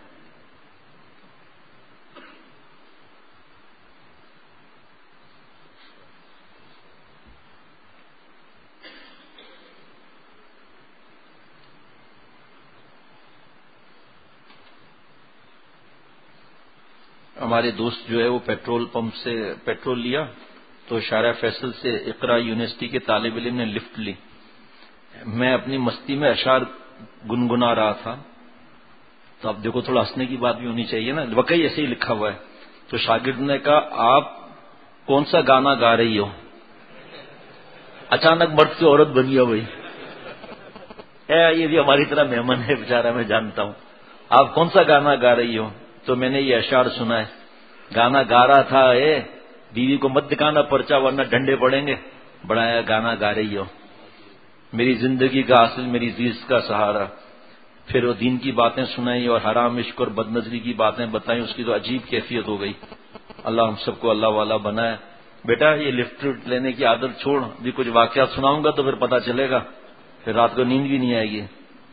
ہمارے دوست جو ہے وہ پیٹرول پمپ سے پیٹرول لیا تو شارع فیصل سے اقرا یونیورسٹی کے طالب علم نے لفٹ لی. میں اپنی مستی میں اشعار گنگنا رہا تھا، تو اب دیکھو تھوڑا ہنسنے کی بات بھی ہونی چاہیے نا، واقعی ایسے ہی لکھا ہوا ہے. تو شاگرد نے کہا آپ کون سا گانا گا رہی ہو؟ اچانک مرد سے عورت بن گیا بھائی. یہ بھی ہماری طرح مہمان ہے بیچارہ، میں جانتا ہوں. آپ کون سا گانا گا رہی ہو؟ تو میں نے یہ اشعار سنا ہے. گانا گا رہا تھا، اے بیوی کو مت دکھانا پرچہ ورنہ ڈنڈے پڑیں گے. بڑا گانا گا رہی ہو، میری زندگی کا حاصل، میری عزیز کا سہارا. پھر وہ دین کی باتیں سنائی اور حرام عشق اور بد نظری کی باتیں بتائیں. اس کی تو عجیب کیفیت ہو گئی. اللہ ہم سب کو اللہ والا بنائے. بیٹا یہ لفٹ لینے کی عادت چھوڑ، بھی کچھ واقعات سناؤں گا تو پھر پتہ چلے گا، پھر رات کو نیند بھی نہیں آئے گی.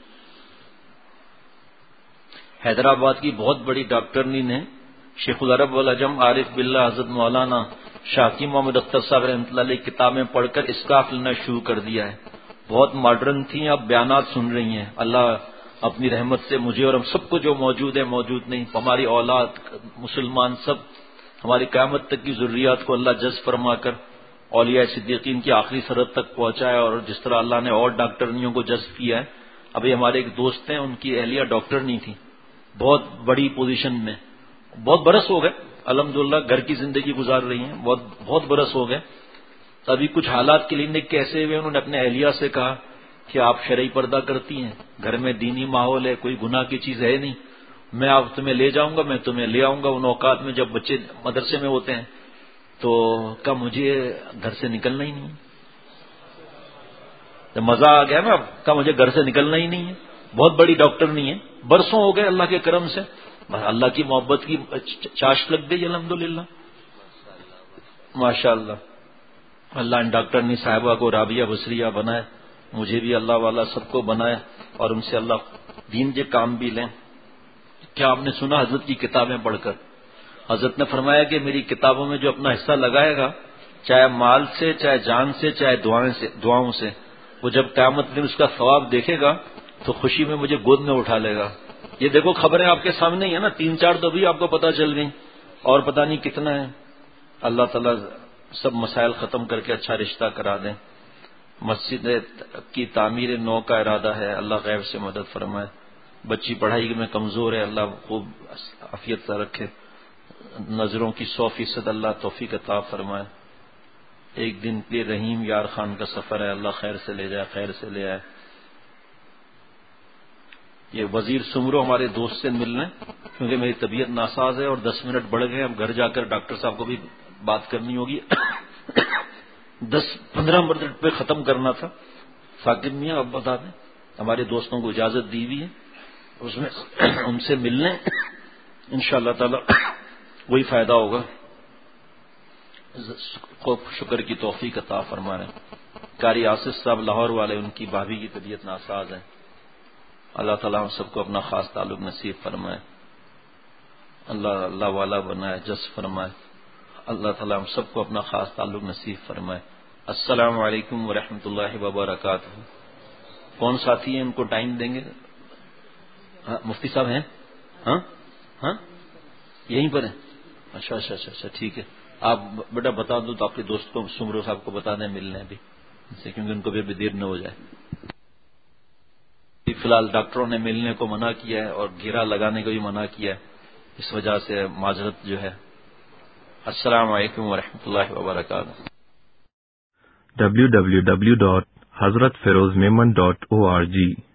حیدرآباد کی بہت بڑی ڈاکٹرنی نے شیخ العرب والعجم عارف باللہ حضرت مولانا شاکی محمد اختر صاحب رحمۃ اللہ علیہ کتابیں پڑھ کر اسکاف لینا شروع کر دیا ہے. بہت ماڈرن تھیں، اب بیانات سن رہی ہیں. اللہ اپنی رحمت سے مجھے اور ہم سب کو جو موجود ہے موجود نہیں، ہماری اولاد مسلمان سب، ہماری قیامت تک کی ضروریات کو اللہ جذب فرما کر اولیاء صدیقین کی آخری سرحد تک پہنچائے. اور جس طرح اللہ نے اور ڈاکٹرنیوں کو جذب کیا ہے. ابھی ہمارے ایک دوست ہیں، ان کی اہلیہ ڈاکٹرنی تھی، بہت بڑی پوزیشن میں، بہت برس ہو گئے الحمدللہ گھر کی زندگی گزار رہی ہیں، بہت بہت برس ہو گئے. ابھی کچھ حالات کلینک کے ایسے ہوئے، انہوں نے اپنے اہلیہ سے کہا کہ آپ شرعی پردہ کرتی ہیں، گھر میں دینی ماحول ہے، کوئی گناہ کی چیز ہے نہیں، میں آپ تمہیں لے جاؤں گا، میں تمہیں لے آؤں گا ان اوقات میں جب بچے مدرسے میں ہوتے ہیں. تو کہا مجھے گھر سے نکلنا ہی نہیں ہے. جب مزہ آ گیا نا، کہا مجھے گھر سے نکلنا ہی نہیں ہے. بہت بڑی ڈاکٹر نہیں ہے، برسوں ہو گئے اللہ کے کرم سے، اللہ کی محبت کی چاشت لگ گئی الحمدللہ. ماشاء اللہ. اللہ ان ڈاکٹرنی صاحبہ کو رابعہ بصریہ بنائے، مجھے بھی اللہ والا سب کو بنائے، اور ان سے اللہ دین کے کام بھی لیں. کیا آپ نے سنا حضرت کی کتابیں پڑھ کر؟ حضرت نے فرمایا کہ میری کتابوں میں جو اپنا حصہ لگائے گا، چاہے مال سے، چاہے جان سے، چاہے دعائیں سے دعاؤں سے، وہ جب قیامت میں اس کا ثواب دیکھے گا تو خوشی میں مجھے گود میں اٹھا لے گا. یہ دیکھو خبریں آپ کے سامنے ہی ہیں نا، تین چار تو بھی آپ کو پتہ چل گئی، اور پتہ نہیں کتنا ہے. اللہ تعالیٰ سب مسائل ختم کر کے اچھا رشتہ کرا دیں. مسجد کی تعمیر نو کا ارادہ ہے، اللہ غیب سے مدد فرمائے. بچی پڑھائی میں کمزور ہے، اللہ خوب عافیت سے رکھے. نظروں کی سو فیصد اللہ توفیق عطا فرمائے. ایک دن کے رحیم یار خان کا سفر ہے، اللہ خیر سے لے جائے، خیر سے لے آئے. یہ وزیر سمرو ہمارے دوست سے ملنے، کیونکہ میری طبیعت ناساز ہے اور دس منٹ بڑھ گئے، اب گھر جا کر ڈاکٹر صاحب کو بھی بات کرنی ہوگی. دس پندرہ منٹ پہ ختم کرنا تھا. ثاقب میاں اب بتا دیں، ہمارے دوستوں کو اجازت دی ہوئی ہے، اس میں ان سے ملنے انشاءاللہ تعالی وہی فائدہ ہوگا. شکر کی توفیق عطا فرمائے. قاری آصف صاحب لاہور والے، ان کی بھابھی کی طبیعت ناساز ہے، اللہ تعالیٰ ہم سب کو اپنا خاص تعلق نصیب فرمائے، اللہ اللہ والا بنائے، جس فرمائے، اللہ تعالیٰ ہم سب کو اپنا خاص تعلق نصیب فرمائے۔ السلام علیکم ورحمۃ اللہ وبرکاتہ۔ کون ساتھی ہیں ان کو ٹائم دیں گے؟ ہاں مفتی صاحب ہیں؟ ہاں ہاں یہیں پر ہیں؟ اچھا اچھا اچھا اچھا ٹھیک ہے، آپ بیٹا بتا دو تو آپ کے دوست کو سمرو صاحب کو بتا دیں ملنے بھی، کیونکہ ان کو بھی دیر نہ ہو جائے۔ فی الحال ڈاکٹروں نے ملنے کو منع کیا ہے اور گھیرا لگانے کو بھی منع کیا ہے، اس وجہ سے معذرت جو ہے۔ السلام علیکم ورحمۃ اللہ وبرکاتہ۔ ڈبلیو ڈبلیو ڈبلیو ڈاٹ حضرت Feroz Memon dot O R جی